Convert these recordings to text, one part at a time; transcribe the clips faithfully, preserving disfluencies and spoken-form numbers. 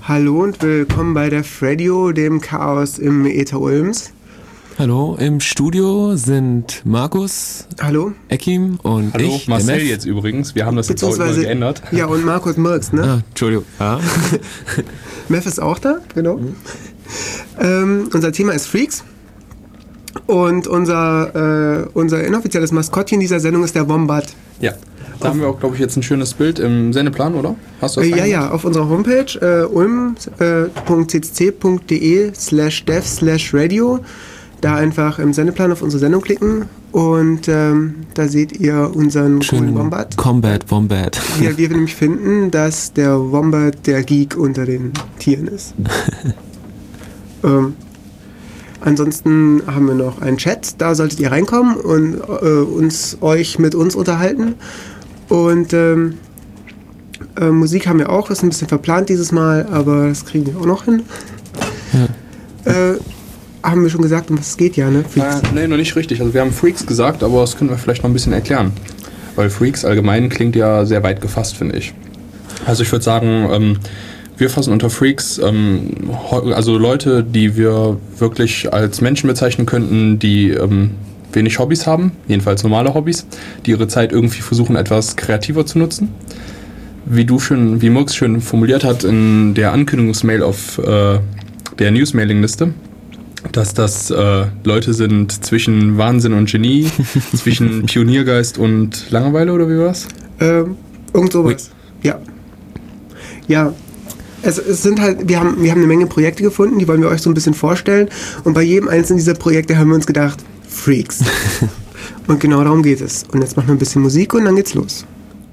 Hallo und willkommen bei der Fredio, dem Chaos im Äther Ulms. Hallo, im Studio sind Markus, Hallo, Ekim und Hallo, ich, Marcel M F. jetzt übrigens. Wir haben das jetzt auch immer geändert. Ja, und Markus Mirks, ne? Ah, Entschuldigung. Ja. Mef ist auch da, genau. Mhm. Ähm, unser Thema ist Freaks. Und unser, äh, unser inoffizielles Maskottchen dieser Sendung ist der Wombat. Ja, da haben wir auch, glaube ich, jetzt ein schönes Bild im Sendeplan, oder? Hast du das äh, Ja, ja, auf unserer Homepage äh, ulm punkt c c c punkt d e slash dev slash radio. Da einfach im Sendeplan auf unsere Sendung klicken und ähm, da seht ihr unseren coolen Wombat. Combat Wombat. Ja, wir nämlich finden, dass der Wombat der Geek unter den Tieren ist. ähm, ansonsten haben wir noch einen Chat, da solltet ihr reinkommen und äh, uns euch mit uns unterhalten. Und ähm, äh, Musik haben wir auch, ist ein bisschen verplant dieses Mal, aber das kriegen wir auch noch hin. Ja. Äh, haben wir schon gesagt, um was es geht, ja, ne? Freaks. Äh, nee, noch nicht richtig. Also wir haben Freaks gesagt, aber das können wir vielleicht noch ein bisschen erklären. Weil Freaks allgemein klingt ja sehr weit gefasst, finde ich. Also ich würde sagen, ähm, wir fassen unter Freaks ähm, also Leute, die wir wirklich als Menschen bezeichnen könnten, die ähm, wenig Hobbys haben, jedenfalls normale Hobbys, die ihre Zeit irgendwie versuchen, etwas kreativer zu nutzen. Wie du schön, wie Murks schön formuliert hat in der Ankündigungsmail auf äh, der News-Mailing-Liste, dass das äh, Leute sind zwischen Wahnsinn und Genie, zwischen Pioniergeist und Langeweile, oder wie war's? Ähm, irgend sowas. Ja. Ja. Es, es sind halt, wir haben, wir haben eine Menge Projekte gefunden, die wollen wir euch so ein bisschen vorstellen. Und bei jedem einzelnen dieser Projekte haben wir uns gedacht, Freaks. Und genau darum geht es. Und jetzt machen wir ein bisschen Musik und dann geht's los.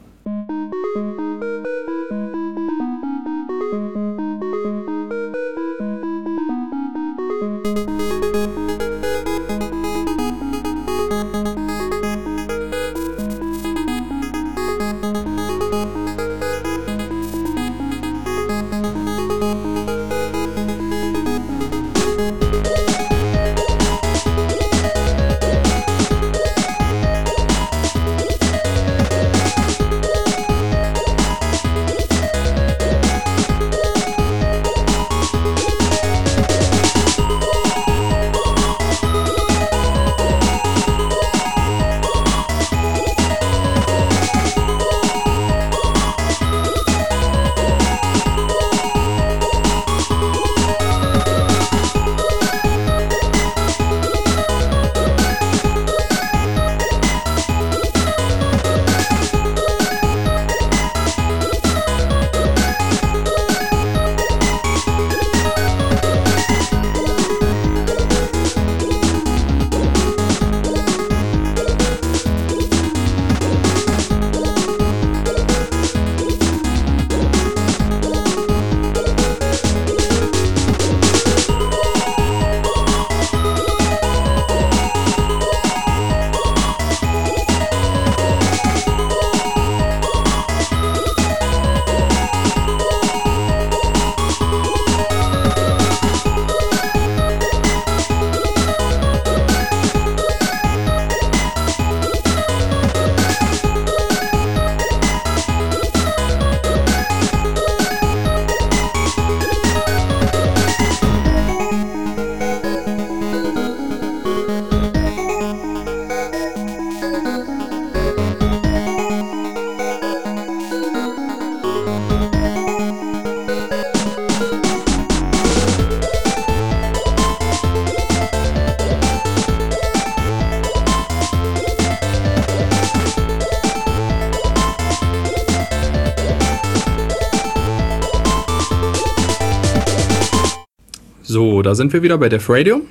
So, da sind wir wieder bei Def Radio.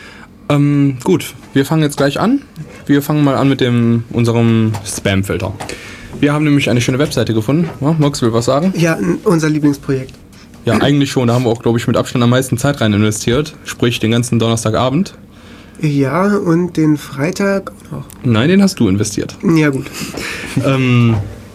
Ähm, gut, wir fangen jetzt gleich an. Wir fangen mal an mit dem unserem Spam-Filter. Wir haben nämlich eine schöne Webseite gefunden. Ja, Max will was sagen? Ja, unser Lieblingsprojekt. Ja, eigentlich schon. Da haben wir auch, glaube ich, mit Abstand am meisten Zeit rein investiert. Sprich, den ganzen Donnerstagabend. Ja, und den Freitag auch noch. Nein, den hast du investiert. Ja, gut. ähm,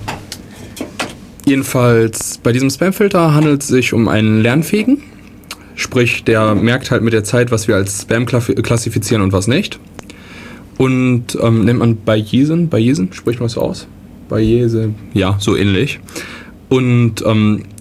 jedenfalls, bei diesem Spam-Filter handelt es sich um einen lernfähigen. Sprich, der merkt halt mit der Zeit, was wir als Spam klassifizieren und was nicht. Und ähm, nennt man Bayesen, Bayesen, spricht man das so aus? Bayese, ja, so ähnlich. Und ähm,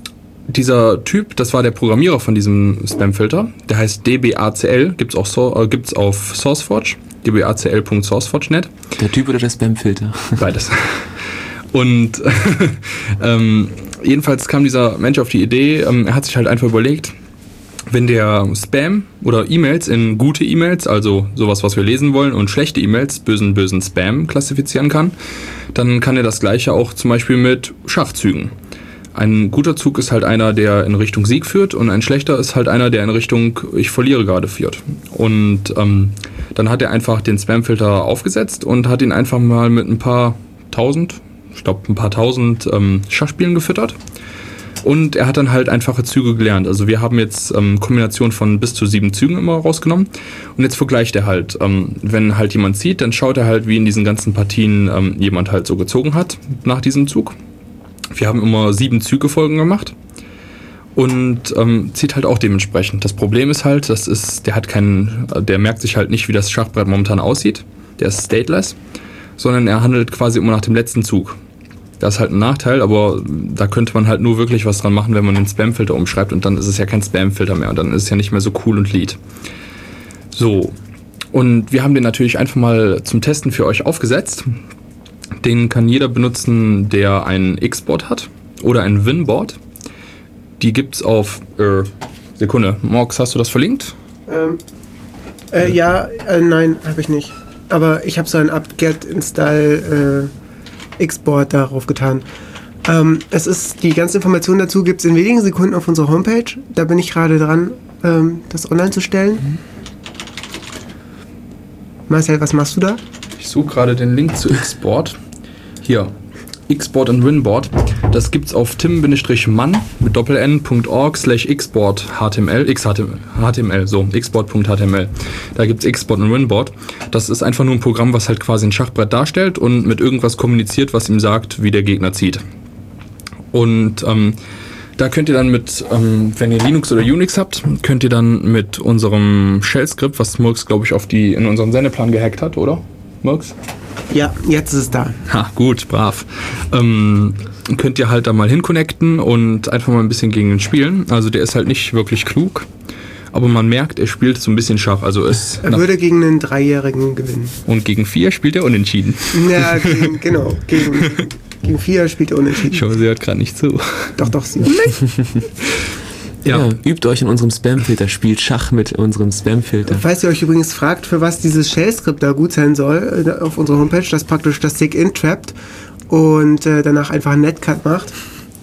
dieser Typ, das war der Programmierer von diesem Spamfilter, der heißt D B A C L, gibt's auch so, äh, gibt's auf SourceForge, d b a c l punkt sourceforge punkt net. Der Typ oder der Spamfilter? Beides. Und ähm, jedenfalls kam dieser Mensch auf die Idee, ähm, er hat sich halt einfach überlegt, wenn der Spam oder E-Mails in gute E-Mails, also sowas, was wir lesen wollen, und schlechte E-Mails, bösen, bösen Spam klassifizieren kann, dann kann er das Gleiche auch zum Beispiel mit Schachzügen. Ein guter Zug ist halt einer, der in Richtung Sieg führt, und ein schlechter ist halt einer, der in Richtung ich verliere gerade führt. Und ähm, dann hat er einfach den Spamfilter aufgesetzt und hat ihn einfach mal mit ein paar tausend, ich glaube ein paar tausend ähm, Schachspielen gefüttert. Und er hat dann halt einfache Züge gelernt. Also wir haben jetzt ähm, Kombination von bis zu sieben Zügen immer rausgenommen. Und jetzt vergleicht er halt, ähm, wenn halt jemand zieht, dann schaut er halt, wie in diesen ganzen Partien ähm, jemand halt so gezogen hat nach diesem Zug. Wir haben immer sieben Züge-Folgen gemacht und ähm, zieht halt auch dementsprechend. Das Problem ist halt, das ist, der hat keinen, der merkt sich halt nicht, wie das Schachbrett momentan aussieht. Der ist stateless, sondern er handelt quasi immer nach dem letzten Zug. Das ist halt ein Nachteil, aber da könnte man halt nur wirklich was dran machen, wenn man den Spamfilter umschreibt, und dann ist es ja kein Spamfilter mehr und dann ist es ja nicht mehr so cool und lead. So, und wir haben den natürlich einfach mal zum Testen für euch aufgesetzt. Den kann jeder benutzen, der ein X-Board hat oder ein Winboard. Die gibt's auf, äh, Sekunde, Morx, hast du das verlinkt? Ähm, äh, ja, äh, nein, habe ich nicht. Aber ich habe so ein apt-get install äh, X-Board darauf getan. Ähm, es ist, die ganze Information dazu gibt es in wenigen Sekunden auf unserer Homepage. Da bin ich gerade dran, ähm, das online zu stellen. Mhm. Marcel, was machst du da? Ich suche gerade den Link zu X-Board. Hier, X-Board und Winboard. Das gibt's auf tim-mann mit doppel-n.org slash xboard html, xhtml, so, xboard.html. Da gibt's X-Board und Winboard. Das ist einfach nur ein Programm, was halt quasi ein Schachbrett darstellt und mit irgendwas kommuniziert, was ihm sagt, wie der Gegner zieht. Und ähm, da könnt ihr dann mit, ähm, wenn ihr Linux oder Unix habt, könnt ihr dann mit unserem Shell-Skript, was Murks, glaube ich, auf die in unseren Sendeplan gehackt hat, oder? Murks? Ja, jetzt ist es da. Ha, gut, brav. Ähm, könnt ihr halt da mal hinconnecten und einfach mal ein bisschen gegen ihn spielen. Also der ist halt nicht wirklich klug, aber man merkt, er spielt so ein bisschen Schach. Also es er würde gegen einen Dreijährigen gewinnen. Und gegen vier spielt er unentschieden. Ja, gegen, genau. Gegen, gegen vier spielt er unentschieden. Ich hoffe, sie hört gerade nicht zu. Doch, doch, sie Ja. ja, übt euch in unserem Spamfilter, spielt Schach mit unserem Spamfilter. Falls ihr euch übrigens fragt, für was dieses Shell-Skript da gut sein soll, auf unserer Homepage, das praktisch das Sig-In trappt und äh, danach einfach einen Netcut macht.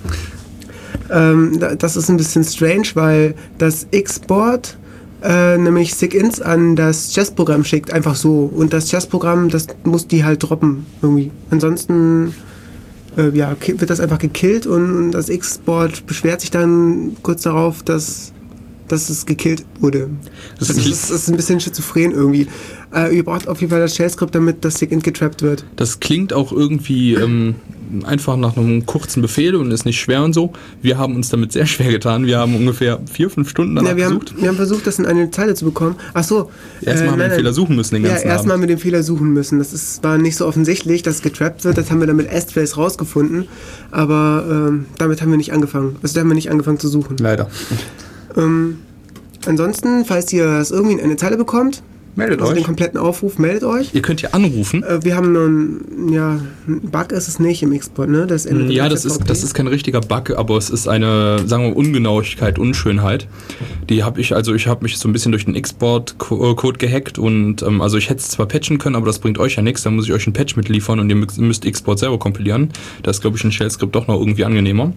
Ähm, das ist ein bisschen strange, weil das X-Board äh, nämlich Sig-Ins an das Chess-Programm schickt, einfach so. Und das Chess-Programm, das muss die halt droppen irgendwie. Ansonsten Äh, ja, wird das einfach gekillt und das X-Board beschwert sich dann kurz darauf, dass, dass es gekillt wurde. Das, das, ist, das ist ein bisschen schizophren irgendwie. Äh, ihr braucht auf jeden Fall das Shell-Skript, damit das Sig-In getrappt wird. Das klingt auch irgendwie ähm, einfach nach einem kurzen Befehl und ist nicht schwer und so. Wir haben uns damit sehr schwer getan. Wir haben ungefähr vier, fünf Stunden danach ja, wir gesucht. Haben, wir haben versucht, das in eine Zeile zu bekommen. Ach so. Erstmal äh, haben wir den Fehler suchen müssen den ganzen Ja, erstmal mit dem Fehler suchen müssen. Das ist, war nicht so offensichtlich, dass getrappt wird. Das haben wir dann mit Astface rausgefunden. Aber ähm, damit haben wir nicht angefangen. Also da haben wir nicht angefangen zu suchen. Leider. Ähm, ansonsten, falls ihr das irgendwie in eine Zeile bekommt, meldet also euch. Den kompletten Aufruf, meldet euch. Ihr könnt hier anrufen. Äh, wir haben nur ein, ja, ein Bug ist es nicht im X-Board, ne? Das ja, das ist, das ist kein richtiger Bug, aber es ist eine, sagen wir mal, Ungenauigkeit, Unschönheit. Die habe ich, also ich habe mich so ein bisschen durch den X-Board-Code gehackt und ähm, also ich hätte es zwar patchen können, aber das bringt euch ja nichts, dann muss ich euch ein Patch mitliefern und ihr müsst X-Board selber kompilieren. Da ist, glaube ich, ein Shell-Skript doch noch irgendwie angenehmer.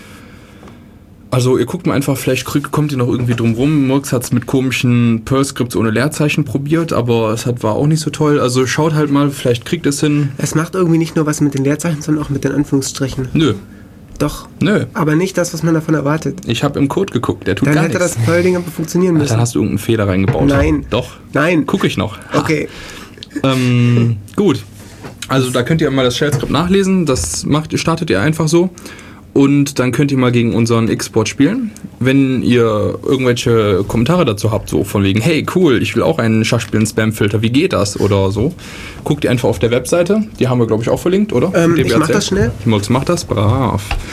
Also ihr guckt mal einfach, vielleicht kriegt, kommt ihr noch irgendwie drum rum. Murks hat es mit komischen Perl-Skripts ohne Leerzeichen probiert, aber es hat, war auch nicht so toll. Also schaut halt mal, vielleicht kriegt es hin. Es macht irgendwie nicht nur was mit den Leerzeichen, sondern auch mit den Anführungsstrichen. Nö. Doch. Nö. Aber nicht das, was man davon erwartet. Ich habe im Code geguckt, der tut dann gar nichts. nichts. Dann hätte das Perl-Ding aber funktionieren müssen. Ach, dann hast du irgendeinen Fehler reingebaut. Nein. Doch. Nein. Guck ich noch. Okay. ähm, gut. Also da könnt ihr mal das Shell-Skript nachlesen. Das macht, startet ihr einfach so. Und dann könnt ihr mal gegen unseren X-Board spielen. Wenn ihr irgendwelche Kommentare dazu habt, so von wegen, hey, cool, ich will auch einen Schachspielen-Spam-Filter, wie geht das? Oder so, guckt ihr einfach auf der Webseite. Die haben wir, glaube ich, auch verlinkt, oder? Ähm, ich mach das schnell. Murks macht das, brav.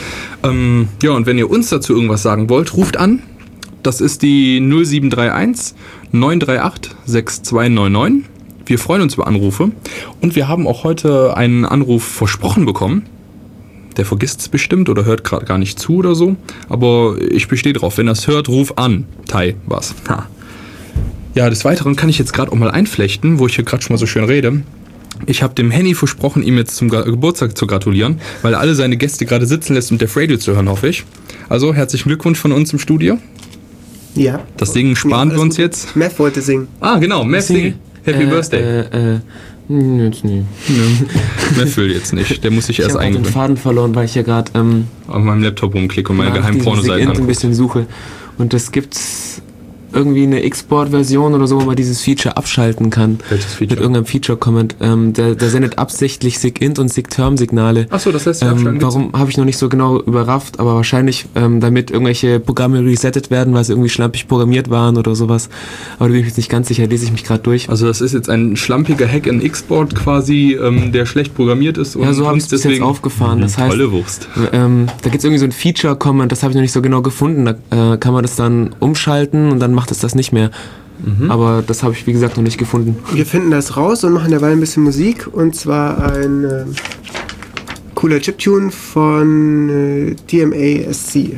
Ähm, ja, und wenn ihr uns dazu irgendwas sagen wollt, ruft an. Das ist die null sieben drei eins neun drei acht sechs zwei neun neun. Wir freuen uns über Anrufe. Und wir haben auch heute einen Anruf versprochen bekommen. Der vergisst es bestimmt oder hört gerade gar nicht zu oder so. Aber ich bestehe drauf. Wenn er es hört, ruf an. Tai, was? Ha. Ja, des Weiteren kann ich jetzt gerade auch mal einflechten, wo ich hier gerade schon mal so schön rede. Ich habe dem Henny versprochen, ihm jetzt zum Ge- Geburtstag zu gratulieren, weil er alle seine Gäste gerade sitzen lässt, um Def Radio zu hören, hoffe ich. Also, herzlichen Glückwunsch von uns im Studio. Ja. Das Ding sparen ja, wir uns gut. Jetzt. Meth wollte singen. Ah, genau, Meth singt. Happy äh, Birthday. Äh, äh, jetzt nie. Meth will jetzt nicht, der muss sich ich erst eingewöhnen. Ich habe den Faden verloren, weil ich hier gerade ähm, auf meinem Laptop rumklicke und meine geheimen Pornoseiten angucke. Ein bisschen suche. Und das gibt's irgendwie eine Export-Version oder so, wo man dieses Feature abschalten kann. Welches Feature? Mit irgendeinem Feature-Comment. Ähm, der, der sendet absichtlich SIG-Int und SIG-Term-Signale. Achso, das lässt sich ähm, abschalten. Warum, habe ich noch nicht so genau überrafft, aber wahrscheinlich ähm, damit irgendwelche Programme resettet werden, weil sie irgendwie schlampig programmiert waren oder sowas. Aber da bin ich jetzt nicht ganz sicher, lese ich mich gerade durch. Also das ist jetzt ein schlampiger Hack in Export quasi, ähm, der schlecht programmiert ist. Und ja, so habe ich es bis jetzt aufgefahren. Das heißt, tolle Wurst. Ähm, da gibt es irgendwie so ein Feature-Comment, das habe ich noch nicht so genau gefunden. Da äh, kann man das dann umschalten und dann macht es das nicht mehr. Mhm. Aber das habe ich, wie gesagt, noch nicht gefunden. Wir finden das raus und machen derweil ein bisschen Musik. Und zwar ein äh, cooler Chiptune von äh, D M A S C.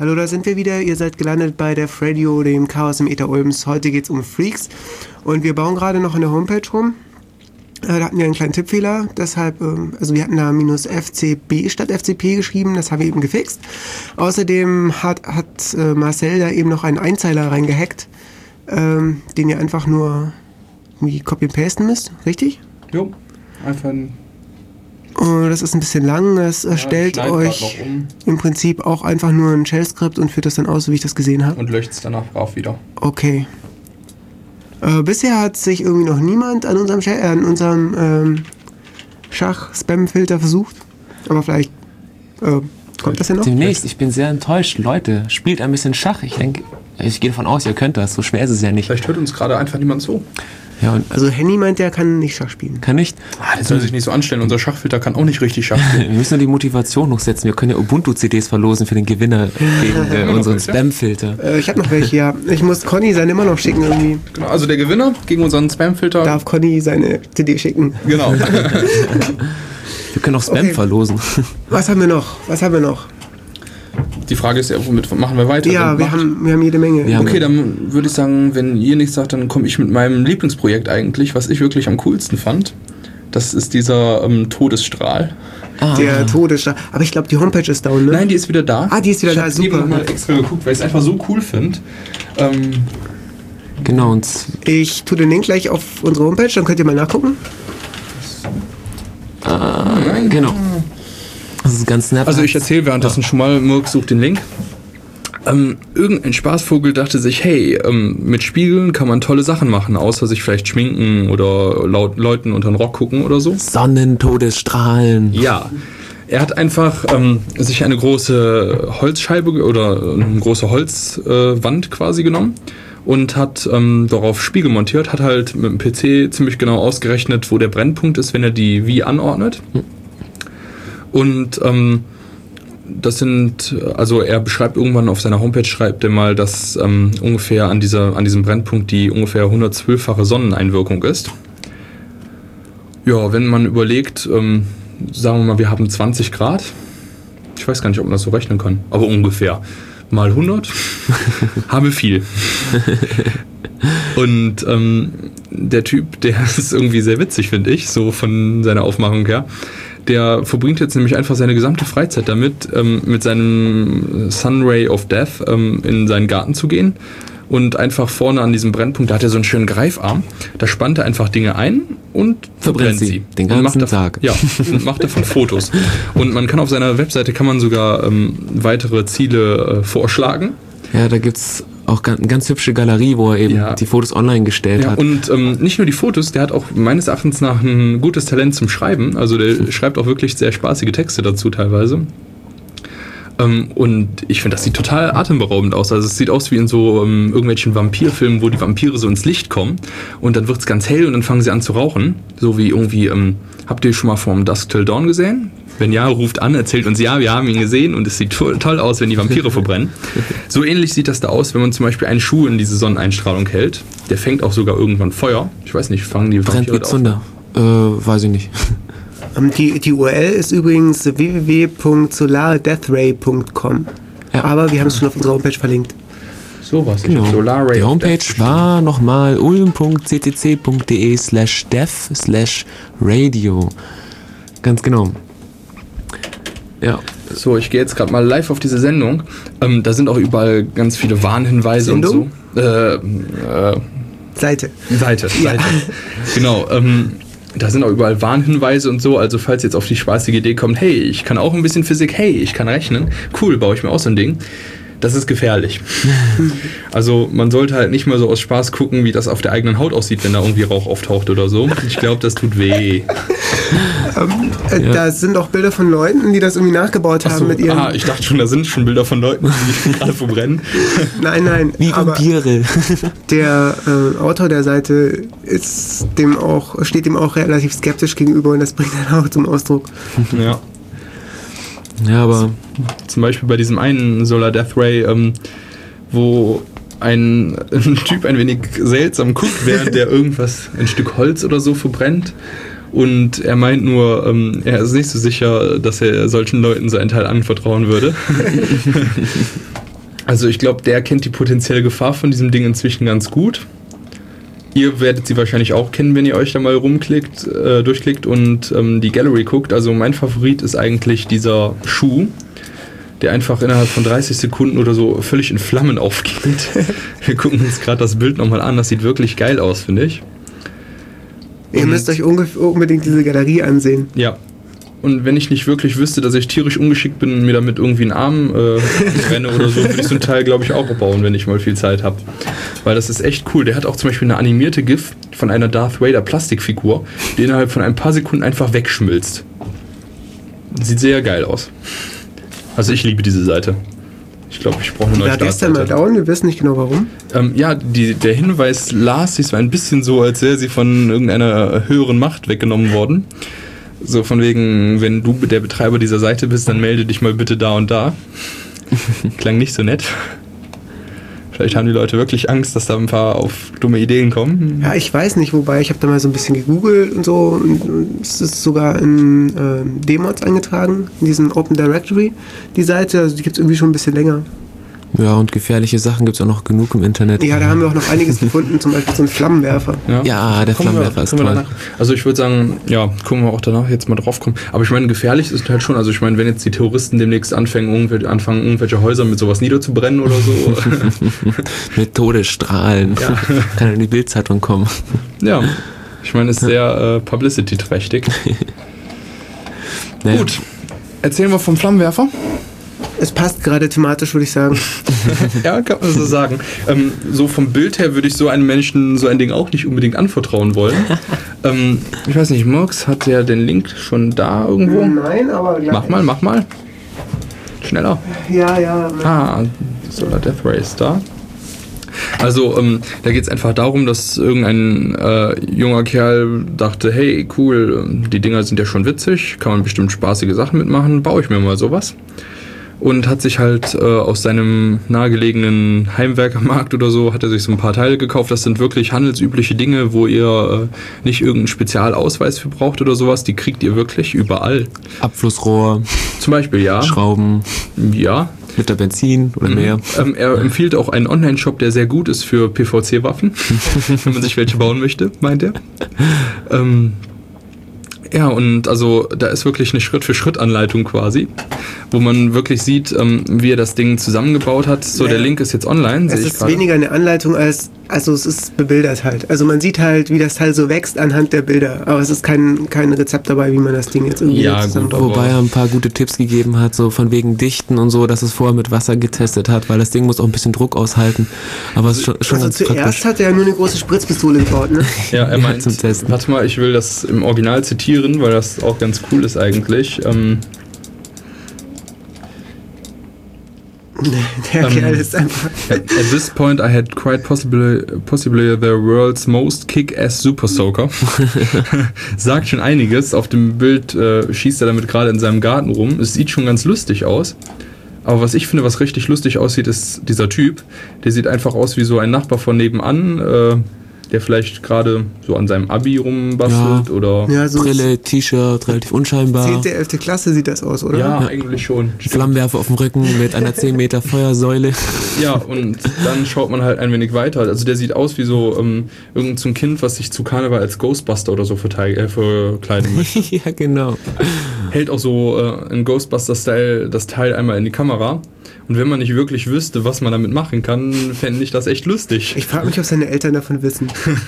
Hallo, da sind wir wieder. Ihr seid gelandet bei der Radio, dem Chaos im Äther Ulms. Heute geht es um Freaks und wir bauen gerade noch an der Homepage rum. Äh, da hatten wir einen kleinen Tippfehler, deshalb, äh, also wir hatten da minus F C B statt F C P geschrieben, das haben wir eben gefixt. Außerdem hat, hat äh, Marcel da eben noch einen Einzeiler reingehackt, ähm, den ihr einfach nur irgendwie copy-pasten müsst, richtig? Jo, einfach ein... Oh, das ist ein bisschen lang, das erstellt ja, euch um. im Prinzip auch einfach nur ein Shell-Skript und führt das dann aus, so wie ich das gesehen habe. Und löscht es danach brav wieder. Okay. Äh, bisher hat sich irgendwie noch niemand an unserem, Shell, äh, an unserem ähm, Schach-Spam-Filter versucht, aber vielleicht äh, kommt das ja noch. Demnächst, ich bin sehr enttäuscht. Leute, spielt ein bisschen Schach. Ich denke, ich gehe davon aus, ihr könnt das. So schwer ist es ja nicht. Vielleicht hört uns gerade einfach niemand zu. Ja, und Also Henny meint, der kann nicht Schach spielen. kann nicht. Ah, der soll sich nicht so anstellen. Unser Schachfilter kann auch nicht richtig Schach spielen. Wir müssen nur die Motivation hochsetzen. Wir können ja Ubuntu-C Ds verlosen für den Gewinner gegen äh, unseren Spam-Filter. Äh, ich habe noch welche, ja. Ich muss Conny seine immer noch schicken irgendwie. Genau, also der Gewinner gegen unseren Spamfilter. Darf Conny seine C D schicken. Genau. Wir können auch Spam Okay. verlosen. Was haben wir noch? Was haben wir noch? Die Frage ist ja, womit machen wir weiter? Ja, Dann wir macht- haben, wir haben jede Menge. Wir haben- Okay, dann würde ich sagen, wenn ihr nichts sagt, dann komme ich mit meinem Lieblingsprojekt eigentlich, was ich wirklich am coolsten fand. Das ist dieser ähm, Todesstrahl. Ah, Der Todesstrahl. Aber ich glaube, die Homepage ist down, ne? Nein, die ist wieder da. Ah, die ist wieder ich da, hab's eben super. noch mal extra geguckt, weil ich es einfach so cool finde. Ähm, genau. Und z- Ich tue den Link gleich auf unsere Homepage, dann könnt ihr mal nachgucken. äh, genau. Das ist ganz nett. also ich erzähle währenddessen schon mal, Mirk sucht den Link. Ähm, irgendein Spaßvogel dachte sich, hey, ähm, mit Spiegeln kann man tolle Sachen machen, außer sich vielleicht schminken oder laut Leuten unter den Rock gucken oder so. Sonnentodesstrahlen. Ja, er hat einfach ähm, sich eine große Holzscheibe oder eine große Holzwand äh, Wand quasi genommen und hat ähm, darauf Spiegel montiert, hat halt mit dem P C ziemlich genau ausgerechnet, wo der Brennpunkt ist, wenn er die wie anordnet. Und ähm, das sind, also er beschreibt irgendwann auf seiner Homepage, schreibt er mal, dass ähm, ungefähr an, dieser, an diesem Brennpunkt die ungefähr hundertzwölffache Sonneneinwirkung ist. Ja, wenn man überlegt, ähm, sagen wir mal, wir haben zwanzig Grad. Ich weiß gar nicht, ob man das so rechnen kann, aber ungefähr. Mal hundert, haben wir viel. Und ähm, der Typ, der ist irgendwie sehr witzig, finde ich, so von seiner Aufmachung her. Der verbringt jetzt nämlich einfach seine gesamte Freizeit damit, ähm, mit seinem Sunray of Death ähm, in seinen Garten zu gehen und einfach vorne an diesem Brennpunkt, da hat er so einen schönen Greifarm, da spannt er einfach Dinge ein und verbrennt sie sie. den Und ganzen macht dav- Tag. Ja, und macht davon Fotos. Und man kann auf seiner Webseite, kann man sogar ähm, weitere Ziele äh, vorschlagen. Ja, da gibt's auch ga- eine ganz hübsche Galerie, wo er eben Ja. die Fotos online gestellt Ja, hat. und ähm, nicht nur die Fotos, der hat auch meines Erachtens nach ein gutes Talent zum Schreiben. Also der schreibt auch wirklich sehr spaßige Texte dazu teilweise. Ähm, und ich finde, das sieht total atemberaubend aus. Also es sieht aus wie in so ähm, irgendwelchen Vampirfilmen, wo die Vampire so ins Licht kommen und dann wird es ganz hell und dann fangen sie an zu rauchen. So wie irgendwie, ähm, habt ihr schon mal vom Dusk Till Dawn gesehen? Wenn ja, ruft an, erzählt uns, ja, wir haben ihn gesehen und es sieht to- toll aus, wenn die Vampire verbrennen. So ähnlich sieht das da aus, wenn man zum Beispiel einen Schuh in diese Sonneneinstrahlung hält. Der fängt auch sogar irgendwann Feuer. Ich weiß nicht, fangen die Brennt Vampire wie Zunder. Äh, weiß ich nicht. Ähm, die, die U R L ist übrigens w w w punkt solardeathray punkt com. Ja. Aber wir haben es schon auf unserer Homepage verlinkt. So was. Genau. Solar Ray Die of Homepage Death. war nochmal ulm punkt c c c punkt d e slash dev slash radio. Ganz genau. Ja. So, ich gehe jetzt gerade mal live auf diese Sendung. Ähm, da sind auch überall ganz viele Warnhinweise Sendung? und so. Äh, äh, Seite. Seite, Seite. Genau. Ähm, da sind auch überall Warnhinweise und so. Also falls ihr jetzt auf die spaßige Idee kommt, hey, ich kann auch ein bisschen Physik, hey, ich kann rechnen. Cool, baue ich mir auch so ein Ding. Das ist gefährlich. Also man sollte halt nicht mal so aus Spaß gucken, wie das auf der eigenen Haut aussieht, wenn da irgendwie Rauch auftaucht oder so. Ich glaube, das tut weh. Ähm, äh, Ja. Da sind auch Bilder von Leuten, die das irgendwie nachgebaut haben Achso, mit ihren. ah, ich dachte schon, da sind schon Bilder von Leuten, die gerade verbrennen. Nein, nein. Wie aber Vampire. der äh, Autor der Seite ist dem auch, steht dem auch relativ skeptisch gegenüber und das bringt dann auch zum Ausdruck. Ja. Ja, aber Zum Beispiel bei diesem einen Solar Death Ray, ähm, wo ein, ein Typ ein wenig seltsam guckt, während der irgendwas, ein Stück Holz oder so verbrennt. Und er meint nur, ähm, er ist nicht so sicher, dass er solchen Leuten so einen Teil anvertrauen würde. Also ich glaube, der kennt die potenzielle Gefahr von diesem Ding inzwischen ganz gut. Ihr werdet sie wahrscheinlich auch kennen, wenn ihr euch da mal rumklickt, äh, durchklickt und ähm, die Gallery guckt. Also mein Favorit ist eigentlich dieser Schuh, der einfach innerhalb von dreißig Sekunden oder so völlig in Flammen aufgeht. Wir gucken uns gerade das Bild nochmal an, das sieht wirklich geil aus, finde ich. Ihr Und müsst euch unge- unbedingt diese Galerie ansehen. ja. Und wenn ich nicht wirklich wüsste, dass ich tierisch ungeschickt bin und mir damit irgendwie einen Arm äh, renne oder so, würde ich so ein Teil, glaube ich, auch bauen, wenn ich mal viel Zeit habe. Weil das ist echt cool. Der hat auch zum Beispiel eine animierte GIF von einer Darth Vader Plastikfigur, die innerhalb von ein paar Sekunden einfach wegschmilzt. Sieht sehr geil aus. Also ich liebe diese Seite. Ich glaube, ich brauche eine neue Da gestern mal Startseite. down, wir wissen nicht genau warum. Ähm, ja, die, der Hinweis las sich so ein bisschen so, als wäre sie von irgendeiner höheren Macht weggenommen worden. So von wegen, wenn du der Betreiber dieser Seite bist, dann melde dich mal bitte da und da. Klang nicht so nett. Vielleicht haben die Leute wirklich Angst, dass da ein paar auf dumme Ideen kommen. Ja, ich weiß nicht, wobei ich habe da mal so ein bisschen gegoogelt und so und, und es ist sogar in äh, D-Mods eingetragen, in diesem Open Directory, die Seite, also die gibt es irgendwie schon ein bisschen länger. Ja, und gefährliche Sachen gibt es auch noch genug im Internet. Ja, da haben wir auch noch einiges gefunden, zum Beispiel so einen Flammenwerfer. Ja, der Kommen Flammenwerfer wir- ist kommen wir toll. danach. Also ich würde sagen, ja, gucken wir auch danach jetzt mal drauf kommen. Aber ich meine, gefährlich ist halt schon, also ich meine, wenn jetzt die Terroristen demnächst anfangen, irgendwelche, anfangen, irgendwelche Häuser mit sowas niederzubrennen oder so. Mit Todesstrahlen. Ja. Kann in die Bildzeitung kommen. Ja, ich meine, ist sehr äh, publicity-trächtig. Naja. Gut, erzählen wir vom Flammenwerfer. Es passt gerade thematisch, würde ich sagen. Ja, kann man so sagen. Ähm, so vom Bild her würde ich so einem Menschen so ein Ding auch nicht unbedingt anvertrauen wollen. ähm, ich weiß nicht, Murks hat ja den Link schon da irgendwo. Nein, aber gleich. Mach mal, mach mal. Schneller. Ja, ja. Ah, Solar Death Ray ist da. Also, ähm, da geht es einfach darum, dass irgendein äh, junger Kerl dachte, hey, cool, die Dinger sind ja schon witzig, kann man bestimmt spaßige Sachen mitmachen, baue ich mir mal sowas. Und hat sich halt äh, aus seinem nahegelegenen Heimwerkermarkt oder so, hat er sich so ein paar Teile gekauft. Das sind wirklich handelsübliche Dinge, wo ihr äh, nicht irgendeinen Spezialausweis für braucht oder sowas. Die kriegt ihr wirklich überall. Abflussrohr, Zum Beispiel, ja. Schrauben, Ja. Liter Benzin oder mehr. Ähm, er empfiehlt auch einen Online-Shop, der sehr gut ist für P V C-Waffen, wenn man sich welche bauen möchte, meint er. Ähm, ja, und also da ist wirklich eine Schritt-für-Schritt-Anleitung quasi, wo man wirklich sieht, ähm, wie er das Ding zusammengebaut hat. So, Ja. der Link ist jetzt online, sehe Es ich ist gerade. weniger eine Anleitung als, also es ist bebildert halt. Also man sieht halt, wie das Teil so wächst anhand der Bilder. Aber es ist kein, kein Rezept dabei, wie man das Ding jetzt irgendwie Ja, zusammenbaut. gut, Wobei er ein paar gute Tipps gegeben hat, so von wegen Dichten und so, dass es vorher mit Wasser getestet hat, weil das Ding muss auch ein bisschen Druck aushalten. Aber es ist schon, schon Also ganz zuerst praktisch. hat er ja nur eine große Spritzpistole gebaut, ne? Ja, er Ja, meint, zum Testen. warte mal, ich will das im Original zitieren, weil das auch ganz cool ist eigentlich. Ähm, Der Ähm, Kerl ist einfach... At, at this point I had quite possibly, possibly the world's most kick-ass Super Soaker. Sagt schon einiges. Auf dem Bild äh, schießt er damit gerade in seinem Garten rum. Es sieht schon ganz lustig aus. Aber was ich finde, was richtig lustig aussieht, ist dieser Typ. Der sieht einfach aus wie so ein Nachbar von nebenan, äh, der vielleicht gerade so an seinem Abi rumbastelt Ja. oder... Ja, so Brille, T-Shirt, relativ unscheinbar. zehnte, elfte Klasse sieht das aus, oder? Ja, eigentlich schon. Flammenwerfer auf dem Rücken mit einer zehn Meter Feuersäule. Ja, und dann schaut man halt ein wenig weiter. Also der sieht aus wie so ähm, irgend so ein Kind, was sich zu Karneval als Ghostbuster oder so verteil- äh, verkleiden möchte. Ja, genau. Hält auch so äh, in Ghostbuster-Style das Teil einmal in die Kamera. Und wenn man nicht wirklich wüsste, was man damit machen kann, fände ich das echt lustig. Ich frage mich, ob seine Eltern davon wissen.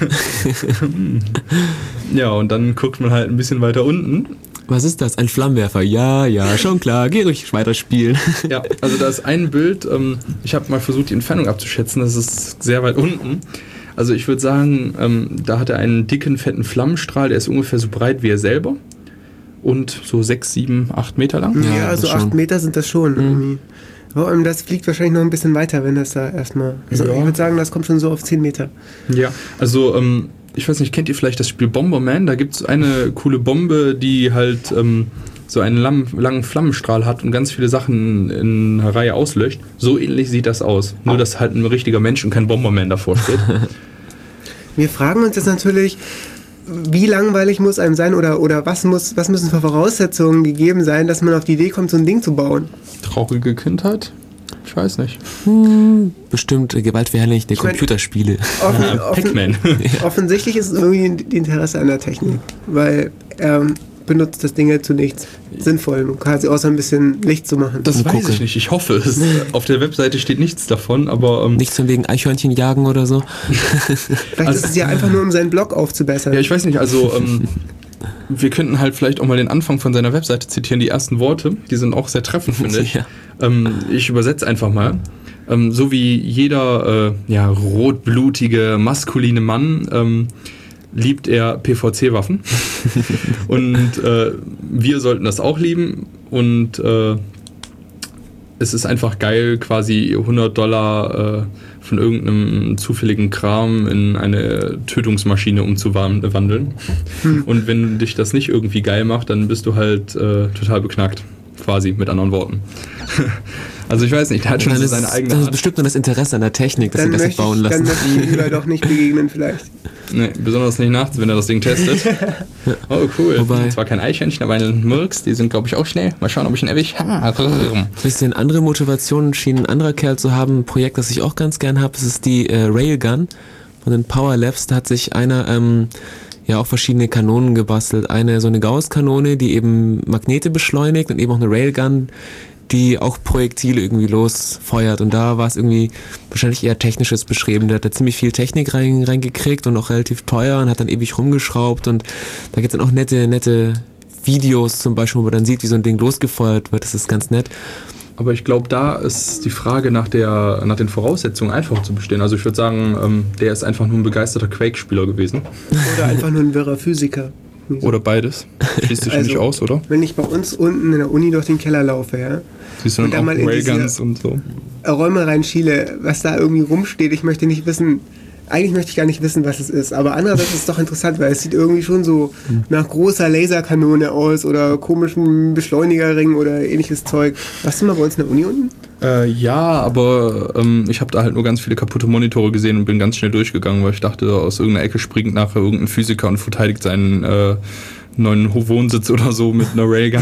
Ja, und dann guckt man halt ein bisschen weiter unten. Was ist das? Ein Flammenwerfer? Ja, ja, schon klar. Geh ruhig weiterspielen. Ja, also da ist ein Bild, ähm, ich habe mal versucht, die Entfernung abzuschätzen, das ist sehr weit unten. Also ich würde sagen, ähm, da hat er einen dicken, fetten Flammenstrahl, der ist ungefähr so breit wie er selber. Und so sechs, sieben, acht Meter lang. Ja, Ja, so das schon. acht Meter sind das schon irgendwie. Vor allem, das fliegt wahrscheinlich noch ein bisschen weiter, wenn das da erstmal... Also Ja. ich würde sagen, das kommt schon so auf zehn Meter. Ja, also ähm, ich weiß nicht, kennt ihr vielleicht das Spiel Bomberman? Da gibt es eine coole Bombe, die halt ähm, so einen lang, langen Flammenstrahl hat und ganz viele Sachen in einer Reihe auslöscht. So ähnlich sieht das aus. Nur, dass halt ein richtiger Mensch und kein Bomberman davor steht. Wir fragen uns jetzt natürlich, wie langweilig muss einem sein oder, oder was, muss, was müssen für Voraussetzungen gegeben sein, dass man auf die Idee kommt, so ein Ding zu bauen? Traurige Kindheit? Ich weiß nicht. Hm, bestimmt gewaltverherrlichende Ich mein- Computerspiele. Offen, Ah, offen, Pac-Man. offensichtlich ist es irgendwie die Interesse an der Technik, weil er benutzt das Ding ja zu nichts Sinnvollem, quasi außer ein bisschen Licht zu machen. Das Und weiß gucke. ich nicht. Ich hoffe es. Auf der Webseite steht nichts davon, aber ähm, Nichts von wegen Eichhörnchen jagen oder so. Vielleicht ist es ja einfach nur, um seinen Blog aufzubessern. ja, ich weiß nicht. Also ähm, wir könnten halt vielleicht auch mal den Anfang von seiner Webseite zitieren. Die ersten Worte, die sind auch sehr treffend, finde ich. Ja. Ähm, ich übersetze einfach mal. Ähm, so wie jeder äh, ja, rotblutige, maskuline Mann ähm, liebt er P V C-Waffen. Und äh, wir sollten das auch lieben. Und äh, es ist einfach geil, quasi hundert Dollar äh, von irgendeinem zufälligen Kram in eine Tötungsmaschine umzuwandeln. Hm. Und wenn dich das nicht irgendwie geil macht, dann bist du halt äh, total beknackt. Quasi, mit anderen Worten. Also ich weiß nicht, der hat schon Dann so ist, seine eigene das ist Art. bestimmt nur das Interesse an der Technik, dass dann sie das möchte nicht bauen ich, dann lassen. möchte ich ihm lieber doch nicht begegnen vielleicht. Nee, besonders nicht nachts, wenn er das Ding testet. Oh, cool. Wobei- Zwar kein Eichhörnchen, aber ein Murks, die sind, glaube ich, auch schnell. Mal schauen, ob ich ihn erwische. Ha, rrrm. Ein bisschen andere Motivationen schien ein anderer Kerl zu haben. Ein Projekt, das ich auch ganz gern habe, das ist die äh, Railgun von den Power Labs. Da hat sich einer ähm, ja auch verschiedene Kanonen gebastelt. Eine so eine Gauss-Kanone, die eben Magnete beschleunigt, und eben auch eine Railgun, die auch Projektile irgendwie losfeuert. Und da war es irgendwie wahrscheinlich eher Technisches beschrieben. Der hat da ziemlich viel Technik rein, reingekriegt und auch relativ teuer und hat dann ewig rumgeschraubt. Und da gibt es dann auch nette, nette Videos zum Beispiel, wo man dann sieht, wie so ein Ding losgefeuert wird. Das ist ganz nett. Aber ich glaube, da ist die Frage nach, der, nach den Voraussetzungen einfach zu bestehen. Also ich würde sagen, ähm, der ist einfach nur ein begeisterter Quake-Spieler gewesen. Oder einfach nur ein wirrer Physiker. Oder beides. Schließt sich Also- nicht aus, oder? Wenn ich bei uns unten in der Uni durch den Keller laufe, ja, Siehst du Und dann da auch mal in diese- Railguns und so? Räume reinschiele, was da irgendwie rumsteht, ich möchte nicht wissen, eigentlich möchte ich gar nicht wissen, was es ist, aber andererseits ist es doch interessant, weil es sieht irgendwie schon so nach großer Laserkanone aus oder komischen Beschleunigerring oder ähnliches Zeug. Warst du mal bei uns in der Uni unten? Äh, ja, aber ähm, ich habe da halt nur ganz viele kaputte Monitore gesehen und bin ganz schnell durchgegangen, weil ich dachte, aus irgendeiner Ecke springt nachher irgendein Physiker und verteidigt seinen äh, neuen Wohnsitz oder so mit einer Railgun.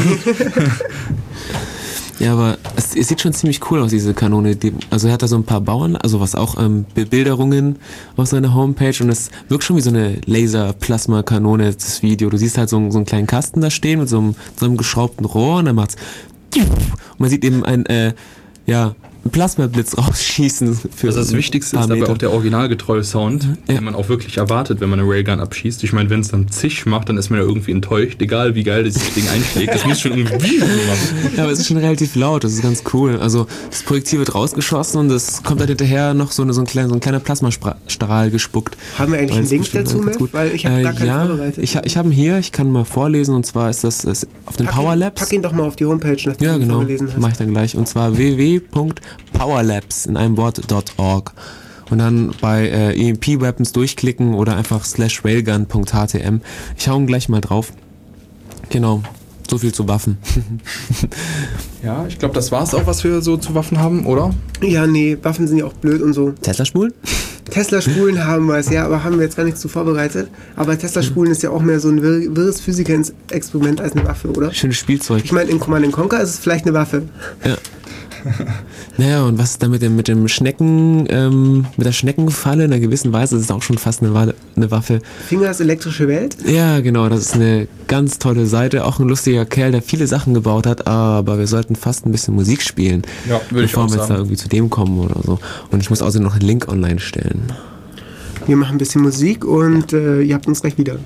Ja, aber es, es sieht schon ziemlich cool aus, diese Kanone. Die, also er hat da so ein paar Bauern, also was auch ähm, Bebilderungen auf seiner Homepage, und es wirkt schon wie so eine Laser-Plasma-Kanone, das Video. Du siehst halt so, einen- so einen kleinen Kasten da stehen mit so einem, so einem geschraubten Rohr, und dann macht's und man sieht eben ein, äh, ja, einen Plasmablitz rausschießen. Für Also das ein Wichtigste paar ist dabei Meter. auch der originalgetreue Sound, Ja. den man auch wirklich erwartet, wenn man eine Railgun abschießt. Ich meine, wenn es dann Zisch macht, dann ist man ja irgendwie enttäuscht, egal wie geil das Ding einschlägt. Das muss schon irgendwie machen. Ja, aber es ist schon relativ laut, das ist ganz cool. Also das Projektil wird rausgeschossen und es kommt dann hinterher noch so, eine, so, ein, kleiner, so ein kleiner Plasmastrahl gespuckt. Haben wir eigentlich Weil einen es Link bestimmt dazu, ganz Matt? gut. Weil ich habe Äh, gar keinen ja, vorbereitet. ich, ich habe ihn hier, ich kann mal vorlesen, und zwar ist das ist auf den Pack Power ihn, Labs. pack ihn doch mal auf die Homepage, nachdem Ja, du ihn genau, vorgelesen hast. mache ich dann gleich. Und zwar w w w punkt powerlabs in einem Wort .org. Und dann bei äh, E M P Weapons durchklicken oder einfach slash railgun punkt h t m. Ich hau ihn gleich mal drauf. Genau, so viel zu Waffen. Ja, ich glaube, das war es auch, was wir so zu Waffen haben, oder? Ja, nee, Waffen sind ja auch blöd und so. Tesla-Spulen? Tesla-Spulen haben wir es, ja, aber haben wir jetzt gar nichts zu vorbereitet. Aber Tesla-Spulen ist ja auch mehr so ein wirr- wirres Physiker-Experiment als eine Waffe, oder? Schönes Spielzeug. Ich meine, in Command and Conquer ist es vielleicht eine Waffe. Ja. Naja, und was ist da mit dem, mit dem Schnecken, ähm, mit der Schneckenfalle in einer gewissen Weise, das ist auch schon fast eine, Wa- eine Waffe. Fingers elektrische Welt? Ja, genau, das ist eine ganz tolle Seite, auch ein lustiger Kerl, der viele Sachen gebaut hat, aber wir sollten fast ein bisschen Musik spielen, Ja, würde ich bevor auch wir jetzt da sagen. irgendwie zu dem kommen oder so. Und ich muss außerdem noch einen Link online stellen. Wir machen ein bisschen Musik und äh, ihr habt uns gleich wieder.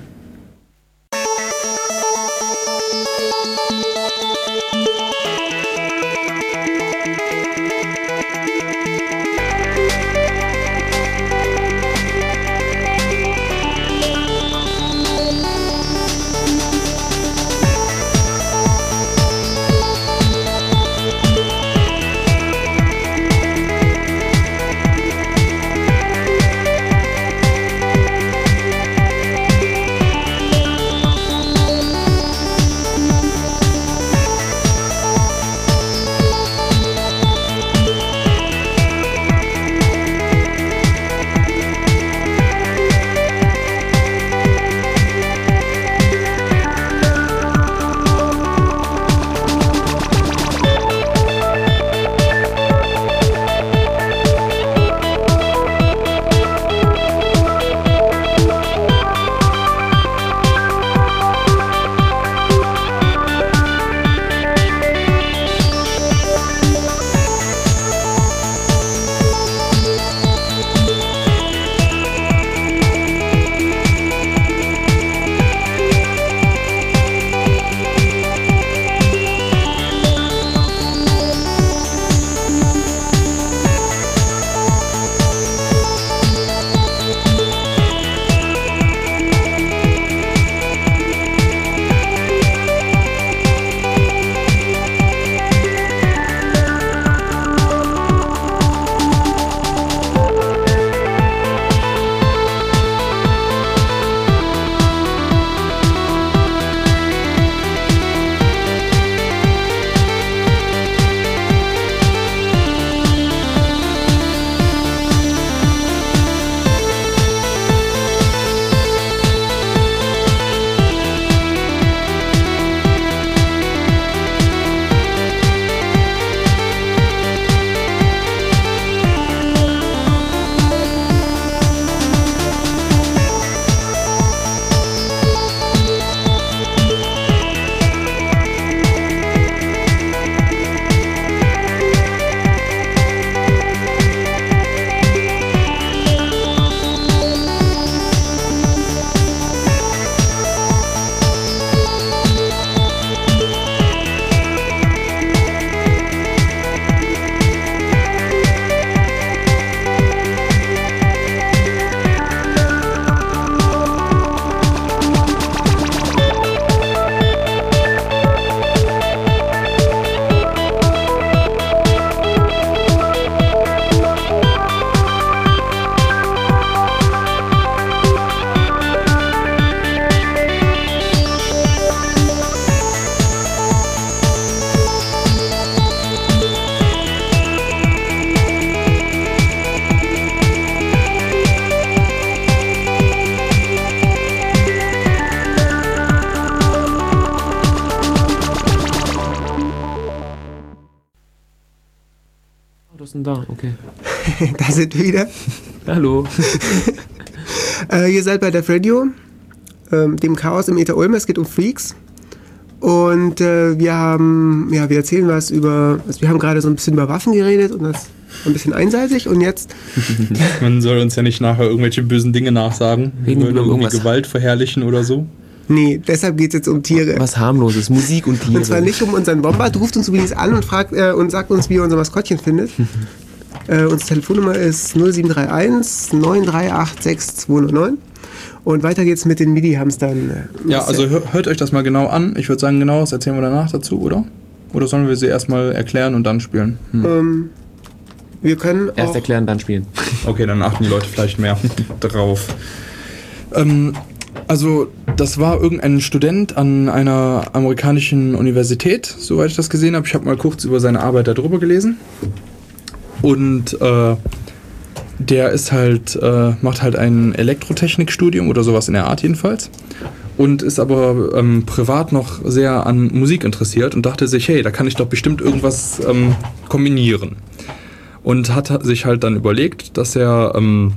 denn da? Okay. Da sind wir wieder. Hallo. äh, ihr seid bei Def Radio, ähm, dem Chaos im Ether Ulm. Es geht um Freaks. Und äh, wir haben, ja, wir erzählen was über, also wir haben gerade so ein bisschen über Waffen geredet und das ein bisschen einseitig und jetzt... Man soll uns ja nicht nachher irgendwelche bösen Dinge nachsagen, Reden wir über irgendwie irgendwas. Gewalt verherrlichen oder so. Nee, deshalb geht es jetzt um Tiere. Was harmloses, Musik und Tiere. Und zwar nicht um unseren Wombat, ruft uns übrigens an und fragt äh, und sagt uns, wie ihr unser Maskottchen findet. äh, unsere Telefonnummer ist null sieben drei eins neun drei acht sechs zwei null neun. Und weiter geht's mit den MIDI-Hamstern. Ja, also hör, hört euch das mal genau an. Ich würde sagen, genau, das erzählen wir danach dazu, oder? Oder sollen wir sie erstmal erklären und dann spielen? Hm. Ähm, wir können Erst auch erklären, dann spielen. Okay, dann achten die Leute vielleicht mehr drauf. Ähm, also, das war irgendein Student an einer amerikanischen Universität, soweit ich das gesehen habe. Ich habe mal kurz über seine Arbeit darüber gelesen. Und äh, der ist halt, äh, macht halt ein Elektrotechnikstudium oder sowas in der Art jedenfalls. Und ist aber ähm, privat noch sehr an Musik interessiert und dachte sich, hey, da kann ich doch bestimmt irgendwas ähm, kombinieren. Und hat sich halt dann überlegt, dass er ähm,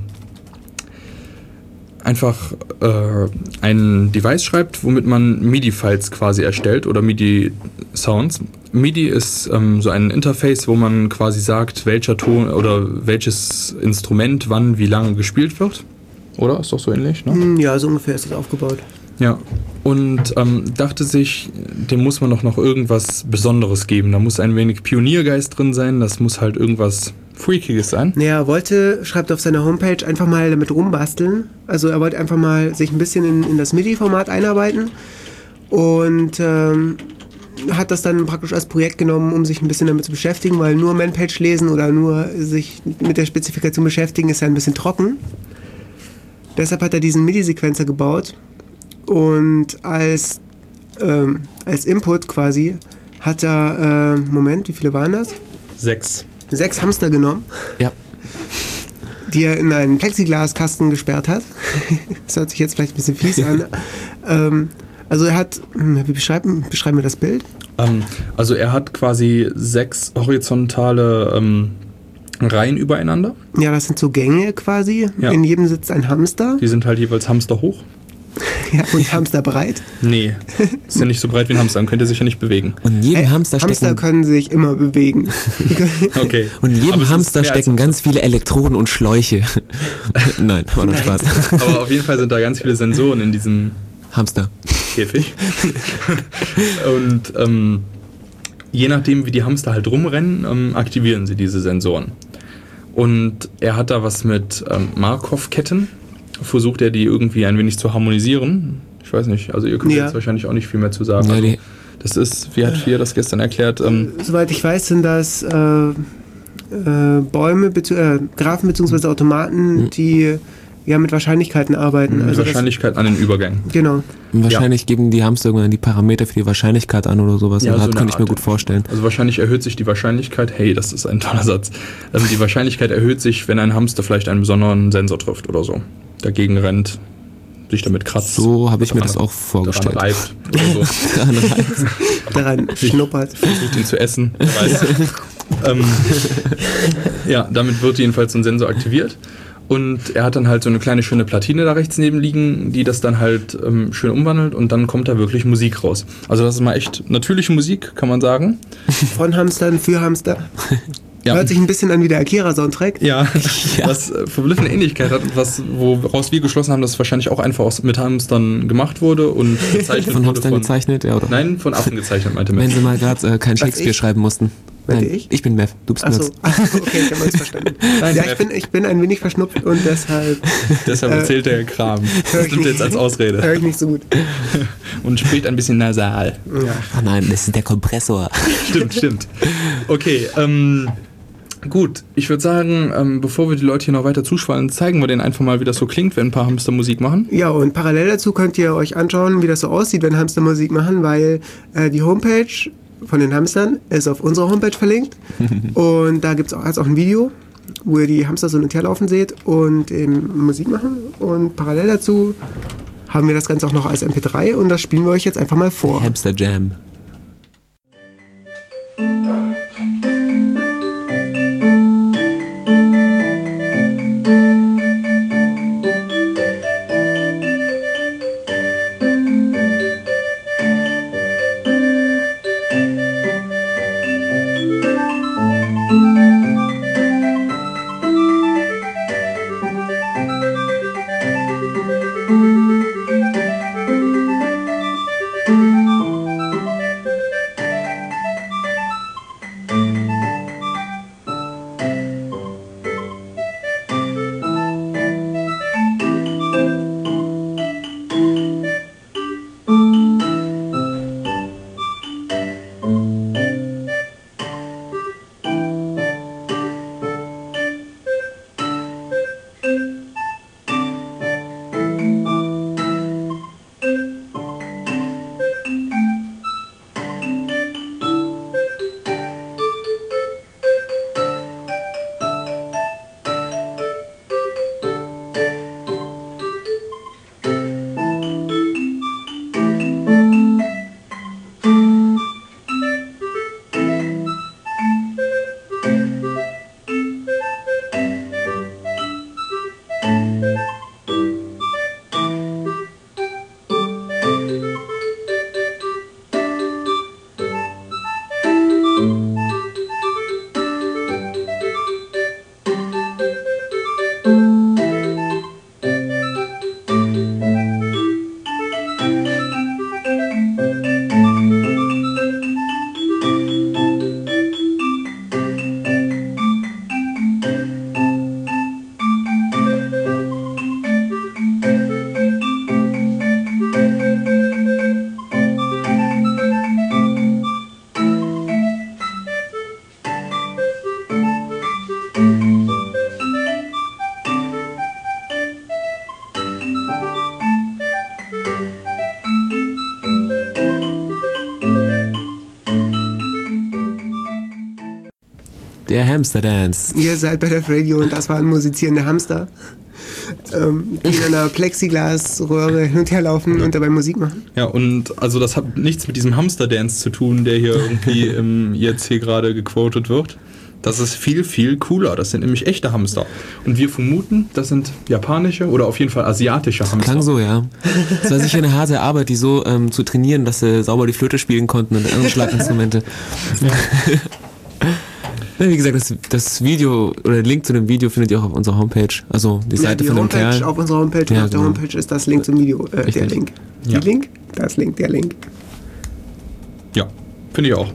einfach äh, ein Device schreibt, womit man MIDI-Files quasi erstellt oder MIDI-Sounds. MIDI ist ähm, so ein Interface, wo man quasi sagt, welcher Ton oder welches Instrument wann wie lange gespielt wird. Oder? Ist doch so ähnlich, ne? Ja, so ungefähr ist das aufgebaut. Ja, und ähm, dachte sich, dem muss man doch noch irgendwas Besonderes geben. Da muss ein wenig Pioniergeist drin sein, das muss halt irgendwas Freakiges sein. Naja, er wollte, schreibt auf seiner Homepage, einfach mal damit rumbasteln. Also er wollte einfach mal sich ein bisschen in, in das MIDI-Format einarbeiten und ähm, hat das dann praktisch als Projekt genommen, um sich ein bisschen damit zu beschäftigen, weil nur Manpage lesen oder nur sich mit der Spezifikation beschäftigen ist ja ein bisschen trocken. Deshalb hat er diesen MIDI-Sequencer gebaut und als, ähm, als Input quasi hat er, äh, Moment, wie viele waren das? Sechs. Sechs Hamster genommen, Ja. die er in einen Plexiglaskasten gesperrt hat. Das hört sich jetzt vielleicht ein bisschen fies an. ähm, also er hat, wie beschreiben, beschreiben wir das Bild? Ähm, also er hat quasi sechs horizontale ähm, Reihen übereinander. Ja, das sind so Gänge quasi. Ja. In jedem sitzt ein Hamster. Die sind halt jeweils Hamster hoch. Ja, und Hamster breit. Nee, ist ja nicht so breit wie ein Hamster, dann könnt ihr sich ja nicht bewegen. Und in jedem Äh, Hamster stecken... Hamster können sich immer bewegen. Okay. Und in Aber jedem es ist Hamster mehr als stecken ganz viele Elektroden und Schläuche. Nein, war nur Spaß. Aber auf jeden Fall sind da ganz viele Sensoren in diesem Hamster. Käfig. Und ähm, je nachdem, wie die Hamster halt rumrennen, ähm, aktivieren sie diese Sensoren. Und er hat da was mit ähm, Markov-Ketten. Versucht er, die irgendwie ein wenig zu harmonisieren. Ich weiß nicht, also ihr könnt Ja. jetzt wahrscheinlich auch nicht viel mehr zu sagen. Ja, Also, die- das ist, wie hat Fia das gestern erklärt, ähm, Soweit ich weiß, sind das äh, äh, Bäume, bezieh- äh, Graphen bzw. Automaten, die ja mit Wahrscheinlichkeiten arbeiten. mit Also Wahrscheinlichkeit an den Übergängen. Das, genau. Und wahrscheinlich geben die Hamster irgendwann die Parameter für die Wahrscheinlichkeit an oder sowas. Ja, Ja, so das eine könnte ich mir Art. gut vorstellen. Also wahrscheinlich erhöht sich die Wahrscheinlichkeit, hey, das ist ein toller Satz, also die Wahrscheinlichkeit erhöht sich, wenn ein Hamster vielleicht einen besonderen Sensor trifft oder so. Dagegen rennt, sich damit kratzt. So habe ich mir das daran- auch vorgestellt. Daran reibt oder so. Daran schnuppert. Versucht ihn zu essen. wer weiß. ähm, ja, damit wird jedenfalls so ein Sensor aktiviert. Und er hat dann halt so eine kleine schöne Platine da rechts neben liegen, die das dann halt ähm, schön umwandelt und dann kommt da wirklich Musik raus. Also das ist mal echt natürliche Musik, kann man sagen. Von Hamstern für Hamster. Ja. Hört sich ein bisschen an wie der Akira-Soundtrack. Ja, was äh, verblüffende Ähnlichkeit hat und was, woraus wir geschlossen haben, dass es wahrscheinlich auch einfach aus, mit Hamstern gemacht wurde und gezeichnet Von wurde. Hamstern gezeichnet, ja, oder? Nein, von Affen gezeichnet, meinte Wenn Matt. sie mal gerade äh, kein Shakespeare ich? schreiben mussten. Meinte Nein, ich? ich bin Mev, du bist Achso, Nerds. Ach, okay, ich habe uns verstanden. Nein, ja, ich bin, ich bin ein wenig verschnupft und deshalb Deshalb äh, erzählt er Kram. Das nimmt er jetzt als höre Ausrede. ich nicht so gut. Und spricht ein bisschen nasal. Ja. Ah nein, das ist der Kompressor. Stimmt, stimmt. Okay, ähm, gut. Ich würde sagen, ähm, bevor wir die Leute hier noch weiter zuschwallen, zeigen wir denen einfach mal, wie das so klingt, wenn ein paar Hamster Musik machen. Ja, und parallel dazu könnt ihr euch anschauen, wie das so aussieht, wenn Hamster Musik machen, weil äh, die Homepage von den Hamstern ist auf unserer Homepage verlinkt. Und da gibt es auch, auch ein Video, wo ihr die Hamster so hin und her laufen seht und eben Musik machen. Und parallel dazu haben wir das Ganze auch noch als M P drei und das spielen wir euch jetzt einfach mal vor. Hamster Jam. Der Hamster Dance. Ihr seid bei der Radio und das war ein musizierender Hamster, ähm, die in einer Plexiglasröhre hin und her laufen und dabei Musik machen. Ja, und also das hat nichts mit diesem Hamster-Dance zu tun, der hier irgendwie ähm, jetzt hier gerade gequotet wird. Das ist viel, viel cooler. Das sind nämlich echte Hamster. Und wir vermuten, das sind japanische oder auf jeden Fall asiatische Hamster. Klang so, ja. Es war sicher eine harte Arbeit, die so ähm, zu trainieren, dass sie sauber die Flöte spielen konnten und andere Schlaginstrumente. Ja. Wie gesagt, das, das Video oder der Link zu dem Video findet ihr auch auf unserer Homepage. Also die Seite ja, die von dem Homepage Kerl. Auf unserer Homepage ja, und auf der genau. Homepage ist das Link zum Video. Äh, der Link. Ja. Die Link? Das Link, der Link. Ja, finde ich auch.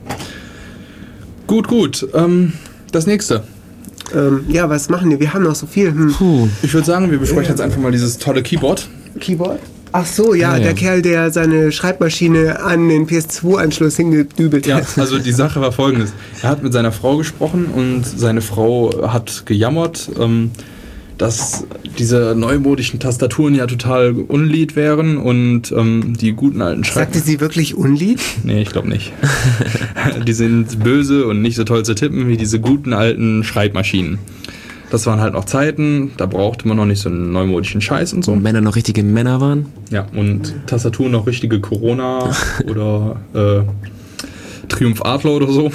Gut, gut. Ähm, das nächste. Ähm, ja, was machen wir? Wir haben noch so viel. Hm. Puh. Ich würde sagen, wir besprechen jetzt einfach mal dieses tolle Keyboard. Keyboard? Ach so, ja, Ah, ja. der Kerl, der seine Schreibmaschine an den P S zwei Anschluss hingedübelt Ja, hat. also die Sache war folgendes. Er hat mit seiner Frau gesprochen und seine Frau hat gejammert, ähm, dass diese neumodischen Tastaturen ja total unlied wären und ähm, die guten alten Sagte Schreibmaschinen... sie wirklich unlied? Nee, ich glaube nicht. Die sind böse und nicht so toll zu tippen wie diese guten alten Schreibmaschinen. Das waren halt noch Zeiten, da brauchte man noch nicht so einen neumodischen Scheiß und so. Und Männer noch richtige Männer waren. Ja, und Tastaturen noch richtige Corona oder äh, Triumph Adler oder so.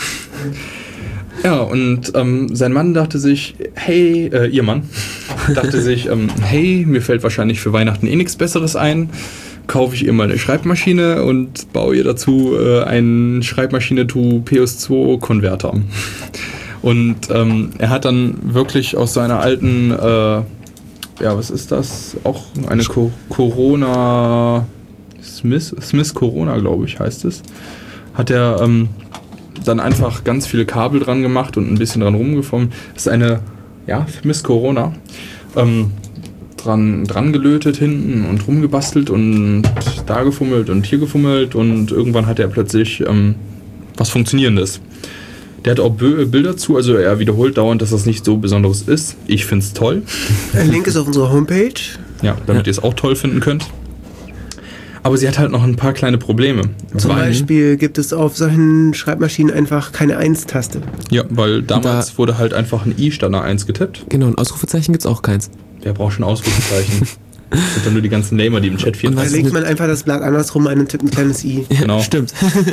Ja, und ähm, sein Mann dachte sich, hey, äh, ihr Mann, dachte sich, ähm, hey, mir fällt wahrscheinlich für Weihnachten eh nichts Besseres ein. Kaufe ich ihr mal eine Schreibmaschine und baue ihr dazu äh, einen Schreibmaschine to P S zwei Konverter. Und ähm, er hat dann wirklich aus seiner alten, äh, ja, was ist das? Auch eine Co- Corona, Smith, Smith Corona, glaube ich, heißt es. Hat er ähm, dann einfach ganz viele Kabel dran gemacht und ein bisschen dran rumgeformt. Das ist eine, ja, Smith Corona. Ähm, dran, dran gelötet hinten und rumgebastelt und da gefummelt und hier gefummelt und irgendwann hat er plötzlich ähm, was Funktionierendes. Der hat auch Bö- Bilder zu, also er wiederholt dauernd, dass das nicht so Besonderes ist. Ich finde es toll. Der Link ist auf unserer Homepage. Ja, damit ihr es auch toll finden könnt. Aber sie hat halt noch ein paar kleine Probleme. Zum weil, Beispiel gibt es auf solchen Schreibmaschinen einfach keine eins-Taste. Ja, weil damals Da- wurde halt einfach ein I statt einer eins getippt. Genau, ein Ausrufezeichen gibt's auch keins. Der braucht schon Ausrufezeichen. Das sind dann nur die ganzen Lamer, die im Chat viel Und Da was- legt man einfach das Blatt andersrum ein und tippt ein kleines I. Ja, Genau. stimmt.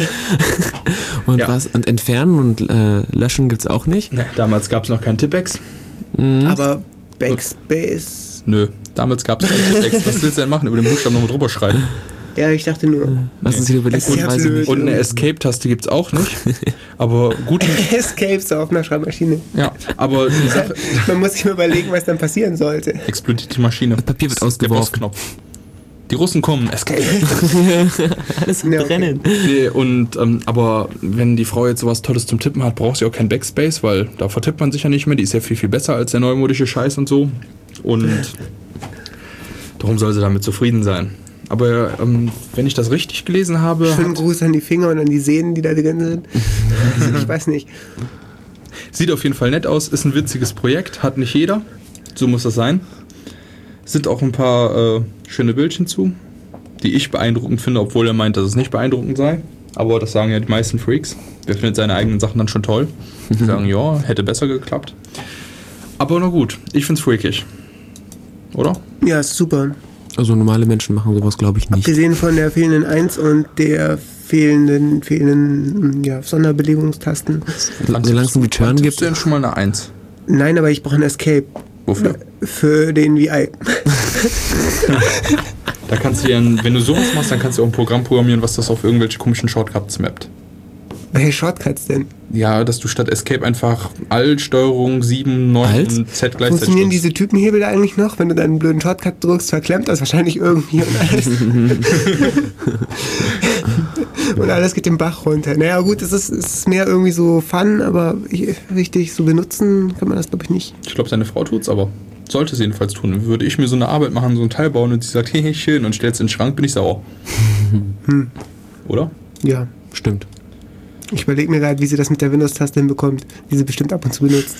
und Ja. was und entfernen und äh, löschen gibt's auch nicht. Ne, damals gab es noch keinen Tippex. Mhm. Aber Backspace. Nö, damals gab es keinen Tippex. Was willst du denn machen? Über den Buchstaben nochmal drüber schreiben. Ja, ich dachte nur. Was uns hier überlegt, Das ist ja weiß ich blöd. nicht. Und eine Escape-Taste gibt es auch nicht. Aber gut. Escapes auf einer Schreibmaschine. Ja, aber die Sache Man muss sich mal überlegen, was dann passieren sollte. explodiert die Maschine. Das Papier wird ist der ausgeworfen. Bossknopf. Die Russen kommen, Escape. Alles Ja, okay. brennen. Nee, und, ähm, aber wenn die Frau jetzt sowas Tolles zum Tippen hat, braucht sie auch kein Backspace, weil da vertippt man sich ja nicht mehr. Die ist ja viel, viel besser als der neumodische Scheiß und so. Und darum soll sie damit zufrieden sein. Aber ähm, wenn ich das richtig gelesen habe, Schönen hat, Gruß an die Finger und an die Sehnen, die da drin sind. Ich weiß nicht. sieht auf jeden Fall nett aus, ist ein witziges Projekt, hat nicht jeder. So muss das sein. Sind auch ein paar äh, schöne Bildchen zu, die ich beeindruckend finde, obwohl er meint, dass es nicht beeindruckend sei. Aber das sagen ja die meisten Freaks. Wer findet seine eigenen Sachen dann schon toll? Die sagen, ja, hätte besser geklappt. Aber na gut, ich find's freakig. Oder? Ja, ist super. Also normale Menschen machen sowas, glaube ich, nicht. Abgesehen von der fehlenden eins und der fehlenden, fehlenden ja, Sonderbelegungstasten. Solange es einen Return Tippst gibt. du denn schon mal eine eins? Nein, aber ich brauche ein Escape. Wofür? Für den V I. Da kannst du ja, ein- wenn du sowas machst, dann kannst du auch ein Programm programmieren, was das auf irgendwelche komischen Shortcuts mappt. Welche Shortcuts denn? Ja, dass du statt Escape einfach Alt, Steuerung, sieben, neun Alt? und Z gleichzeitig Funktionieren drückst. diese Typenhebel da eigentlich noch? Wenn du dann einen blöden Shortcut drückst, verklemmt das wahrscheinlich irgendwie und alles. und alles geht den Bach runter. Naja gut, es ist, es ist mehr irgendwie so Fun, aber ich, richtig so benutzen kann man das glaube ich nicht. Ich glaube, seine Frau tut's, aber sollte sie jedenfalls tun. Würde ich mir so eine Arbeit machen, so ein Teil bauen und sie sagt, hey, schön, und stellst in den Schrank, bin ich sauer. Hm. Oder? Ja. Stimmt. Ich überlege mir gerade, wie sie das mit der Windows-Taste hinbekommt, die sie bestimmt ab und zu benutzt.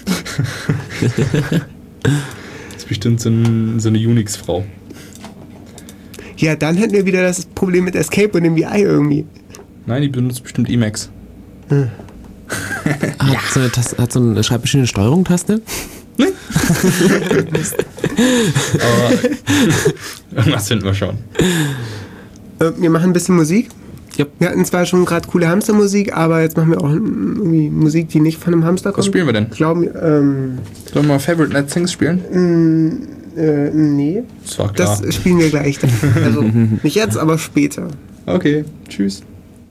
Das ist bestimmt so, ein, so eine Unix-Frau. Ja, dann hätten wir wieder das Problem mit Escape und dem V I irgendwie. Nein, die benutzt bestimmt Emacs. Hat, so eine Taste, hat so eine Schreibmaschine eine Steuerung-Taste? Aber irgendwas finden wir schon. Äh, wir machen ein bisschen Musik. Yep. Wir hatten zwar schon gerade coole Hamstermusik, aber jetzt machen wir auch irgendwie Musik, die nicht von einem Hamster kommt. Was spielen wir denn? Ich glaube, ähm... Sollen wir mal Favorite Night Things spielen? Mh, äh, nee. Das war klar. Das spielen wir gleich dann. Also nicht jetzt, aber später. Okay, tschüss.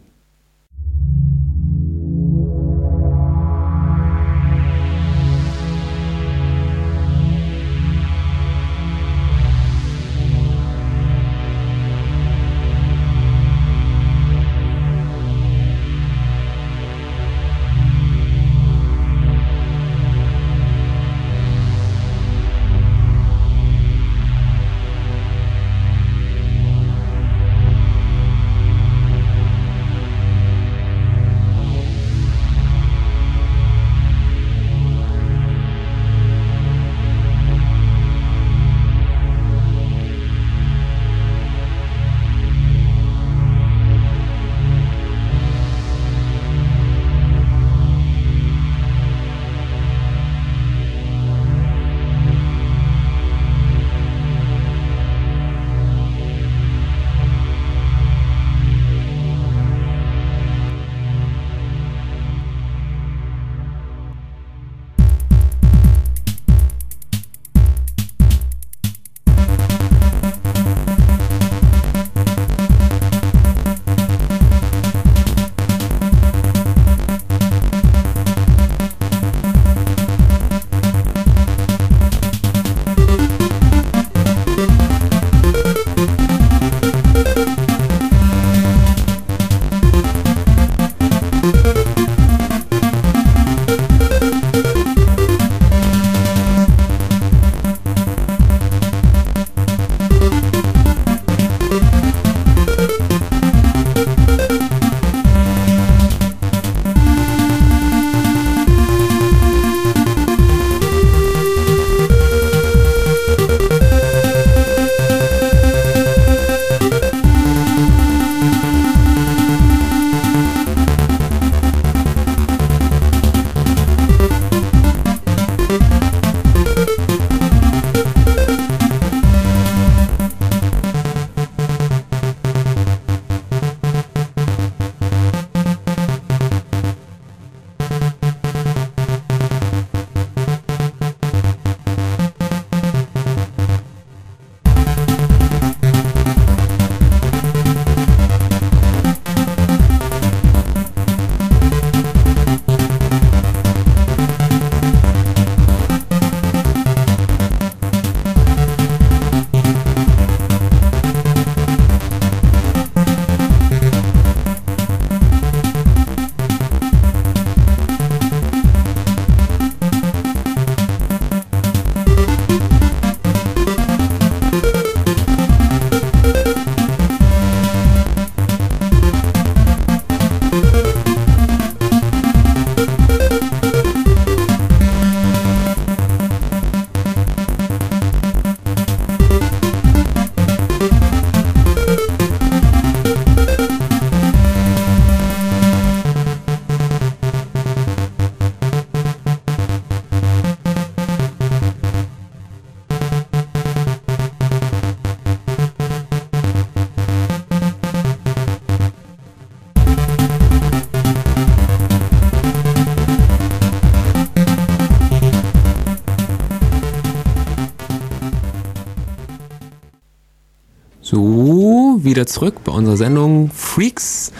So, wieder zurück bei unserer Sendung Freaks.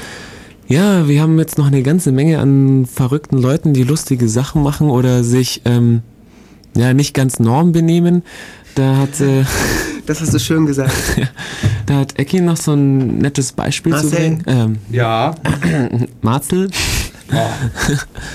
Ja, wir haben jetzt noch eine ganze Menge an verrückten Leuten, die lustige Sachen machen oder sich ähm, ja nicht ganz norm benehmen. Da hat äh, das hast du schön gesagt. Da hat Ecki noch so ein nettes Beispiel Marcel. zu bringen. Ähm, Ja. Marcel. Oh.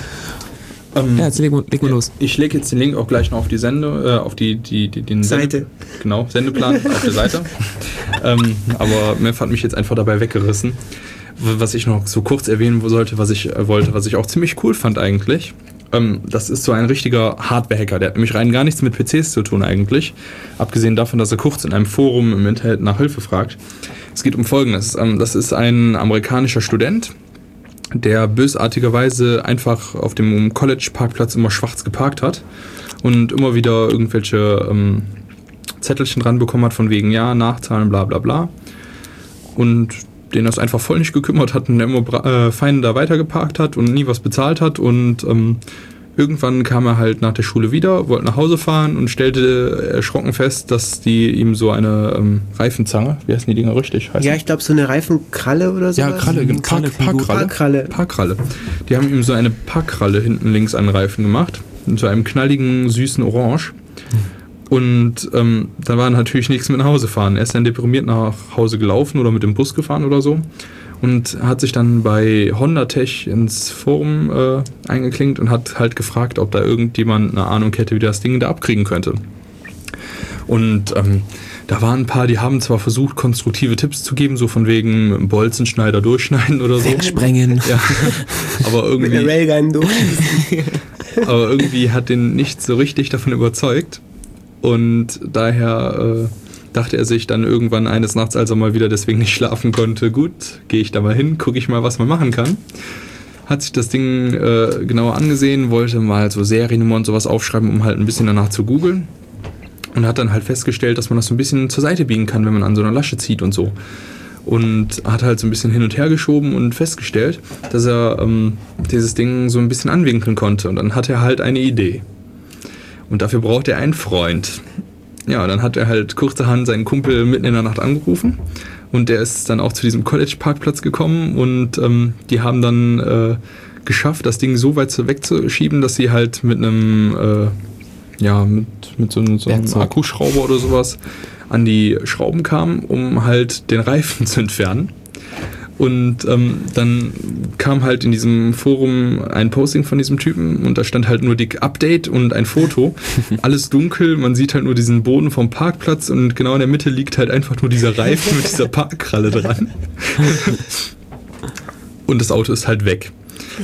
ähm, Ja, jetzt leg, leg mal los. Ich lege jetzt den Link auch gleich noch auf die Sende, äh, auf die, die, die den Seite. Sende, genau, Sendeplan auf der Seite. ähm, aber Mev hat mich jetzt einfach dabei weggerissen. Was ich noch so kurz erwähnen sollte, was ich äh, wollte, was ich auch ziemlich cool fand eigentlich. Ähm, das ist so ein richtiger Hardware-Hacker. Der hat nämlich rein gar nichts mit P Cs zu tun eigentlich. Abgesehen davon, dass er kurz in einem Forum im Internet nach Hilfe fragt. Es geht um Folgendes. Ähm, das ist ein amerikanischer Student. der bösartigerweise einfach auf dem College-Parkplatz immer schwarz geparkt hat und immer wieder irgendwelche ähm, Zettelchen dran bekommen hat von wegen, ja, Nachzahlen, bla bla bla. Und den das einfach voll nicht gekümmert hat und der immer äh, fein da weitergeparkt hat und nie was bezahlt hat. Und ähm, irgendwann kam er halt nach der Schule wieder, wollte nach Hause fahren und stellte erschrocken fest, dass die ihm so eine ähm, Reifenzange, wie heißen die Dinger richtig? Ja, ich glaube so eine Reifenkralle oder so. Ja, Kralle, Park, Kralle, Parkkralle. Parkkralle. Parkkralle. Die haben ihm so eine Parkkralle hinten links an den Reifen gemacht, in so einem knalligen, süßen Orange. Und ähm, da war natürlich nichts mit nach Hause fahren. Er ist dann deprimiert nach Hause gelaufen oder mit dem Bus gefahren oder so und hat sich dann bei Honda Tech ins Forum äh, eingeklinkt und hat halt gefragt, ob da irgendjemand eine Ahnung hätte, wie das Ding da abkriegen könnte. Und ähm, da waren ein paar, die haben zwar versucht, konstruktive Tipps zu geben, so von wegen Bolzenschneider durchschneiden oder so. Wegsprengen. Ja, aber irgendwie, mit der Railgun durch. aber irgendwie hat den nicht so richtig davon überzeugt. Und daher äh, dachte er sich dann irgendwann eines Nachts, als er mal wieder deswegen nicht schlafen konnte, gut, gehe ich da mal hin, gucke ich mal, was man machen kann. Hat sich das Ding äh, genauer angesehen, wollte mal so Seriennummer und sowas aufschreiben, um halt ein bisschen danach zu googeln. Und hat dann halt festgestellt, dass man das so ein bisschen zur Seite biegen kann, wenn man an so einer Lasche zieht und so. Und hat halt so ein bisschen hin und her geschoben und festgestellt, dass er ähm, dieses Ding so ein bisschen anwinkeln konnte. Und dann hat er halt eine Idee. Und dafür braucht er einen Freund. Ja, dann hat er halt kurzerhand seinen Kumpel mitten in der Nacht angerufen und der ist dann auch zu diesem College-Parkplatz gekommen und ähm, die haben dann äh, geschafft, das Ding so weit wegzuschieben, dass sie halt mit einem äh, ja, mit, mit so, so einem Akkuschrauber oder sowas an die Schrauben kamen, um halt den Reifen zu entfernen. Und ähm, dann kam halt in diesem Forum ein Posting von diesem Typen und da stand halt nur dick Update und ein Foto. Alles dunkel, man sieht halt nur diesen Boden vom Parkplatz und genau in der Mitte liegt halt einfach nur dieser Reifen mit dieser Parkkralle dran. Und das Auto ist halt weg.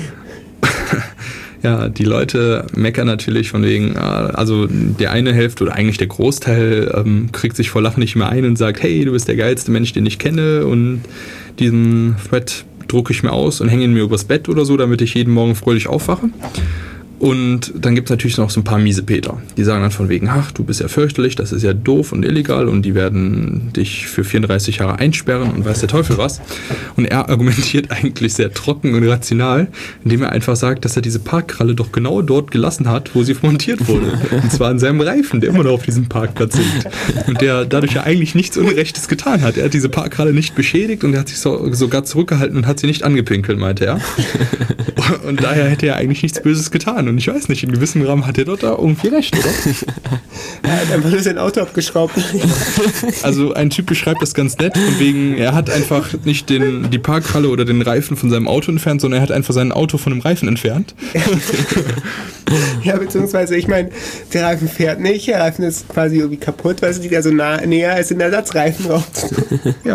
Ja, die Leute meckern natürlich von wegen, also der eine Hälfte oder eigentlich der Großteil ähm, kriegt sich vor Lachen nicht mehr ein und sagt, hey, du bist der geilste Mensch, den ich kenne und diesen Thread drucke ich mir aus und hänge ihn mir übers Bett oder so, damit ich jeden Morgen fröhlich aufwache. Und dann gibt es natürlich noch so ein paar miese Peter. Die sagen dann von wegen, ach, du bist ja fürchterlich, das ist ja doof und illegal und die werden dich für vierunddreißig Jahre einsperren und weiß der Teufel was. Und er argumentiert eigentlich sehr trocken und rational, indem er einfach sagt, dass er diese Parkkralle doch genau dort gelassen hat, wo sie montiert wurde. Und zwar an seinem Reifen, der immer noch auf diesem Parkplatz liegt. Und der dadurch ja eigentlich nichts Unrechtes getan hat. Er hat diese Parkkralle nicht beschädigt und er hat sich so, sogar zurückgehalten und hat sie nicht angepinkelt, meinte er. Und daher hätte er eigentlich nichts Böses getan. Und ich weiß nicht, in gewissem Rahmen hat er dort da irgendwie recht, oder? Er hat einfach nur sein Auto abgeschraubt. Also ein Typ beschreibt das ganz nett, von wegen, er hat einfach nicht den, die Parkkralle oder den Reifen von seinem Auto entfernt, sondern er hat einfach sein Auto von dem Reifen entfernt. Ja, beziehungsweise, ich meine, der Reifen fährt nicht, der Reifen ist quasi irgendwie kaputt, weil es liegt ja so nah, näher als in der Ersatzreifen drauf. Ja.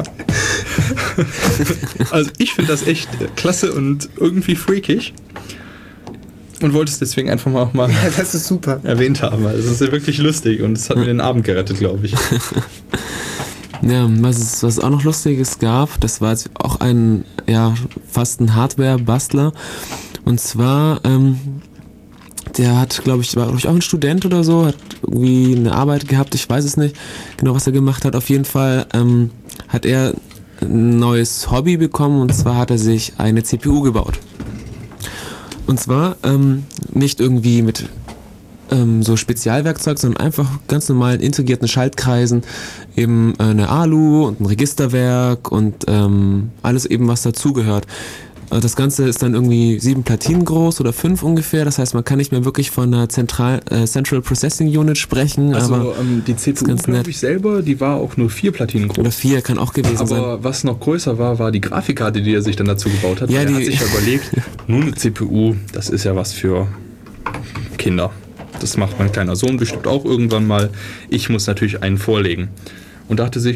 Also ich finde das echt klasse und irgendwie freakig. Und wollte es deswegen einfach mal auch mal ja, das ist super. erwähnt haben. Also es ist ja wirklich lustig und es hat mir den Abend gerettet, glaube ich. Ja, was es was auch noch Lustiges gab, das war jetzt auch ein, ja, fast ein Hardware-Bastler. Und zwar, ähm, der hat, glaube ich, war glaube ich auch ein Student oder so, hat irgendwie eine Arbeit gehabt, ich weiß es nicht genau, was er gemacht hat. Auf jeden Fall ähm, hat er ein neues Hobby bekommen und zwar hat er sich eine C P U gebaut. Und zwar ähm, nicht irgendwie mit ähm, so Spezialwerkzeug, sondern einfach ganz normalen integrierten Schaltkreisen, eben äh, eine Alu und ein Registerwerk und ähm, alles eben, was dazugehört. Äh, das Ganze ist dann irgendwie sieben Platinen groß oder fünf ungefähr, das heißt, man kann nicht mehr wirklich von einer Zentral, äh, Central Processing Unit sprechen. Also aber ähm, die C P U, glaube ich, selber, die war auch nur vier Platinen groß. Oder vier, kann auch gewesen aber sein. Aber was noch größer war, war die Grafikkarte, die er sich dann dazu gebaut hat. Ja, er die, hat sich ja überlegt, nur eine C P U, das ist ja was für Kinder. Das macht mein kleiner Sohn bestimmt auch irgendwann mal. Ich muss natürlich einen vorlegen. Und dachte sich, gut,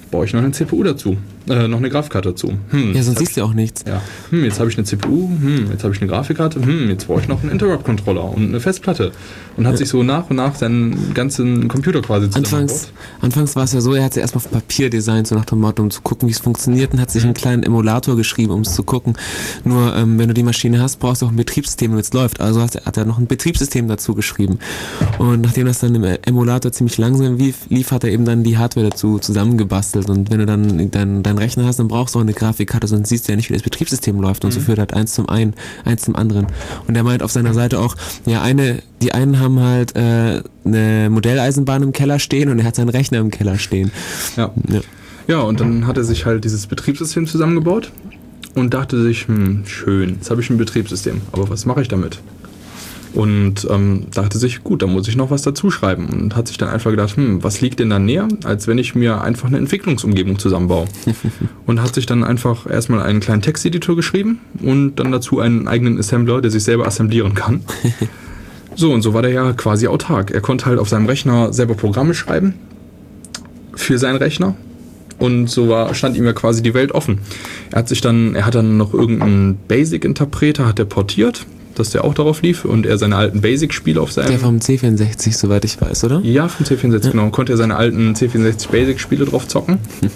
brauche ich noch eine C P U dazu, äh, noch eine Grafikkarte dazu. Hm, Ja, sonst siehst du ja auch nichts. Ja. Hm, jetzt habe ich eine C P U, hm, jetzt habe ich eine Grafikkarte, hm, jetzt brauche ich noch einen Interrupt-Controller und eine Festplatte. Und hat Ja. sich so nach und nach seinen ganzen Computer quasi zusammengebaut. Anfangs, anfangs war es ja so, er hat sich erstmal auf Papier designt, so nach dem Motto, um zu gucken, wie es funktioniert, und hat sich einen kleinen Emulator geschrieben, um es zu gucken. Nur, ähm, wenn du die Maschine hast, brauchst du auch ein Betriebssystem, damit es läuft. Also hat, hat er noch ein Betriebssystem dazu geschrieben. Und nachdem das dann im Emulator ziemlich langsam lief, lief, hat er eben dann die Hardware dazu zusammengebastelt. Und wenn du dann deinen dein Rechner hast, dann brauchst du auch eine Grafikkarte, sonst siehst du ja nicht, wie das Betriebssystem läuft. Und so führt halt eins zum einen, eins zum anderen. Und er meint auf seiner Seite auch, ja, eine, die einen haben halt äh, eine Modelleisenbahn im Keller stehen und er hat seinen Rechner im Keller stehen. Ja. Ja. Ja, und dann hat er sich halt dieses Betriebssystem zusammengebaut und dachte sich, hm, schön, jetzt habe ich ein Betriebssystem, aber was mache ich damit? Und ähm, dachte sich, gut, da muss ich noch was dazu schreiben. Und hat sich dann einfach gedacht, hm, was liegt denn da näher, als wenn ich mir einfach eine Entwicklungsumgebung zusammenbaue. Und hat sich dann einfach erstmal einen kleinen Texteditor geschrieben und dann dazu einen eigenen Assembler, der sich selber assemblieren kann. So, und so war der ja quasi autark. Er konnte halt auf seinem Rechner selber Programme schreiben für seinen Rechner. Und so war, stand ihm ja quasi die Welt offen. Er hat sich dann, er hat dann noch irgendeinen Basic-Interpreter, hat er portiert, dass der auch darauf lief und er seine alten Basic-Spiele auf seinem... Der vom C vierundsechzig, soweit ich weiß, oder? Ja, vom C vierundsechzig, Ja. genau. Konnte er seine alten C vierundsechzig Basic-Spiele drauf zocken.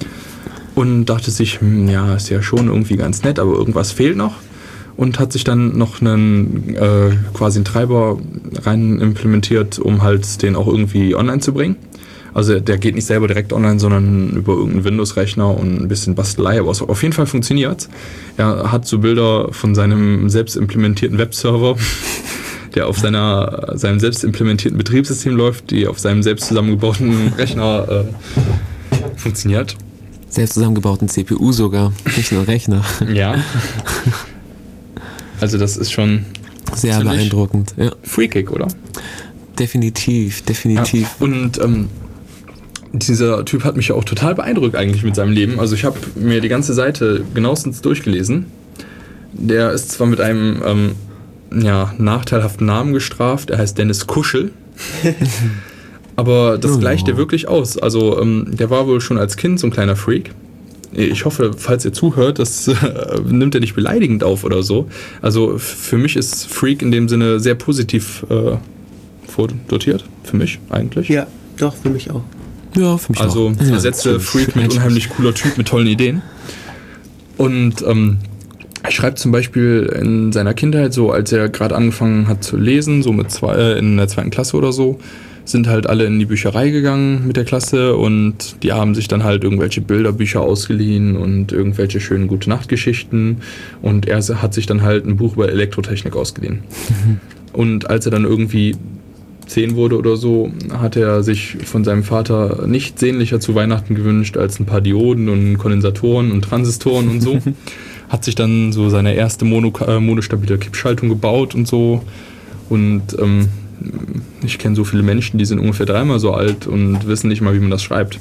Und dachte sich, hm, ja, ist ja schon irgendwie ganz nett, aber irgendwas fehlt noch. Und hat sich dann noch einen äh, quasi einen Treiber rein implementiert, um halt den auch irgendwie online zu bringen. Also der geht nicht selber direkt online, sondern über irgendeinen Windows-Rechner und ein bisschen Bastelei, aber auf jeden Fall funktioniert. Er hat so Bilder von seinem selbst implementierten Webserver, der auf seiner, seinem selbst implementierten Betriebssystem läuft, die auf seinem selbst zusammengebauten Rechner äh, funktioniert. Selbst zusammengebauten C P U sogar, nicht nur Rechner. Ja. Also das ist schon Sehr ziemlich beeindruckend, ja. freakig, oder? Definitiv, definitiv. Ja. Und ähm, dieser Typ hat mich ja auch total beeindruckt eigentlich mit seinem Leben. Also ich habe mir die ganze Seite genauestens durchgelesen. Der ist zwar mit einem ähm, ja, nachteilhaften Namen gestraft, er heißt Dennis Kuschel. Aber das Oh. gleicht er wirklich aus. Also ähm, der war wohl schon als Kind so ein kleiner Freak. Ich hoffe, falls ihr zuhört, das äh, nimmt er nicht beleidigend auf oder so. Also f- für mich ist Freak in dem Sinne sehr positiv äh, vordotiert. Für mich eigentlich. Ja, doch, für mich auch. Ja, für mich Also auch. ersetzte Freak mit unheimlich cooler Typ mit tollen Ideen. Und ähm, er schreibt zum Beispiel in seiner Kindheit, so als er gerade angefangen hat zu lesen, so mit zwei, äh, in der zweiten Klasse oder so, sind halt alle in die Bücherei gegangen mit der Klasse und die haben sich dann halt irgendwelche Bilderbücher ausgeliehen und irgendwelche schönen Gute-Nacht-Geschichten und er hat sich dann halt ein Buch über Elektrotechnik ausgeliehen. Mhm. Und als er dann irgendwie zehn wurde oder so, hat er sich von seinem Vater nichts sehnlicher zu Weihnachten gewünscht als ein paar Dioden und Kondensatoren und Transistoren und so. Hat sich dann so seine erste Mono, äh, monostabile Kippschaltung gebaut und so. Und ähm, ich kenne so viele Menschen, die sind ungefähr dreimal so alt und wissen nicht mal, wie man das schreibt.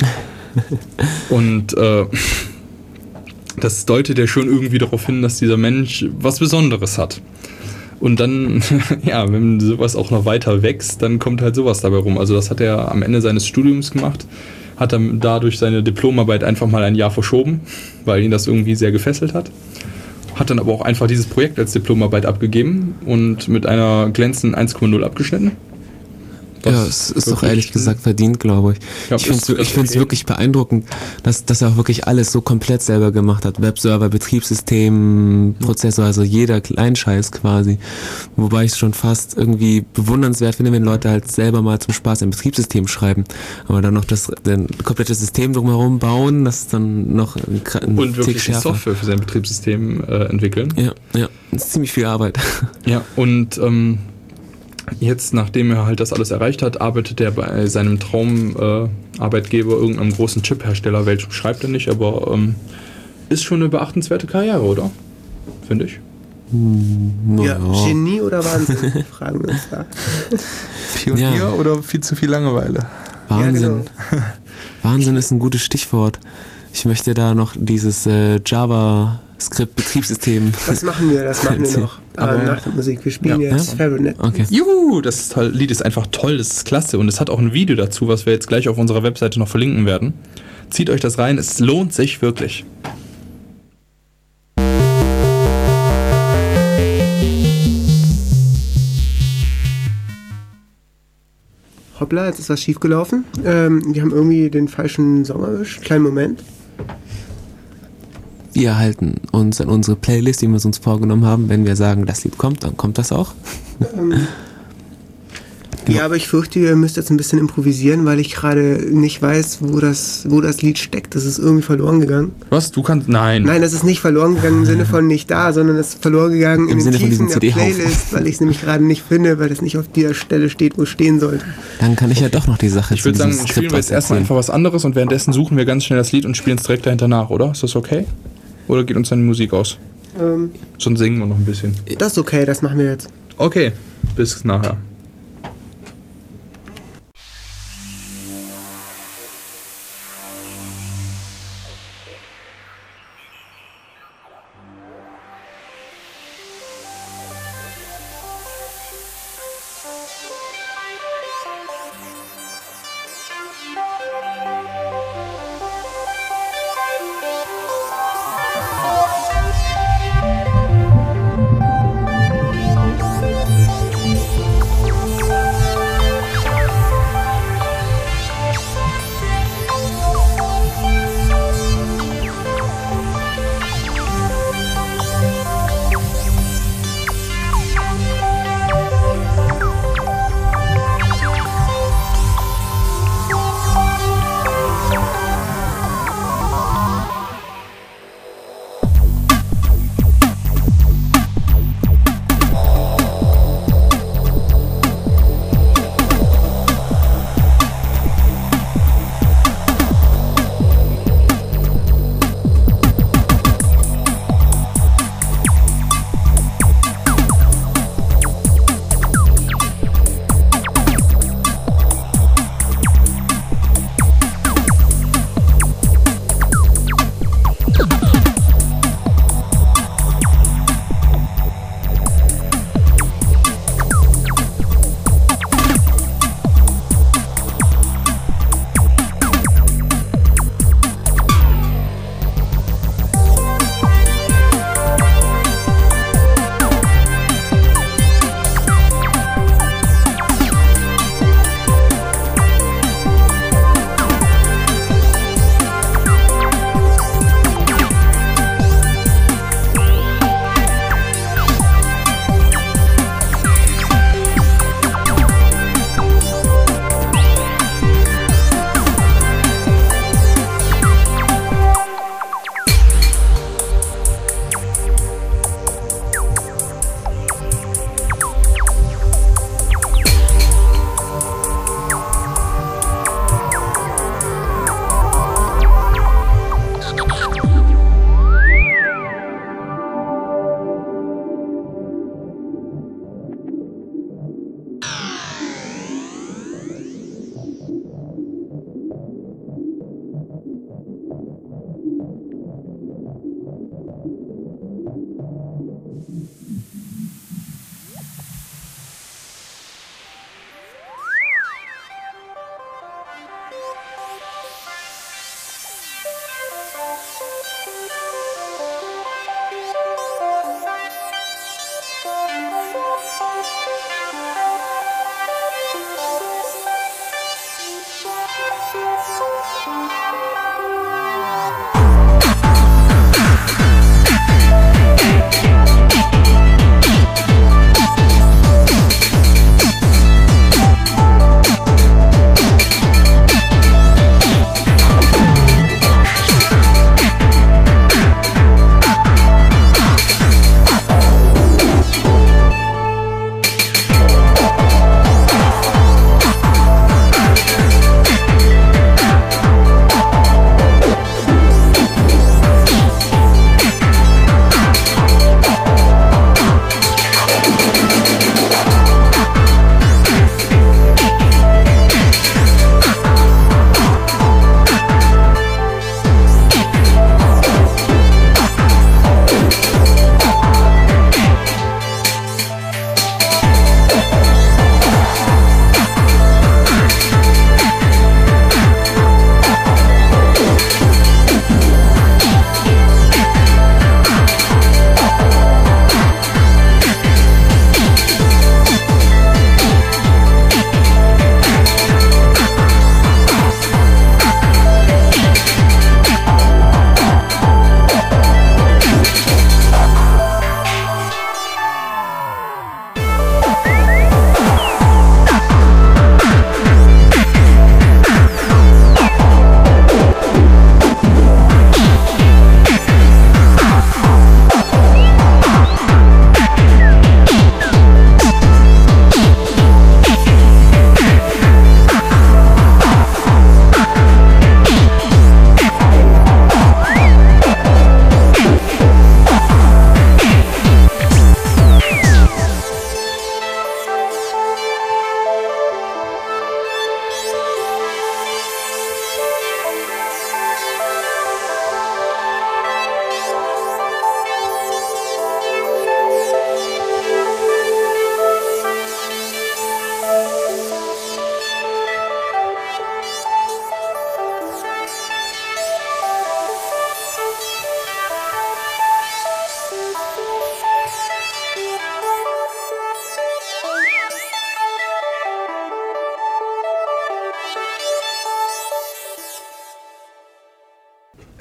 Und äh, das deutet ja schon irgendwie darauf hin, dass dieser Mensch was Besonderes hat. Und dann, ja, wenn sowas auch noch weiter wächst, dann kommt halt sowas dabei rum. Also das hat er am Ende seines Studiums gemacht, hat dann dadurch seine Diplomarbeit einfach mal ein Jahr verschoben, weil ihn das irgendwie sehr gefesselt hat. Hat dann aber auch einfach dieses Projekt als Diplomarbeit abgegeben und mit einer glänzenden eins Komma null abgeschnitten. Was Ja, es ist doch wirklich- ehrlich gesagt verdient, glaube ich. Ja, ich finde ist- es ist okay. wirklich beeindruckend, dass, dass er auch wirklich alles so komplett selber gemacht hat. Webserver, Betriebssystem, Prozessor, also jeder Kleinscheiß quasi. Wobei ich es schon fast irgendwie bewundernswert finde, wenn Leute halt selber mal zum Spaß ein Betriebssystem schreiben. Aber dann noch das ein komplettes System drumherum bauen, das ist dann noch ein, ein Und Tick wirklich die schärfer. Software für sein Betriebssystem äh, entwickeln. Ja, ja, das ist ziemlich viel Arbeit. Ja, und ähm, jetzt, nachdem er halt das alles erreicht hat, arbeitet er bei seinem Traumarbeitgeber, äh, Arbeitgeber, irgendeinem großen Chip-Hersteller, welchem schreibt er nicht, aber ähm, ist schon eine beachtenswerte Karriere, oder? Finde ich. Ja, Genie oder Wahnsinn? Fragen wir uns da. Pionier Ja. oder viel zu viel Langeweile? Wahnsinn. Ja, genau. Wahnsinn ist ein gutes Stichwort. Ich möchte da noch dieses äh, JavaScript-Betriebssystem. Das machen wir, das machen wir noch Aber- äh, nach der Musik. Wir spielen Ja. jetzt Fahrenheit. Okay. Juhu, das ist toll. Lied ist einfach toll, das ist klasse und es hat auch ein Video dazu, was wir jetzt gleich auf unserer Webseite noch verlinken werden. Zieht euch das rein, es lohnt sich wirklich. Hoppla, jetzt ist was schiefgelaufen. Ähm, wir haben irgendwie den falschen Song erwischt. Kleinen Moment. Wir halten uns an unsere Playlist, die wir uns vorgenommen haben. Wenn wir sagen, das Lied kommt, dann kommt das auch. Ähm, ja, aber ich fürchte, ihr müsst jetzt ein bisschen improvisieren, weil ich gerade nicht weiß, wo das, wo das Lied steckt. Das ist irgendwie verloren gegangen. Was? Du kannst... Nein. Nein, das ist nicht verloren gegangen im Sinne von nicht da, sondern es ist verloren gegangen Im in Sinne den von Tiefen diesem der C D-Haufen. Playlist, weil ich es nämlich gerade nicht finde, weil es nicht auf der Stelle steht, wo es stehen sollte. Dann kann ich ja doch noch die Sache Ich würde sagen, dann spielen wir jetzt erstmal einfach was anderes und währenddessen suchen wir ganz schnell das Lied und spielen es direkt dahinter nach, oder? Ist das okay? Oder geht uns dann die Musik aus? Ähm, Sonst singen wir noch ein bisschen. das ist okay, das machen wir jetzt. Okay, bis nachher.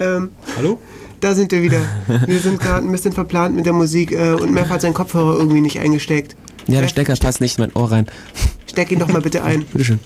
ähm, Hallo? da sind wir wieder. Wir sind gerade ein bisschen verplant mit der Musik äh, und Mev hat seinen Kopfhörer irgendwie nicht eingesteckt. Ja, der Mev, Stecker passt nicht in mein Ohr rein. Steck ihn doch mal bitte ein. Bitteschön.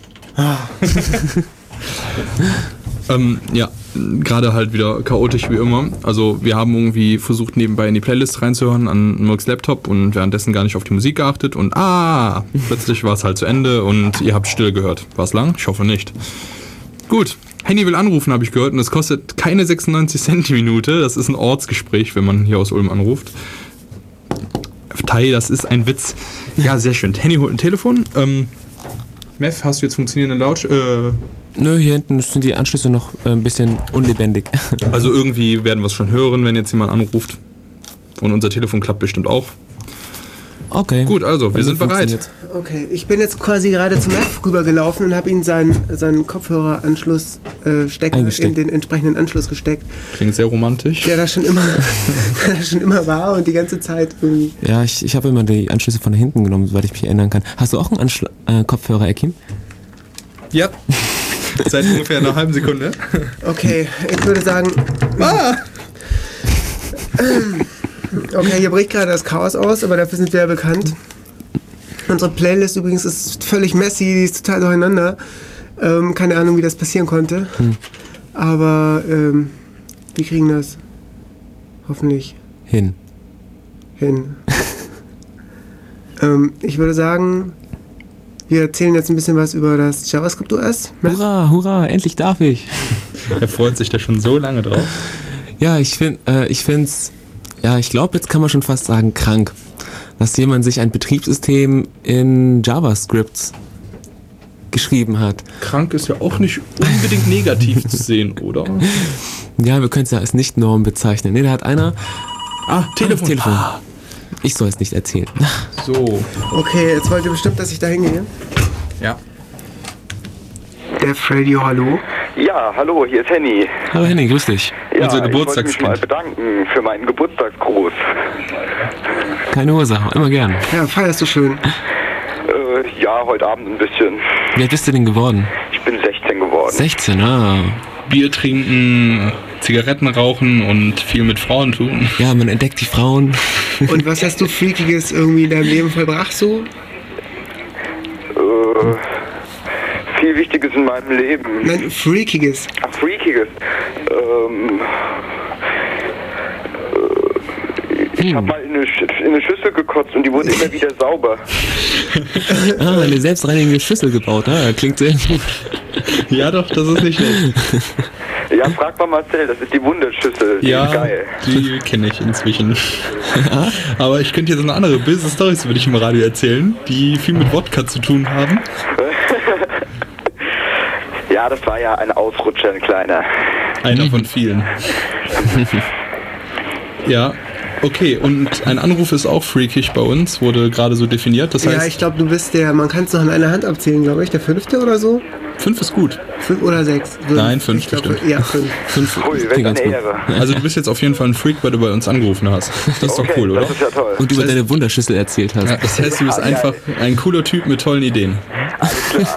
Ähm, ja, gerade halt wieder chaotisch wie immer. Also wir haben irgendwie versucht nebenbei in die Playlist reinzuhören an Mirks Laptop und währenddessen gar nicht auf die Musik geachtet und ah, plötzlich war es halt zu Ende und ihr habt still gehört. War es lang? Ich hoffe nicht. Gut, Henny will anrufen, habe ich gehört, und es kostet keine sechsundneunzig Cent die Minute. Das ist ein Ortsgespräch, wenn man hier aus Ulm anruft. Tai, das ist ein Witz. Ja, sehr schön. Henny holt ein Telefon. Ähm, Mev, hast du jetzt funktionierende Laut... Äh, Nö, hier hinten sind die Anschlüsse noch äh, ein bisschen unlebendig. Also irgendwie werden wir es schon hören, wenn jetzt jemand anruft. Und unser Telefon klappt bestimmt auch. Okay. Gut, also, wir Also sind bereit. funktioniert's. Okay, ich bin jetzt quasi gerade zum Mev rübergelaufen und habe ihm seinen, seinen Kopfhöreranschluss äh, Stecker in Eingesteckt. den entsprechenden Anschluss gesteckt, Klingt sehr romantisch. der da schon immer, der da schon immer war und die ganze Zeit irgendwie. Ja, ich, ich habe immer die Anschlüsse von hinten genommen, soweit ich mich erinnern kann. Hast du auch einen Anschl äh, Kopfhörer, Ekim? Ja. Seit ungefähr einer halben Sekunde. Okay, ich würde sagen. Ah! Okay, hier bricht gerade das Chaos aus, aber dafür sind wir ja bekannt. Unsere Playlist übrigens ist völlig messy, die ist total durcheinander. Ähm, keine Ahnung, wie das passieren konnte. Hm. Aber ähm, wir kriegen das hoffentlich Hin. hin. ähm, ich würde sagen, wir erzählen jetzt ein bisschen was über das JavaScript O S. Hurra, hurra, endlich darf ich. Er freut sich da schon so lange drauf. Ja, ich finde, äh, ich finde es, ja, ich glaube, jetzt kann man schon fast sagen, krank, dass jemand sich ein Betriebssystem in JavaScript geschrieben hat. Krank ist ja auch nicht unbedingt negativ zu sehen, oder? Ja, wir können es ja als Nicht-Norm bezeichnen. Nee, da hat einer... Ah, Telefon. Ah, Telefon. Ich soll es nicht erzählen. So. Okay, jetzt wollt ihr bestimmt, dass ich da hingehe. Ja. Def Radio, hallo. Ja, hallo, hier ist Henny. Hallo Henning, grüß dich. Ja, Unser ich wollte mich Geburtstagskind. mal bedanken für meinen Geburtstagsgruß. Keine Ursache, immer gern. Ja, feierst du schön. Äh, ja, heute Abend ein bisschen. Wie alt bist du denn geworden? Ich bin sechzehn geworden. sechzehn, ah. Bier trinken, Zigaretten rauchen und viel mit Frauen tun. Ja, man entdeckt die Frauen. Und was hast du Freakiges irgendwie in deinem Leben vollbracht so? Äh, viel Wichtiges in meinem Leben. Nein, Freakiges. Ach, Freakiges. Ähm, äh, ich habe mal in eine, Sch in eine Schüssel gekotzt und die wurde immer wieder sauber. Ah, eine selbstreinigende Schüssel gebaut. Ah, klingt sehr gut. Ja doch, das ist nicht schlecht. Ja, frag mal Marcel, das ist die Wunderschüssel. Die Ja, ist geil. die kenne ich inzwischen. Aber ich könnte jetzt eine andere Business Stories würde ich im Radio erzählen, die viel mit Wodka zu tun haben. Ja, das war ja ein Ausrutscher, ein kleiner. Einer von vielen. Ja, okay. Und ein Anruf ist auch freakig bei uns, wurde gerade so definiert. Das Ja, heißt, ich glaube, du bist der, man kann es noch an einer Hand abzählen, glaube ich, der fünfte oder so? fünf ist gut. Fünf oder sechs? Fünf. Nein, fünf Ich glaub, bestimmt. ja, fünf. Fünf Ui, klingt welch ganz eine gut. Ehre. Also du bist jetzt auf jeden Fall ein Freak, weil du bei uns angerufen hast. Das ist doch Okay, cool, oder? das ist ja toll. Und über deine Wunderschüssel erzählt hast. Ja, das heißt, du bist Ja, einfach geil. ein cooler Typ mit tollen Ideen. Alles klar.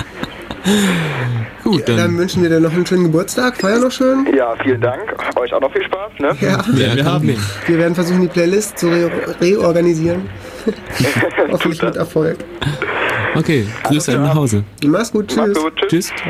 Gut, Dann dann. wünschen wir dir noch einen schönen Geburtstag, feier noch schön. Ja, vielen Dank. Euch auch noch viel Spaß, ne? Ja, Werden wir kein haben. Problem. wir werden versuchen, die Playlist zu re reorganisieren. Hoffentlich mit Erfolg. Okay, Grüße nach Hause. Mach's gut, tschüss. Mach's gut, tschüss. Tschüss.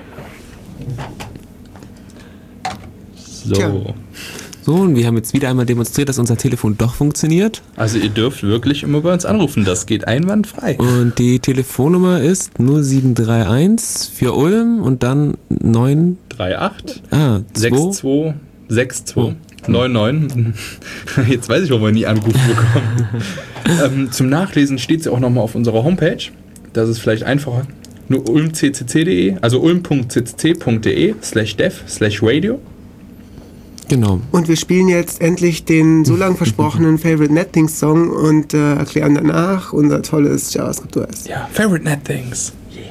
Tja. So. So, und wir haben jetzt wieder einmal demonstriert, dass unser Telefon doch funktioniert. Also ihr dürft wirklich immer bei uns anrufen. Das geht einwandfrei. Und die Telefonnummer ist null sieben drei eins für Ulm und dann neun, drei acht ah, sechs zwei. zwei sechs zwei neun neun. Jetzt weiß ich, warum wir nie Anrufe bekommen. ähm, zum Nachlesen steht sie auch nochmal auf unserer Homepage. Das ist vielleicht einfacher. Nur ulmccc punkt de, also ulm punkt c c c punkt de slash dev slash radio. Genau. Und wir spielen jetzt endlich den so lang versprochenen Favorite Netthings Song und äh, erklären danach unser tolles JavaScript O S. Ja, Favorite Net Things.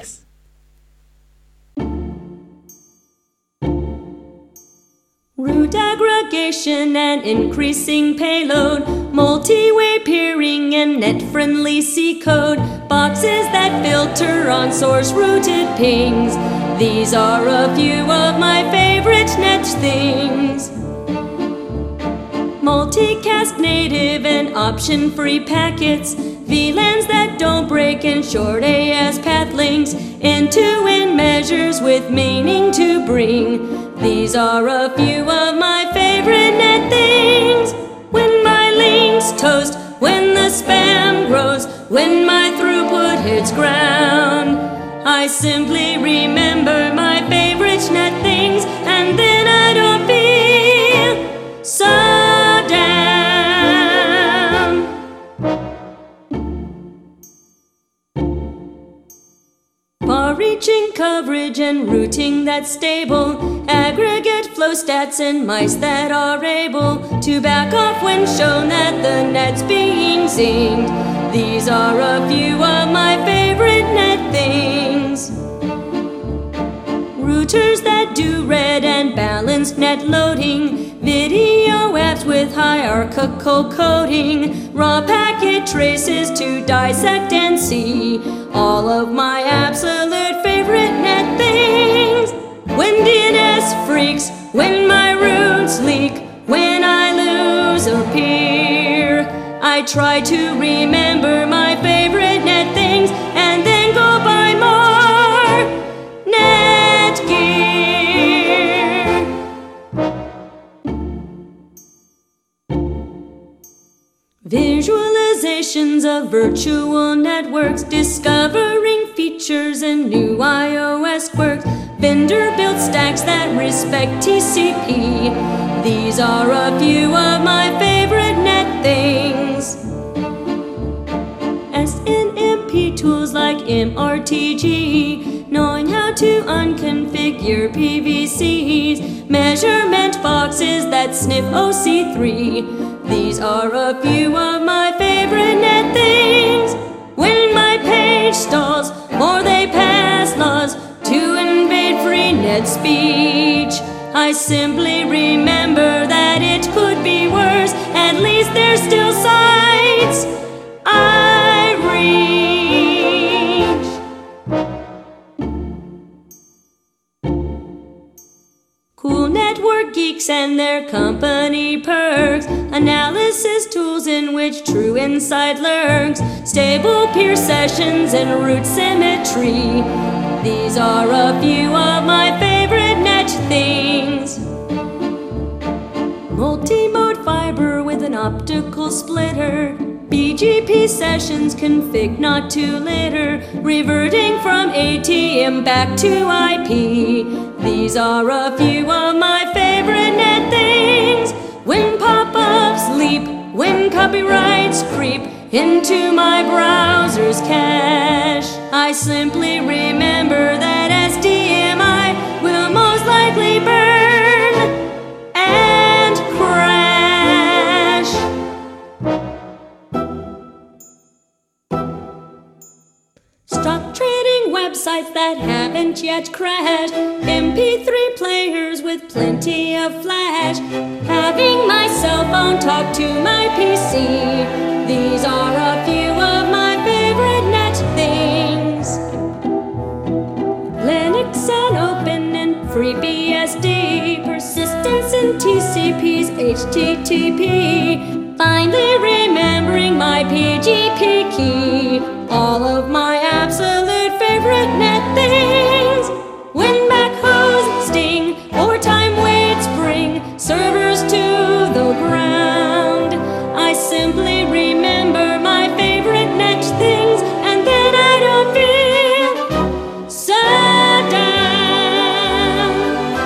Root aggregation and increasing payload, multi-way peering and net-friendly C code, boxes that filter on source-rooted pings. These are a few of my favorite net net things. Multicast native and option-free packets, V LANs that don't break, and short A S path links, end-to-end measures with meaning to bring. These are a few of my favorite net things. When my links toast, when the spam grows, when my throughput hits ground, I simply remember my favorite net things, and then I don't feel so down. Far-reaching coverage and routing that's stable, aggregate flow stats and mice that are able to back off when shown that the net's being zinged. These are a few of my favorite net things. Routers that do read and balanced net loading, video apps with hierarchical coding, raw packet traces to dissect and see. All of my absolute favorite net things. When D N S freaks, when my routes leak, when I lose a peer, I try to remember my favorite net things and then go buy more Netgear. Visualizations of virtual networks, discovering features and new iOS quirks, vendor-built stacks that respect T C P. These are a few of my favorite net things. S N M P tools like M R T G, knowing how to unconfigure P V Cs, measurement boxes that sniff O C three. These are a few of my favorite net things. When my page stalls or they pass laws to invade free net speech, I simply remember that it could be worse. At least there's still sites I reach. Cool network geeks and their company perks, analysis tools in which true insight lurks, stable peer sessions and root symmetry. These are a few of my favorite net things. Multi-mode fiber with an optical splitter, B G P sessions config not to litter, reverting from A T M back to I P. These are a few of my favorite net things. When pop-ups leap, when copyrights creep into my browser's cache, I simply remember that S D M I will most likely burn and crash. Stop trading websites that haven't yet crashed, M P three players with plenty of flash, having my cell phone talk to my P C. These are a few of my favorite net things. Linux and Open and FreeBSD, persistence in T C P's H T T P, finally remembering my P G P key. All of my absolute favorite net things. When backhoes sting or time waits bring servers to the ground, I simply remember my favorite net things, and then I don't feel so down.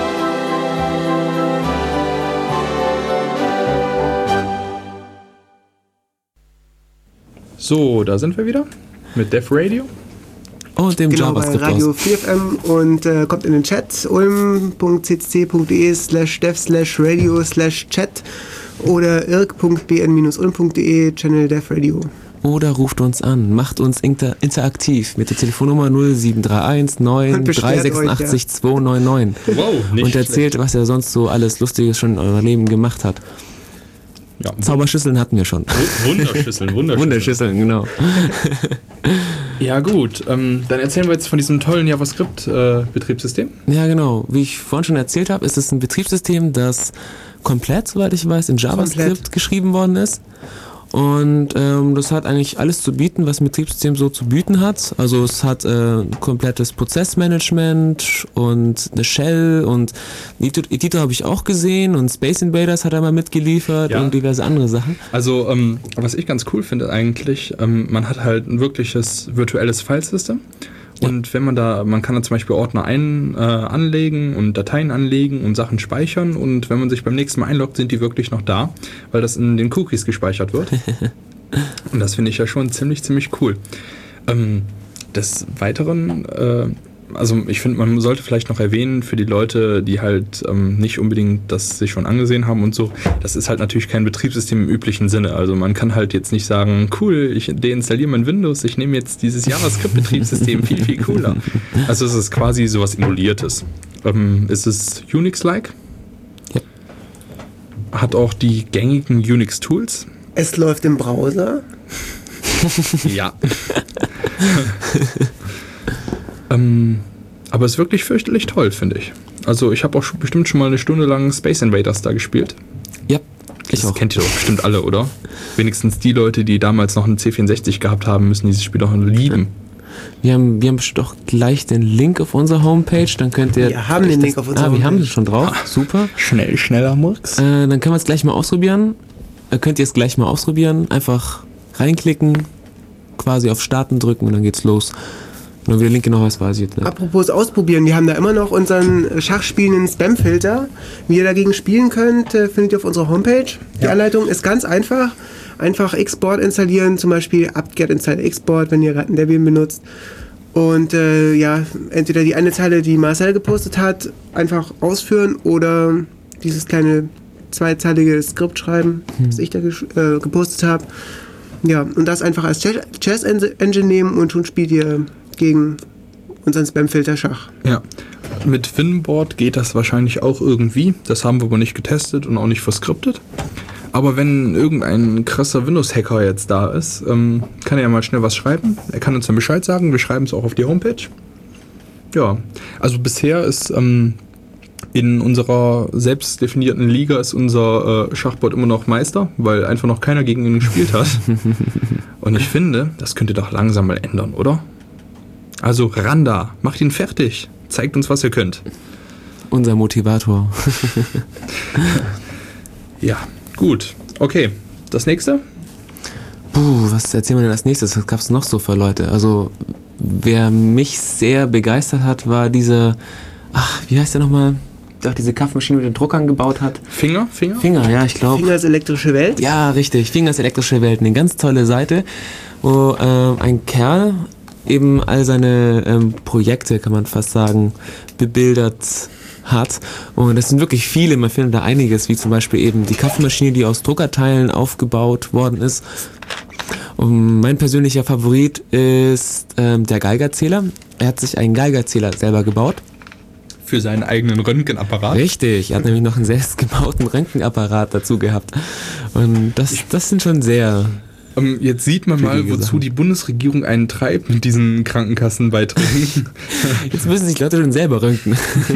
So, da sind wir wieder mit Def Radio. Und dem Genau, bei JavaScript Radio aus. vier F M und äh, kommt in den Chat ulm.ccc.de slash dev slash radio slash chat oder irk.bn-ulm.de Channel Dev Radio. Oder ruft uns an, macht uns inter interaktiv mit der Telefonnummer null sieben drei eins neun drei sechs acht euch, zwei neun neun Wow, nicht und erzählt, schlecht. was er sonst so alles Lustiges schon in eurem Leben gemacht hat. Ja. Zauberschüsseln hatten wir schon. Wunderschüsseln, Wunderschüsseln. Wunderschüsseln, genau. Ja gut, ähm, dann erzählen wir jetzt von diesem tollen JavaScript-Betriebssystem. Äh, ja genau, wie ich vorhin schon erzählt habe, ist es ein Betriebssystem, das komplett, soweit ich weiß, in JavaScript komplett geschrieben worden ist. Und ähm, das hat eigentlich alles zu bieten, was ein Betriebssystem so zu bieten hat. Also es hat äh, ein komplettes Prozessmanagement und eine Shell und Editor habe ich auch gesehen und Space Invaders hat er mal mitgeliefert ja. und diverse andere Sachen. Also ähm, was ich ganz cool finde eigentlich, ähm, man hat halt ein wirkliches virtuelles Filesystem. Und wenn man da, man kann da zum Beispiel Ordner ein, äh, anlegen und Dateien anlegen und Sachen speichern und wenn man sich beim nächsten Mal einloggt, sind die wirklich noch da, weil das in den Cookies gespeichert wird. Und das finde ich ja schon ziemlich, ziemlich cool. Ähm, des Weiteren, äh, also ich finde, man sollte vielleicht noch erwähnen, für die Leute, die halt ähm, nicht unbedingt das sich schon angesehen haben und so, das ist halt natürlich kein Betriebssystem im üblichen Sinne. Also man kann halt jetzt nicht sagen, cool, ich deinstalliere mein Windows, ich nehme jetzt dieses JavaScript-Betriebssystem, viel, viel cooler. Also es ist quasi sowas Emuliertes. Ähm, es ist Unix-like, ja. Hat auch die gängigen Unix-Tools. Es läuft im Browser. Ja. ähm, aber es ist wirklich fürchterlich toll, finde ich. Also ich habe auch schon, bestimmt schon mal eine Stunde lang Space Invaders da gespielt. Ja, ich das auch. Kennt ihr doch bestimmt alle, oder? Wenigstens die Leute, die damals noch einen C vierundsechzig gehabt haben, müssen dieses Spiel doch lieben. Wir haben, wir haben bestimmt auch gleich den Link auf unserer Homepage, dann könnt ihr... Wir haben den Link das, auf unserer ah, Homepage. wir haben es schon drauf, Ah, super. Schnell, schneller Murks. Äh, dann können wir es gleich mal ausprobieren. Äh, könnt ihr es gleich mal ausprobieren, einfach reinklicken, quasi auf Starten drücken und dann geht's los. Und wie der Link genau heißt, weiß ich jetzt nicht. Apropos ausprobieren, wir haben da immer noch unseren schachspielenden Spam-Filter. Wie ihr dagegen spielen könnt, findet ihr auf unserer Homepage. Die Ja. Anleitung ist ganz einfach. Einfach Export installieren, zum Beispiel apt-get install export, wenn ihr gerade ein Debian benutzt. Und äh, ja, entweder die eine Zeile, die Marcel gepostet hat, einfach ausführen oder dieses kleine zweizeilige Skript schreiben, hm. das ich da äh, gepostet habe. Ja, und das einfach als Chess-Engine nehmen und schon spielt ihr gegen unseren Spam-Filter Schach. Ja, mit Winboard geht das wahrscheinlich auch irgendwie. Das haben wir aber nicht getestet und auch nicht verskriptet. Aber wenn irgendein krasser Windows-Hacker jetzt da ist, ähm, kann er ja mal schnell was schreiben. Er kann uns dann Bescheid sagen. Wir schreiben es auch auf die Homepage. Ja, also bisher ist ähm, in unserer selbst definierten Liga ist unser äh, Schachbot immer noch Meister, weil einfach noch keiner gegen ihn gespielt hat. Und ich finde, das könnt ihr doch langsam mal ändern, oder? Also ran da, macht ihn fertig. Zeigt uns, was ihr könnt. Unser Motivator. Ja, gut. Okay, das nächste? Puh, was erzählen wir denn als nächstes? Was gab es noch so für Leute? Also, wer mich sehr begeistert hat, war dieser, ach, wie heißt der nochmal? Doch, diese Kaffeemaschine mit den Druckern gebaut hat. Finger? Finger? Finger, ja, ich glaube. Fingers elektrische Welt? Ja, richtig. Fingers elektrische Welt. Eine ganz tolle Seite, wo ähm, ein Kerl eben all seine ähm, Projekte, kann man fast sagen, bebildert hat. Und das sind wirklich viele, man findet da einiges, wie zum Beispiel eben die Kaffeemaschine, die aus Druckerteilen aufgebaut worden ist. Und mein persönlicher Favorit ist ähm, der Geigerzähler. Er hat sich einen Geigerzähler selber gebaut. Für seinen eigenen Röntgenapparat? Richtig, er hat nämlich noch einen selbstgebauten Röntgenapparat dazu gehabt. Und das, das sind schon sehr... Um, jetzt sieht man mal, wozu Sachen. Die Bundesregierung einen treibt mit diesen Krankenkassenbeiträgen. Jetzt müssen sich Leute schon selber röntgen.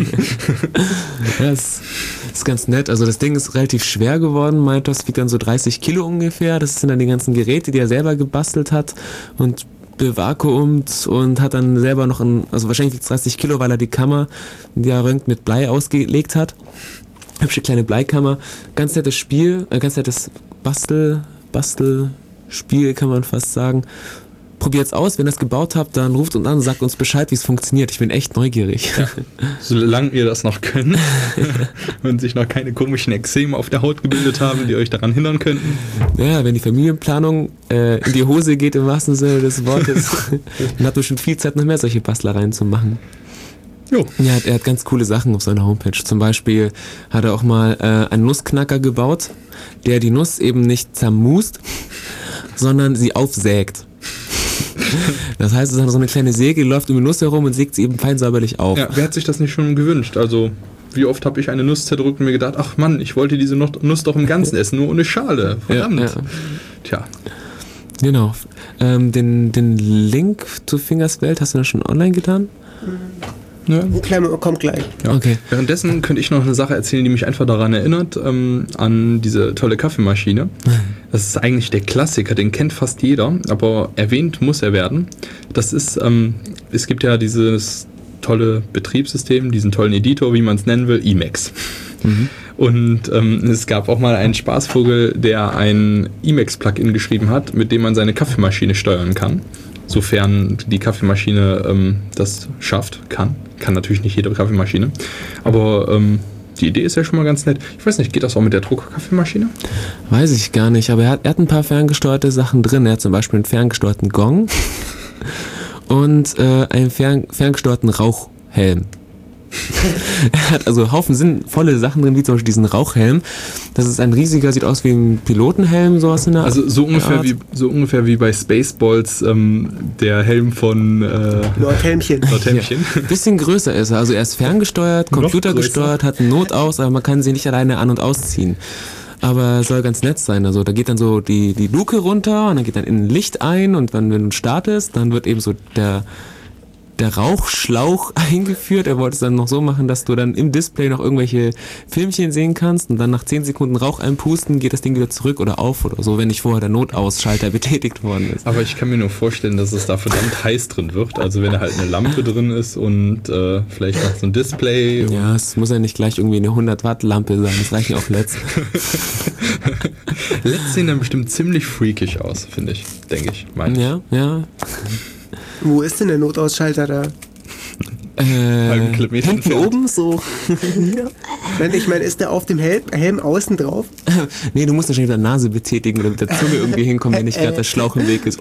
Das ist ganz nett. Also das Ding ist relativ schwer geworden, meint das, wiegt dann so dreißig Kilo ungefähr. Das sind dann die ganzen Geräte, die er selber gebastelt hat und bevakuumt und hat dann selber noch ein, also wahrscheinlich wiegt es dreißig Kilo, weil er die Kammer, die er röntgt, mit Blei ausgelegt hat. Hübsche kleine Bleikammer. Ganz nettes Spiel, äh, ganz nettes Bastel, Bastel, Spiel, kann man fast sagen. Probiert's aus, wenn ihr es gebaut habt, dann ruft uns an und sagt uns Bescheid, wie es funktioniert. Ich bin echt neugierig. Ja. Solange ihr das noch könnt und sich noch keine komischen Ekzeme auf der Haut gebildet haben, die euch daran hindern könnten. Ja, wenn die Familienplanung äh, in die Hose geht, im wahrsten Sinne des Wortes, dann habt ihr schon viel Zeit, noch mehr solche Bastlereien zu machen. Jo. Ja, er hat ganz coole Sachen auf seiner Homepage. Zum Beispiel hat er auch mal äh, einen Nussknacker gebaut, der die Nuss eben nicht zermust, sondern sie aufsägt. Das heißt, es ist so eine kleine Säge, die läuft um die Nuss herum und sägt sie eben fein säuberlich auf. Ja, wer hat sich das nicht schon gewünscht? Also, wie oft habe ich eine Nuss zerdrückt und mir gedacht, ach Mann, ich wollte diese Nuss doch im Ganzen essen, nur ohne Schale. Verdammt. Ja, ja. Tja. Genau. Ähm, den, den Link zu Fingers Welt hast du dann schon online getan? Ja. Kleiner, kommt gleich. Ja. Okay. Währenddessen könnte ich noch eine Sache erzählen, die mich einfach daran erinnert, ähm, an diese tolle Kaffeemaschine. Das ist eigentlich der Klassiker, den kennt fast jeder, aber erwähnt muss er werden. Das ist, ähm, es gibt ja dieses tolle Betriebssystem, diesen tollen Editor, wie man es nennen will, Emacs. Mhm. Und ähm, es gab auch mal einen Spaßvogel, der ein Emacs-Plugin geschrieben hat, mit dem man seine Kaffeemaschine steuern kann. Sofern die Kaffeemaschine ähm, das schafft, kann. Kann natürlich nicht jede Kaffeemaschine. Aber ähm, die Idee ist ja schon mal ganz nett. Ich weiß nicht, geht das auch mit der Druckerkaffeemaschine? Weiß ich gar nicht, aber er hat, er hat ein paar ferngesteuerte Sachen drin. Er hat zum Beispiel einen ferngesteuerten Gong und äh, einen fern, ferngesteuerten Rauchhelm. Er hat also Haufen sinnvolle Sachen drin, wie zum Beispiel diesen Rauchhelm. Das ist ein riesiger, sieht aus wie ein Pilotenhelm, sowas in der Also so ungefähr, Art. wie, so ungefähr wie bei Spaceballs ähm, der Helm von äh, Nordhelmchen. Nordhelmchen. Ja. Bisschen größer ist er. Also er ist ferngesteuert, computergesteuert, hat einen Notaus, aber man kann sie nicht alleine an- und ausziehen. Aber soll ganz nett sein. Also da geht dann so die, die Luke runter und dann geht dann in Licht ein und wenn, wenn du startest, dann wird eben so der der Rauchschlauch eingeführt. Er wollte es dann noch so machen, dass du dann im Display noch irgendwelche Filmchen sehen kannst und dann nach zehn Sekunden Rauch einpusten, geht das Ding wieder zurück oder auf oder so, wenn nicht vorher der Notausschalter betätigt worden ist. Aber ich kann mir nur vorstellen, dass es da verdammt heiß drin wird. Also wenn da halt eine Lampe drin ist und äh, vielleicht noch so ein Display. Ja, es muss ja nicht gleich irgendwie eine hundert Watt Lampe sein, das reichen auch L E Ds. L E Ds sehen dann bestimmt ziemlich freakig aus, finde ich, denke ich. Mein Ja, ja. Wo ist denn der Notausschalter da? Halben Äh, Kilometer hinten entfernt. oben so. Nein, ich meine, ist der auf dem Helm, Helm außen drauf? Nee, du musst wahrscheinlich mit der Nase betätigen oder mit der Zunge irgendwie hinkommen, wenn nicht gerade der Schlauch im Weg ist.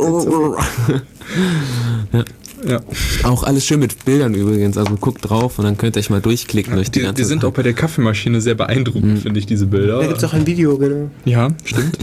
Ja. Ja. Auch alles schön mit Bildern übrigens, also guckt drauf und dann könnt ihr euch mal durchklicken durch die, Die, ganze die sind auch bei der Kaffeemaschine sehr beeindruckend, finde ich, diese Bilder. Da gibt's auch ein Video, genau. Ja, stimmt.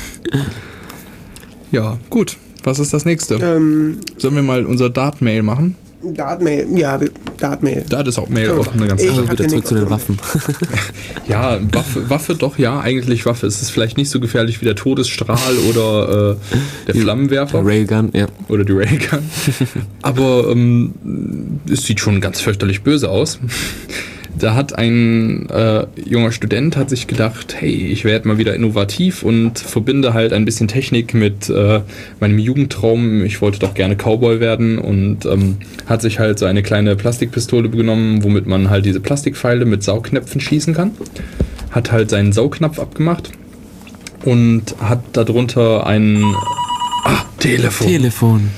Ja, gut. Was ist das nächste? Ähm, Sollen wir mal unser Dart-Mail machen? Dartmail, ja, Dartmail. Dart ist auch Mail, auch eine ganz Ich Also hab wieder den zurück Nick zu den auch Waffen. Ja, Waffe, Waffe doch, ja, eigentlich Waffe. Es ist vielleicht nicht so gefährlich wie der Todesstrahl oder äh, der Flammenwerfer. Der Railgun, ja. Oder die Railgun. Aber ähm, es sieht schon ganz fürchterlich böse aus. Da hat ein äh, junger Student hat sich gedacht, hey, ich werde mal wieder innovativ und verbinde halt ein bisschen Technik mit äh, meinem Jugendtraum. Ich wollte doch gerne Cowboy werden und ähm, hat sich halt so eine kleine Plastikpistole genommen, womit man halt diese Plastikpfeile mit Saugnäpfen schießen kann. Hat halt seinen Saugnapf abgemacht und hat darunter ein ah, Telefon. Telefon.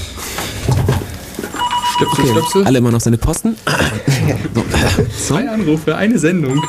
Stöpsel, Okay, Stöpsel. alle immer noch seine Posten. So. So. Zwei Anrufe, eine Sendung.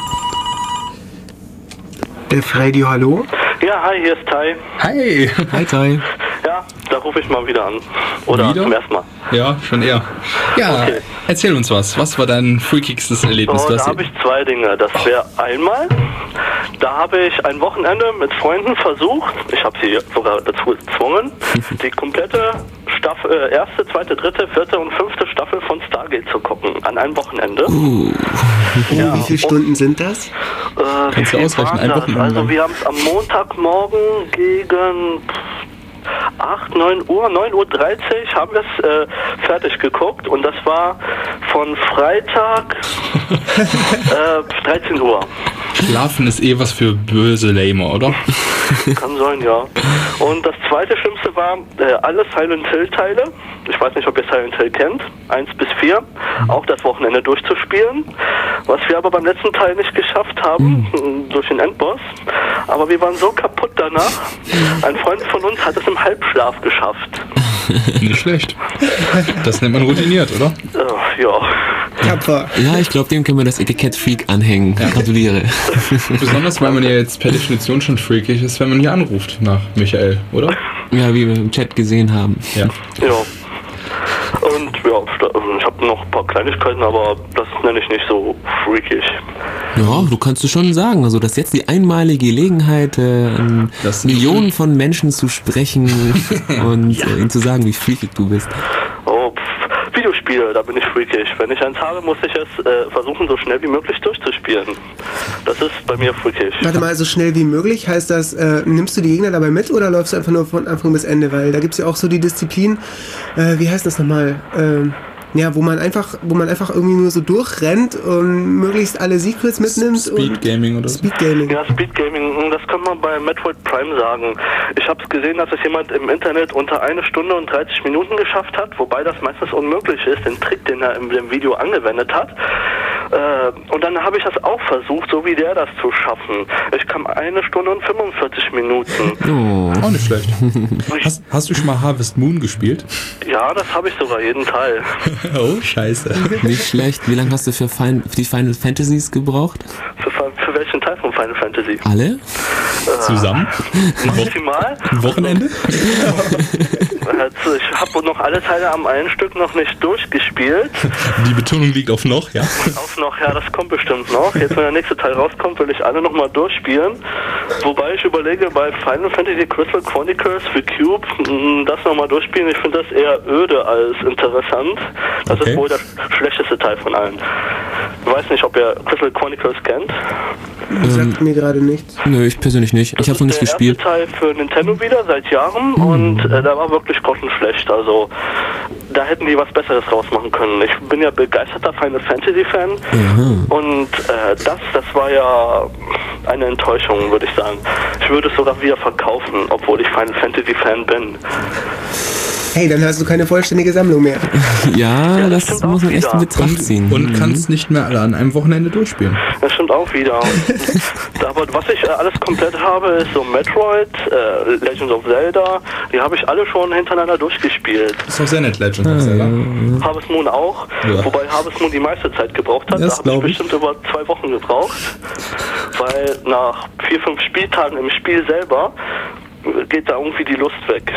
Def Radio, hallo? Ja, hi, hier ist Tai. Hi. Hi, Tai. Ja, da rufe ich mal wieder an. Oder Wieder? zum ersten Mal. Ja, schon eher. Ja, Okay. erzähl uns was. Was war dein freakigstes Erlebnis? Oh, Du da hast habe ich zwei Dinge. Das wäre einmal, da habe ich ein Wochenende mit Freunden versucht, ich habe sie sogar dazu gezwungen, die komplette Staffel, äh, erste, zweite, dritte, vierte und fünfte Staffel von Stargate zu gucken, an einem Wochenende. Oh, Ja, wie viele Stunden sind das? Äh, wie Kannst du viel ausrechnen, waren ein das? Wochenende Also lang. wir haben es am Montagmorgen gegen acht, neun Uhr, neun Uhr dreißig haben wir es äh, fertig geguckt und das war von Freitag äh, dreizehn Uhr. Schlafen ist eh was für böse Lamer, oder? Kann sein, ja. Und das zweite Schlimmste war, äh, alle Silent Hill Teile, ich weiß nicht, ob ihr Silent Hill kennt, eins bis vier, auch das Wochenende durchzuspielen, was wir aber beim letzten Teil nicht geschafft haben, mhm. durch den Endboss. Aber wir waren so kaputt danach, ein Freund von uns hat es im Halbschlaf geschafft. Nicht schlecht. Das nennt man routiniert, oder? Äh, ja. Tapfer. Ja, ich glaube, dem können wir das Etikett Freak anhängen. Gratuliere. Besonders, weil man ja jetzt per Definition schon freakig ist, wenn man hier anruft nach Michael, oder? Ja, wie wir im Chat gesehen haben. Ja. Ja. Und ja, ich habe noch ein paar Kleinigkeiten, aber das nenne ich nicht so freakig. Ja, du kannst es schon sagen. Also, das ist jetzt die einmalige Gelegenheit, äh, an Das- Millionen von Menschen zu sprechen und äh, ihnen zu sagen, wie freakig du bist. Oh, pff, Videospiele spiele, da bin ich freakig. Wenn ich eins habe, muss ich es äh, versuchen, so schnell wie möglich durchzuspielen. Das ist bei mir freakig. Warte mal, so schnell wie möglich, heißt das, äh, nimmst du die Gegner dabei mit oder läufst du einfach nur von Anfang bis Ende? Weil da gibt es ja auch so die Disziplin, äh, wie heißt das nochmal? Ähm, ja, wo man einfach, wo man einfach irgendwie nur so durchrennt und möglichst alle Secrets mitnimmt. Speed Gaming oder so? Speed Gaming. Ja, Speed Gaming, das kann man bei Metroid Prime sagen. Ich habe es gesehen, dass es jemand im Internet unter eine Stunde und dreißig Minuten geschafft hat, wobei das meistens unmöglich ist, den Trick, den er in dem Video angewendet hat. Äh, und dann habe ich das auch versucht, so wie der das zu schaffen. Ich kam eine Stunde und fünfundvierzig Minuten. Oh. Auch nicht schlecht. hast, hast du schon mal Harvest Moon gespielt? Ja, das habe ich sogar jeden Teil. Oh, scheiße. Nicht schlecht. Wie lange hast du für, Fin- für die Final Fantasies gebraucht? Für, für welchen Teil von Final Fantasy? Alle? Äh, Zusammen? Maximal? Ein Wochenende? Also ich habe noch alle Teile am einen Stück noch nicht durchgespielt. Die Betonung liegt auf noch, ja. Auf noch, ja, das kommt bestimmt noch. Jetzt, wenn der nächste Teil rauskommt, will ich alle nochmal durchspielen. Wobei ich überlege, bei Final Fantasy Crystal Chronicles für Cube mh, das nochmal durchspielen. Ich finde das eher öde als interessant. Das Okay. ist wohl der schlechteste Teil von allen. Ich weiß nicht, ob ihr Crystal Chronicles kennt. Das sagt mir gerade nichts. Nö, ich persönlich nicht. Ich habe noch nicht der gespielt. erste Teil für Nintendo wieder seit Jahren und äh, der war wirklich grottenschlecht. Also da hätten die was Besseres rausmachen können. Ich bin ja begeisterter Final Fantasy Fan und äh, das, das war ja eine Enttäuschung, würde ich sagen. Ich würde es sogar wieder verkaufen, obwohl ich Final Fantasy Fan bin. Hey, dann hast du keine vollständige Sammlung mehr. Ja, Ja, das das stimmt muss auch man echt in wieder. Betracht ziehen. Und Mhm. kannst nicht mehr alle an einem Wochenende durchspielen. Das stimmt auch wieder. Aber was ich äh, alles komplett habe, ist so Metroid, äh, Legend of Zelda. Die habe ich alle schon hintereinander durchgespielt. Ist doch sehr nett, Legend of Zelda. Harvest Moon auch, Ja. wobei Harvest Moon die meiste Zeit gebraucht hat. Das Da habe ich glaub ich. bestimmt über zwei Wochen gebraucht, weil nach vier, fünf Spieltagen im Spiel selber geht da irgendwie die Lust weg.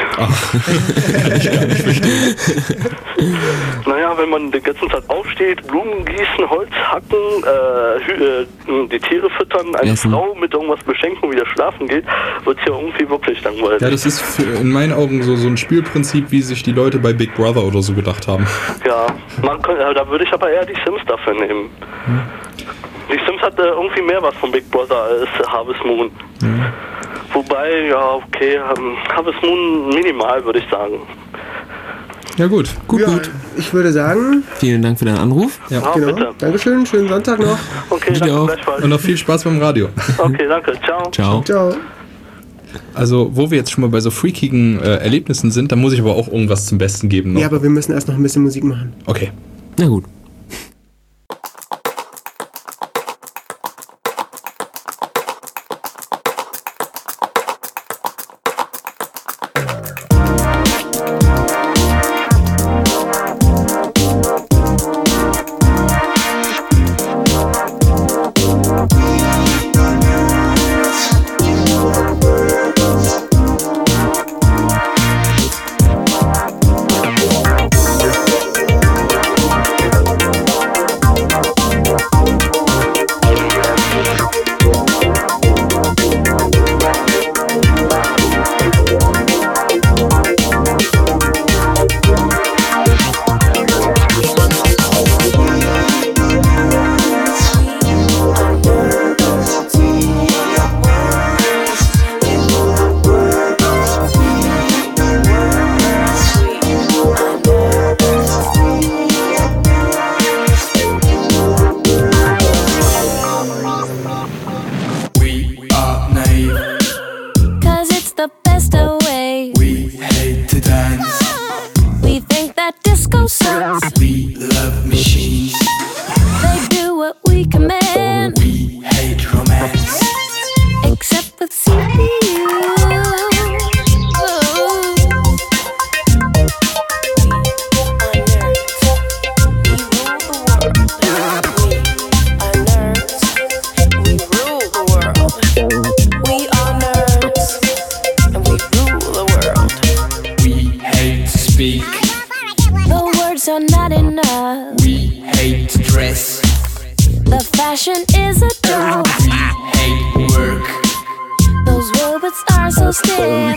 Naja, wenn man die ganze Zeit aufsteht, Blumen gießen, Holz hacken, äh, hü- äh, die Tiere füttern, eine Essen. Frau mit irgendwas beschenken und wieder schlafen geht, wird es ja irgendwie wirklich langweilig. Ja, das ist für, in meinen Augen so, so ein Spielprinzip, wie sich die Leute bei Big Brother oder so gedacht haben. Ja, man kann, äh, da würde ich aber eher die Sims dafür nehmen. Die Sims hat äh, irgendwie mehr was von Big Brother als äh, Harvest Moon. Wobei, ja, okay, ähm, Harvest Moon minimal, würde ich sagen. Ja gut. Gut, ja, gut. ich würde sagen, Vielen Dank für deinen Anruf. Ja. Ah, genau. bitte. Dankeschön, schönen Sonntag noch. Okay, Ich dir danke auch. gleichfalls. Und noch viel Spaß beim Radio. Okay, danke, ciao. Ciao. Ciao. Also, wo wir jetzt schon mal bei so freakigen äh, Erlebnissen sind, da muss ich aber auch irgendwas zum Besten geben noch. Ja, aber wir müssen erst noch ein bisschen Musik machen. Okay. Na gut.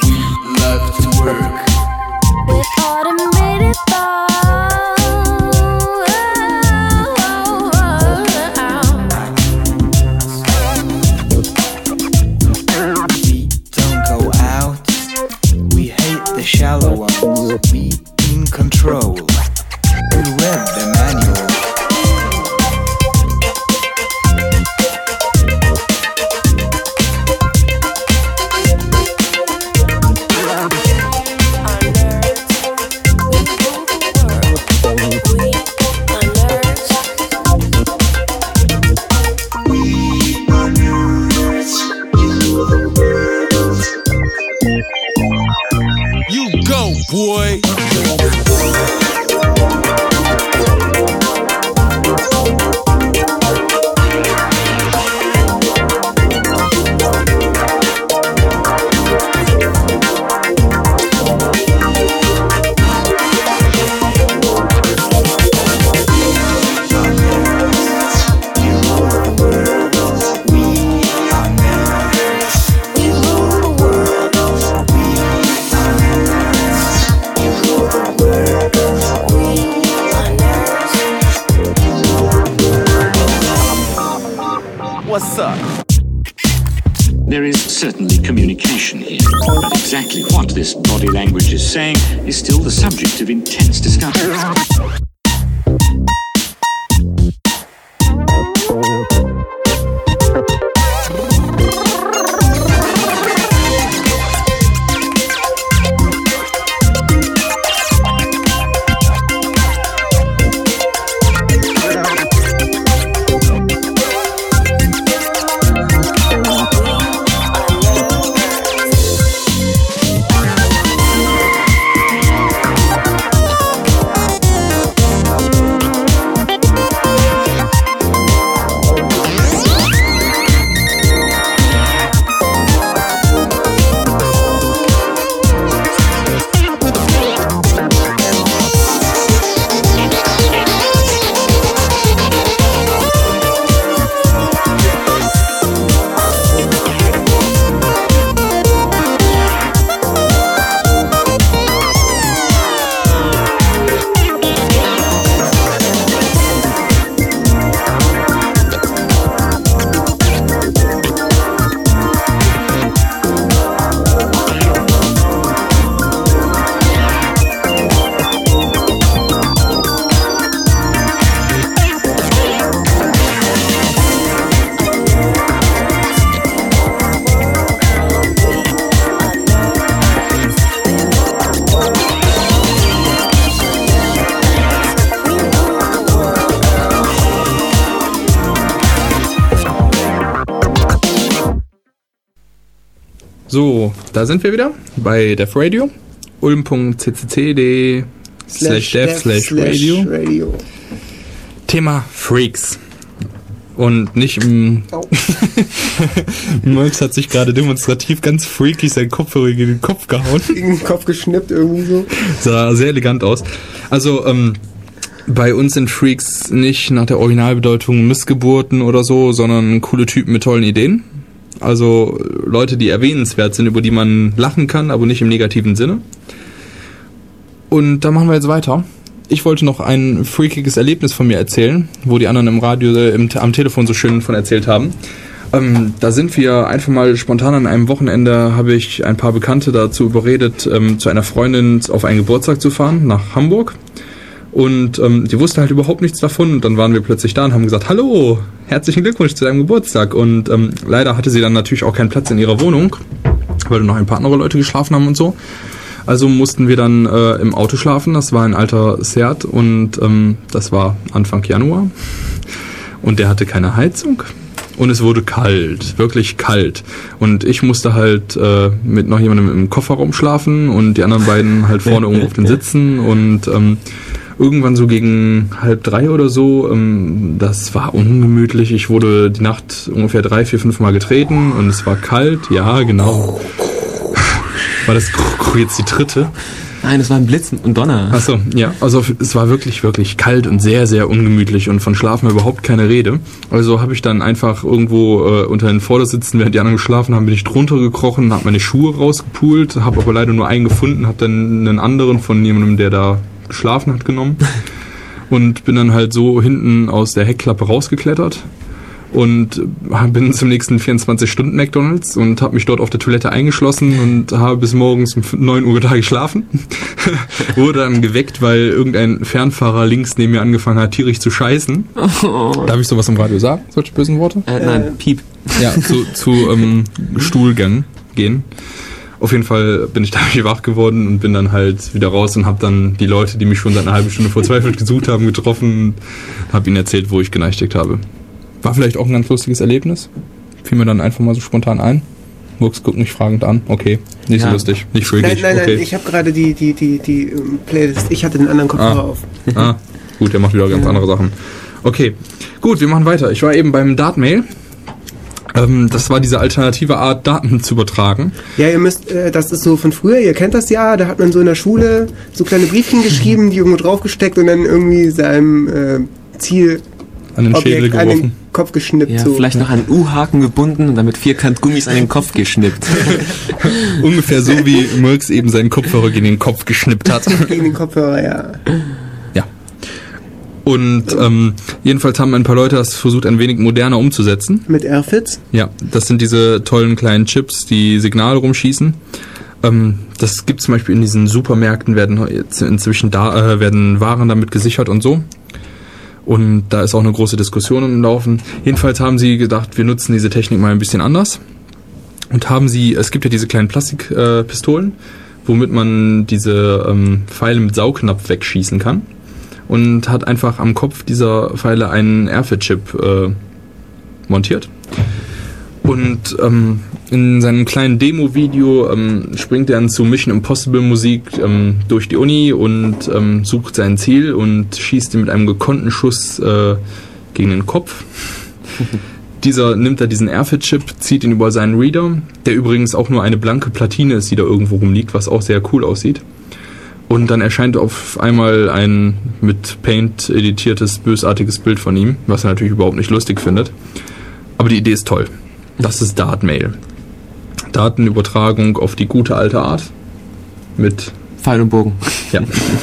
With automated thoughts boy. What's up? There is certainly communication here, but exactly what this body language is saying is still the subject of intense discussion. So, da sind wir wieder bei Def Radio. ulm punkt c c c punkt d e slash dev slash radio. Thema Freaks. Und nicht im... Oh. Max hat sich gerade demonstrativ ganz freaky seinen Kopfhörer in den Kopf gehauen. In den Kopf geschnippt irgendwie so. Sah sehr elegant aus. Also, ähm... bei uns sind Freaks nicht nach der Originalbedeutung Missgeburten oder so, sondern coole Typen mit tollen Ideen. Also Leute, die erwähnenswert sind, über die man lachen kann, aber nicht im negativen Sinne. Und da machen wir jetzt weiter. Ich wollte noch ein freakiges Erlebnis von mir erzählen, wo die anderen im Radio, äh, im, am Telefon so schön von erzählt haben. Ähm, da sind wir einfach mal spontan an einem Wochenende, habe ich ein paar Bekannte dazu überredet, ähm, zu einer Freundin auf einen Geburtstag zu fahren, nach Hamburg. Und ähm, die wusste halt überhaupt nichts davon. Und dann waren wir plötzlich da und haben gesagt, hallo, herzlichen Glückwunsch zu deinem Geburtstag. Und ähm, leider hatte sie dann natürlich auch keinen Platz in ihrer Wohnung, weil noch ein paar andere Leute geschlafen haben und so. Also mussten wir dann äh, im Auto schlafen. Das war ein alter Seat und ähm, das war Anfang Januar. Und der hatte keine Heizung. Und es wurde kalt, wirklich kalt. Und ich musste halt äh, mit noch jemandem im Kofferraum schlafen und die anderen beiden halt vorne irgendwo auf den Sitzen. Und ähm, irgendwann so gegen halb drei oder so, ähm, das war ungemütlich. Ich wurde die Nacht ungefähr drei, vier, fünf Mal getreten und es war kalt. Ja, genau. War das jetzt die dritte? Nein, es war ein Blitz und Donner. Achso, ja. Also es war wirklich, wirklich kalt und sehr, sehr ungemütlich und von Schlafen überhaupt keine Rede. Also habe ich dann einfach irgendwo äh, unter den Vordersitzen, während die anderen geschlafen haben, bin ich drunter gekrochen, habe meine Schuhe rausgepult, habe aber leider nur einen gefunden, habe dann einen anderen von jemandem, der da geschlafen hat, genommen und bin dann halt so hinten aus der Heckklappe rausgeklettert und bin zum nächsten vierundzwanzig-Stunden-McDonald's und habe mich dort auf der Toilette eingeschlossen und habe bis morgens um neun Uhr da geschlafen. Wurde dann geweckt, weil irgendein Fernfahrer links neben mir angefangen hat, tierisch zu scheißen. Oh. Darf ich sowas im Radio sagen? Solche bösen Worte? Äh, nein, Piep. Ja, zu, zu ähm, Stuhlgang gehen. Auf jeden Fall bin ich da wach geworden und bin dann halt wieder raus und habe dann die Leute, die mich schon seit einer halben Stunde verzweifelt gesucht haben, getroffen und habe ihnen erzählt, wo ich geneichtigt habe. War vielleicht auch ein ganz lustiges Erlebnis. Fiel mir dann einfach mal so spontan ein. Wux guckt mich fragend an. Okay, nicht Ja. so lustig, nicht freakig. Nein, nein, nein, okay. ich habe gerade die, die, die, die ähm, Playlist. Ich hatte den anderen Kopfhörer Ah. auf. Ah, gut, der macht wieder ganz andere Sachen. Okay, gut, wir machen weiter. Ich war eben beim Dartmail. Ähm, das war diese alternative Art, Daten zu übertragen. Ja, ihr müsst, äh, das ist so von früher, ihr kennt das ja, da hat man so in der Schule so kleine Briefchen geschrieben, die irgendwo draufgesteckt und dann irgendwie seinem äh, Ziel An den Schädel Objekt an geworfen. den Kopf geschnippt. Ja, so. vielleicht noch an U-Haken gebunden und dann mit Vierkant-Gummis an den Kopf geschnippt. Ungefähr so wie Murks eben seinen Kopfhörer gegen den Kopf geschnippt hat. Gegen den Kopfhörer, ja. Ja. Und ähm, jedenfalls haben ein paar Leute das versucht, ein wenig moderner umzusetzen. Mit Airfits. Ja, das sind diese tollen kleinen Chips, die Signale rumschießen. Ähm, das gibt zum Beispiel in diesen Supermärkten, werden jetzt inzwischen da, äh, werden Waren damit gesichert und so. Und da ist auch eine große Diskussion im Laufen. Jedenfalls haben sie gedacht, wir nutzen diese Technik mal ein bisschen anders. Und haben sie, es gibt ja diese kleinen Plastikpistolen, äh, Pistolen, womit man diese ähm, Pfeile mit Saugnapf wegschießen kann. Und hat einfach am Kopf dieser Pfeile einen Airfit-Chip äh, montiert. Und ähm, in seinem kleinen Demo-Video ähm, springt er dann zu Mission Impossible Musik ähm, durch die Uni und ähm, sucht sein Ziel und schießt ihn mit einem gekonnten Schuss äh, gegen den Kopf. Dieser nimmt da diesen Airfit-Chip, zieht ihn über seinen Reader, der übrigens auch nur eine blanke Platine ist, die da irgendwo rumliegt, was auch sehr cool aussieht. Und dann erscheint auf einmal ein mit Paint editiertes, bösartiges Bild von ihm, was er natürlich überhaupt nicht lustig findet. Aber die Idee ist toll. Das ist Dartmail. Datenübertragung auf die gute alte Art. Mit Pfeil und Bogen. Ja.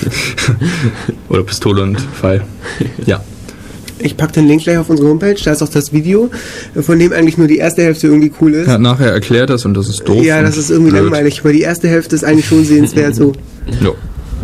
Oder Pistole und Pfeil. Ja. Ich packe den Link gleich auf unsere Homepage, da ist auch das Video, von dem eigentlich nur die erste Hälfte irgendwie cool ist. Er hat nachher erklärt das und das ist doof. Ja, das ist irgendwie blöd. langweilig, aber die erste Hälfte ist eigentlich schon sehenswert so. Ja.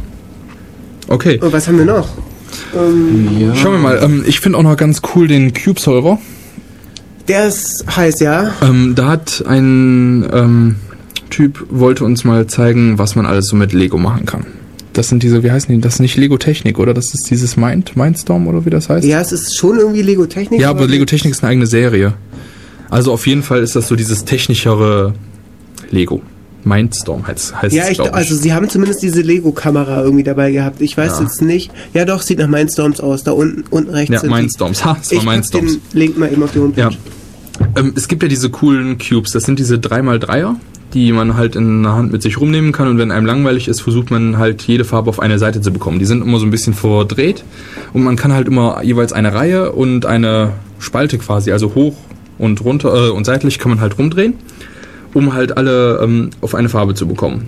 Okay. Und was haben wir noch? Ähm, Ja. Schauen wir mal. Ähm, ich finde auch noch ganz cool den Cube-Solver. der ist heiß, ja. Ähm, da hat ein ähm, Typ, wollte uns mal zeigen, was man alles so mit Lego machen kann. Das sind diese, wie heißen die? Das ist nicht Lego Technik, oder? Das ist dieses Mind, Mindstorm, oder wie das heißt? Ja, es ist schon irgendwie Lego Technik. Ja, aber Lego Technik ist eine eigene Serie. Also auf jeden Fall ist das so dieses technischere Lego. Mindstorm heißt, heißt Ja, es, ich, glaube ich. also sie haben zumindest diese Lego-Kamera irgendwie dabei gehabt. Ich weiß Ja. jetzt nicht. Ja doch, sieht nach Mindstorms aus. Da unten, unten rechts Ja, sind die. Mindstorms. Ha, es Ich war pack Mindstorms. den Link mal eben auf die Homepage. Ja. Ähm, es gibt ja diese coolen Cubes. Das sind diese drei mal dreier, die man halt in der Hand mit sich rumnehmen kann. Und wenn einem langweilig ist, versucht man halt jede Farbe auf eine Seite zu bekommen. Die sind immer so ein bisschen verdreht. Und man kann halt immer jeweils eine Reihe und eine Spalte quasi, also hoch und runter äh, und seitlich kann man halt rumdrehen, um halt alle ähm, auf eine Farbe zu bekommen.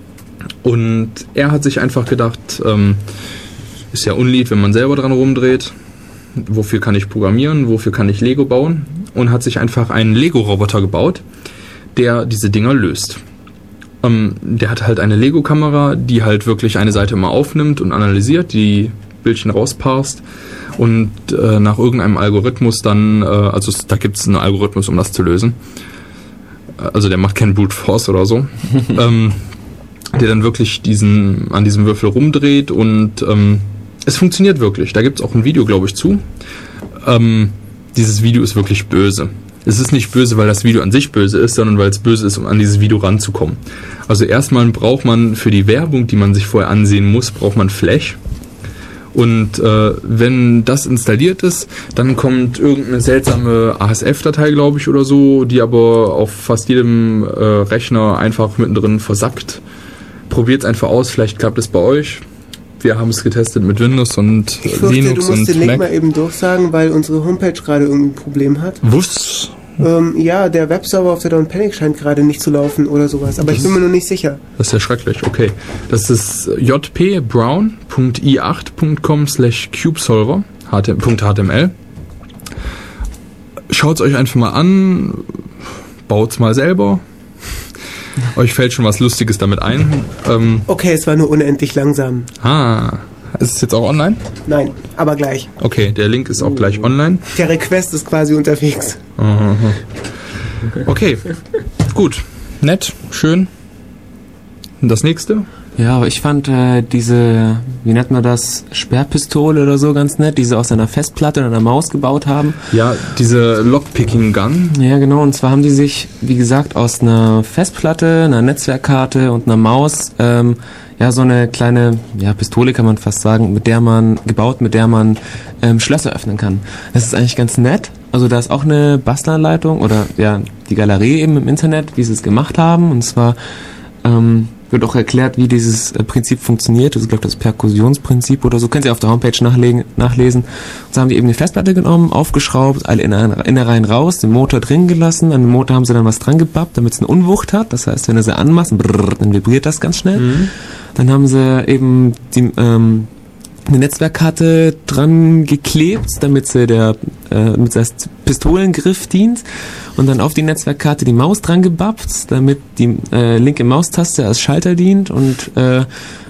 Und er hat sich einfach gedacht, ähm, ist ja unlieb, wenn man selber dran rumdreht. Wofür kann ich programmieren? Wofür kann ich Lego bauen? Und hat sich einfach einen Lego-Roboter gebaut, der diese Dinger löst. Ähm, der hat halt eine Lego-Kamera, die halt wirklich eine Seite immer aufnimmt und analysiert, die Bildchen rausparst und äh, nach irgendeinem Algorithmus dann, äh, also da gibt es einen Algorithmus, um das zu lösen. Also der macht keinen Brute Force oder so. ähm, der dann wirklich diesen an diesem Würfel rumdreht und ähm, es funktioniert wirklich. Da gibt es auch ein Video, glaube ich, zu. Ähm, dieses Video ist wirklich böse. Es ist nicht böse, weil das Video an sich böse ist, sondern weil es böse ist, um an dieses Video ranzukommen. Also erstmal braucht man für die Werbung, die man sich vorher ansehen muss, braucht man Flash. Und äh, wenn das installiert ist, dann kommt irgendeine seltsame A S F-Datei, glaube ich, oder so, die aber auf fast jedem äh, Rechner einfach mittendrin versackt. Probiert es einfach aus, vielleicht klappt es bei euch. Wir haben es getestet mit Windows und Ich fürchte, Linux du musst und den Link Mac. mal eben durchsagen, weil unsere Homepage gerade irgendein Problem hat. Wuss. Ähm, ja, der Webserver auf der Down Panic scheint gerade nicht zu laufen oder sowas, aber ich bin mir noch nicht sicher. Das ist ja schrecklich, okay. Das ist jpbrown punkt i acht punkt com slash cubesolver punkt h t m l. Schaut es euch einfach mal an, baut es mal selber. Euch fällt schon was Lustiges damit ein. Ähm, Okay, es war nur unendlich langsam. ah, ist es jetzt auch online? Nein, aber gleich. Okay, der Link ist auch gleich online. Der Request ist quasi unterwegs. Okay, gut, nett, schön. Und das nächste? Ja, aber ich fand äh, diese, wie nennt man das, Sperrpistole oder so ganz nett, die sie aus einer Festplatte und einer Maus gebaut haben. Ja, diese Lockpicking-Gun. Ja, genau, und zwar haben die sich, wie gesagt, aus einer Festplatte, einer Netzwerkkarte und einer Maus, ähm, ja, so eine kleine, ja, Pistole kann man fast sagen, mit der man, gebaut, mit der man ähm, Schlösser öffnen kann. Das ist eigentlich ganz nett. Also da ist auch eine Bastelanleitung oder ja, die Galerie eben im Internet, wie sie es gemacht haben. Und zwar ähm, wird auch erklärt, wie dieses äh, Prinzip funktioniert. Das ist, glaube ich, das Perkussionsprinzip oder so. Können Sie auf der Homepage nachlegen, nachlesen. Und so haben die eben die Festplatte genommen, aufgeschraubt, alle Innereien raus, den Motor drin gelassen. An dem Motor haben sie dann was dran gebappt, damit es eine Unwucht hat. Das heißt, wenn er sie anmacht, brrr, dann vibriert das ganz schnell. Mhm. Dann haben sie eben die ähm, eine Netzwerkkarte dran geklebt, damit sie der äh, mit als Pistolengriff dient, und dann auf die Netzwerkkarte die Maus dran gebappt, damit die äh, linke Maustaste als Schalter dient, und äh,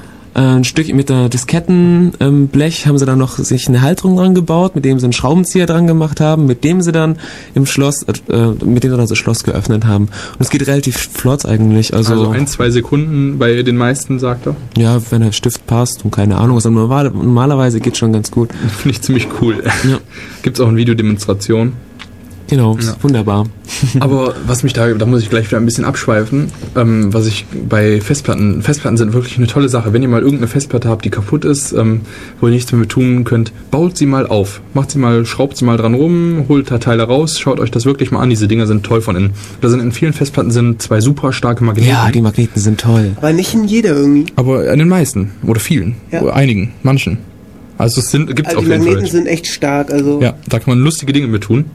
ein Stück mit der Diskettenblech ähm, haben sie dann noch sich eine Halterung dran gebaut, mit dem sie einen Schraubenzieher dran gemacht haben, mit dem sie dann im Schloss, äh, mit dem sie dann das Schloss geöffnet haben. Und es geht relativ flott eigentlich. Also, also ein, zwei Sekunden bei den meisten, sagt er? Ja, wenn der Stift passt und keine Ahnung, also normal, normalerweise geht schon ganz gut. Finde ich ziemlich cool. Ja. Gibt es auch eine Videodemonstration? Genau, ja. Wunderbar. Aber was mich da, da muss ich gleich wieder ein bisschen abschweifen, ähm, was ich bei Festplatten, Festplatten sind wirklich eine tolle Sache. Wenn ihr mal irgendeine Festplatte habt, die kaputt ist, ähm, wo ihr nichts mehr mit tun könnt, baut sie mal auf. Macht sie mal, schraubt sie mal dran rum, holt da Teile raus, schaut euch das wirklich mal an. Diese Dinger sind toll von innen. Da sind in vielen Festplatten sind zwei super starke Magneten. Ja, die Magneten sind toll. Aber nicht in jeder irgendwie. Aber in den meisten oder vielen, ja. Oder einigen, manchen. Also es sind, gibt's also auf jeden Fall. Die Magneten sind echt stark, also. Ja, da kann man lustige Dinge mit tun.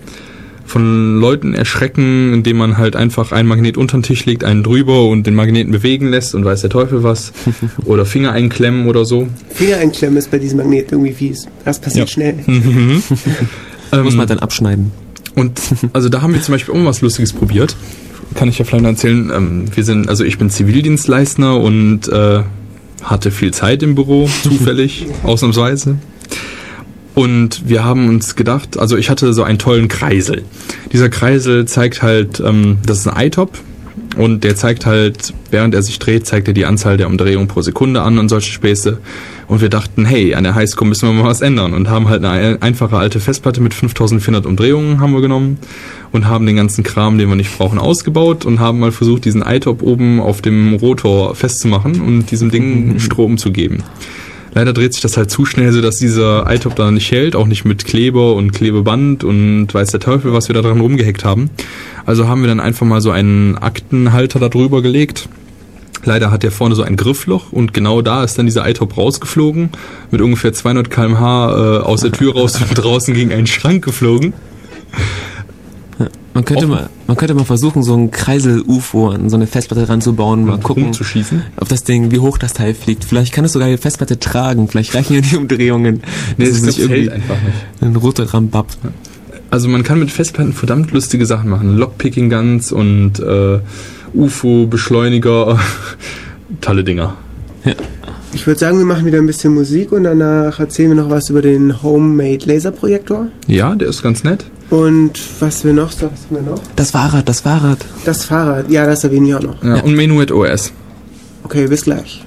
Von Leuten erschrecken, indem man halt einfach einen Magnet unter den Tisch legt, einen drüber und den Magneten bewegen lässt und weiß der Teufel was. Oder Finger einklemmen oder so. Finger einklemmen ist bei diesem Magnet irgendwie fies. Das passiert ja. schnell. Mhm. Muss man dann abschneiden. Und also da haben wir zum Beispiel auch mal was Lustiges probiert. Kann ich ja vielleicht erzählen. Ähm, wir sind, also ich bin Zivildienstleister und äh, hatte viel Zeit im Büro, zufällig, ausnahmsweise. Und wir haben uns gedacht, also ich hatte so einen tollen Kreisel. Dieser Kreisel zeigt halt, ähm, das ist ein iTop, und der zeigt halt, während er sich dreht, zeigt er die Anzahl der Umdrehungen pro Sekunde an und solche Späße. Und wir dachten, hey, an der Highschool müssen wir mal was ändern, und haben halt eine einfache alte Festplatte mit fünftausendvierhundert Umdrehungen haben wir genommen und haben den ganzen Kram, den wir nicht brauchen, ausgebaut und haben mal versucht, diesen iTop oben auf dem Rotor festzumachen und diesem Ding Strom zu geben. Leider dreht sich das halt zu schnell, sodass dieser iTop da nicht hält, auch nicht mit Kleber und Klebeband und weiß der Teufel, was wir da dran rumgehackt haben. Also haben wir dann einfach mal so einen Aktenhalter da drüber gelegt. Leider hat der vorne so ein Griffloch, und genau da ist dann dieser iTop rausgeflogen, mit ungefähr zweihundert Kilometer pro Stunde äh, aus der Tür raus und draußen gegen einen Schrank geflogen. Man könnte, mal, man könnte mal versuchen, so ein Kreisel-U F O an so eine Festplatte ranzubauen, mal gucken, rumzuschießen, ob das Ding, wie hoch das Teil fliegt. Vielleicht kann es sogar die Festplatte tragen, vielleicht reichen ja die Umdrehungen. Nee, das, das hält einfach nicht. Ein roter Rambab. Also man kann mit Festplatten verdammt lustige Sachen machen. Lockpicking-Guns und äh, U F O-Beschleuniger. Tolle Dinger. Ja. Ich würde sagen, wir machen wieder ein bisschen Musik und danach erzählen wir noch was über den Homemade Laserprojektor. Ja, der ist ganz nett. Und was wir noch, was haben wir noch? Das Fahrrad, das Fahrrad. Das Fahrrad, ja, das erwähnen wir auch noch. Ja, ja. Und Menuet O S. Okay, bis gleich.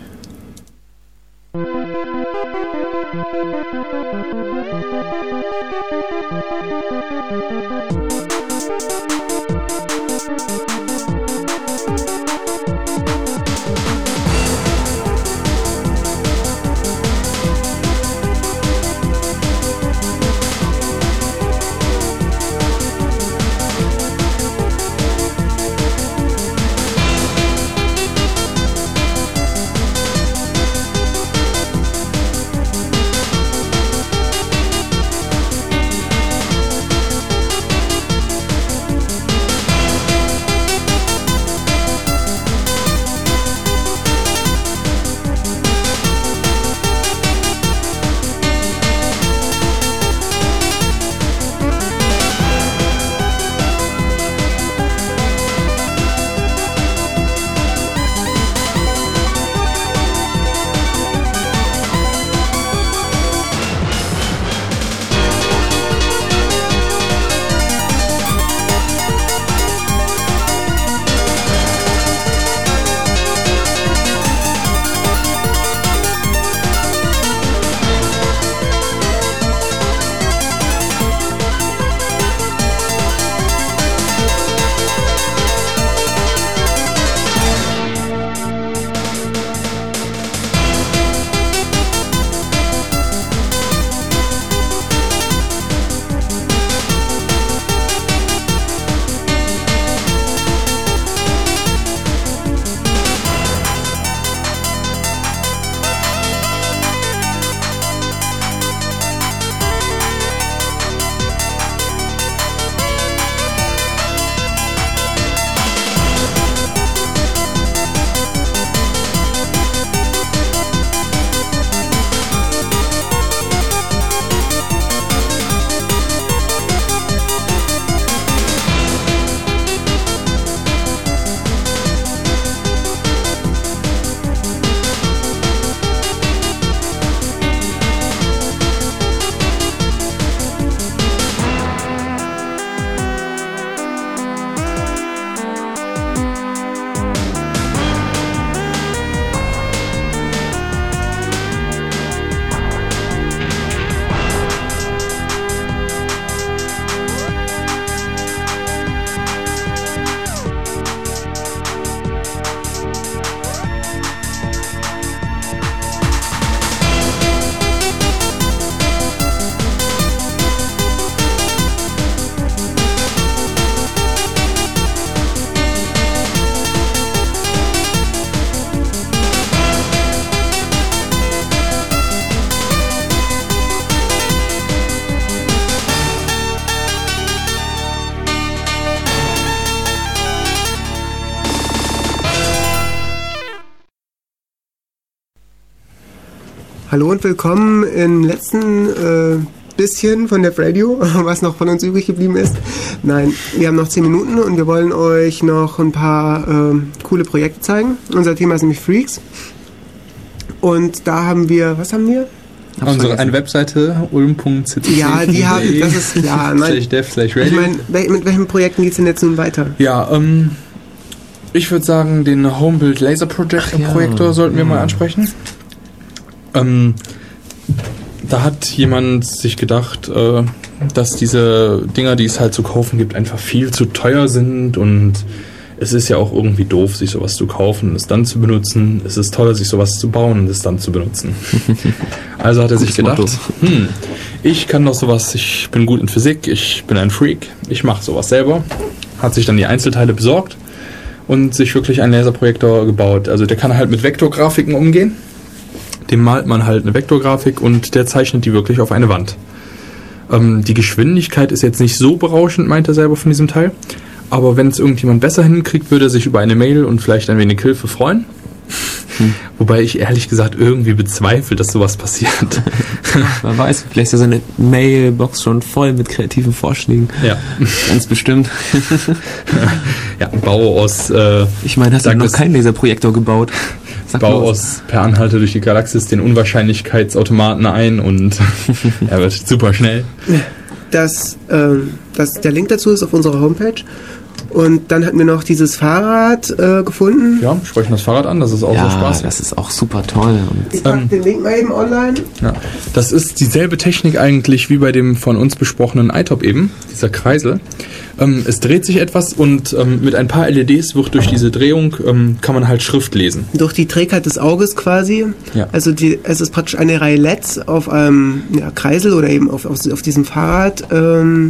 Hallo und willkommen im letzten äh, bisschen von Def Radio, was noch von uns übrig geblieben ist. Nein, wir haben noch zehn Minuten und wir wollen euch noch ein paar äh, coole Projekte zeigen. Unser Thema ist nämlich Freaks. Und da haben wir, was haben wir? Unsere eine Webseite ulm punkt c c c. Ja, die haben, das ist klar. Nein, slash dev slash radio. Ich meine, wel- mit welchen Projekten geht es denn jetzt nun weiter? Ja, ähm, ich würde sagen, den Homebuild Laser Projector ja. Projektor sollten wir mal ansprechen. Ähm, da hat jemand sich gedacht, äh, dass diese Dinger, die es halt zu kaufen gibt, einfach viel zu teuer sind und es ist ja auch irgendwie doof, sich sowas zu kaufen und es dann zu benutzen. Es ist toller, sich sowas zu bauen und es dann zu benutzen. Also hat er sich gedacht, hm, ich kann doch sowas, ich bin gut in Physik, ich bin ein Freak, ich mache sowas selber. Hat sich dann die Einzelteile besorgt und sich wirklich einen Laserprojektor gebaut. Also der kann halt mit Vektorgrafiken umgehen. Dem malt man halt eine Vektorgrafik und der zeichnet die wirklich auf eine Wand. Ähm, die Geschwindigkeit ist jetzt nicht so berauschend, meint er selber von diesem Teil. Aber wenn es irgendjemand besser hinkriegt, würde er sich über eine Mail und vielleicht ein wenig Hilfe freuen. Hm. Wobei ich ehrlich gesagt irgendwie bezweifle, dass sowas passiert. Man weiß, vielleicht ist ja seine Mailbox schon voll mit kreativen Vorschlägen. Ja. Ganz bestimmt. Ja, Bau aus... Äh, ich meine, hast du noch keinen Laserprojektor gebaut? Sag Bau los. aus Per Anhalter durch die Galaxis den Unwahrscheinlichkeitsautomaten ein und er wird super schnell. Das, ähm, das, der Link dazu ist auf unserer Homepage. Und dann hatten wir noch dieses Fahrrad äh, gefunden. Ja, sprechen das Fahrrad an, das ist auch ja, so Spaß. Das ist auch super toll. Und Ich pack ähm, den Link mal eben online. Ja, das ist dieselbe Technik eigentlich wie bei dem von uns besprochenen iTop eben, dieser Kreisel. Ähm, es dreht sich etwas und ähm, mit ein paar L E Ds wird durch diese Drehung, ähm, kann man halt Schrift lesen. Durch die Trägheit des Auges quasi. Ja. Also die, es ist praktisch eine Reihe L E Ds auf einem ja, Kreisel oder eben auf, auf, auf diesem Fahrrad. Ähm,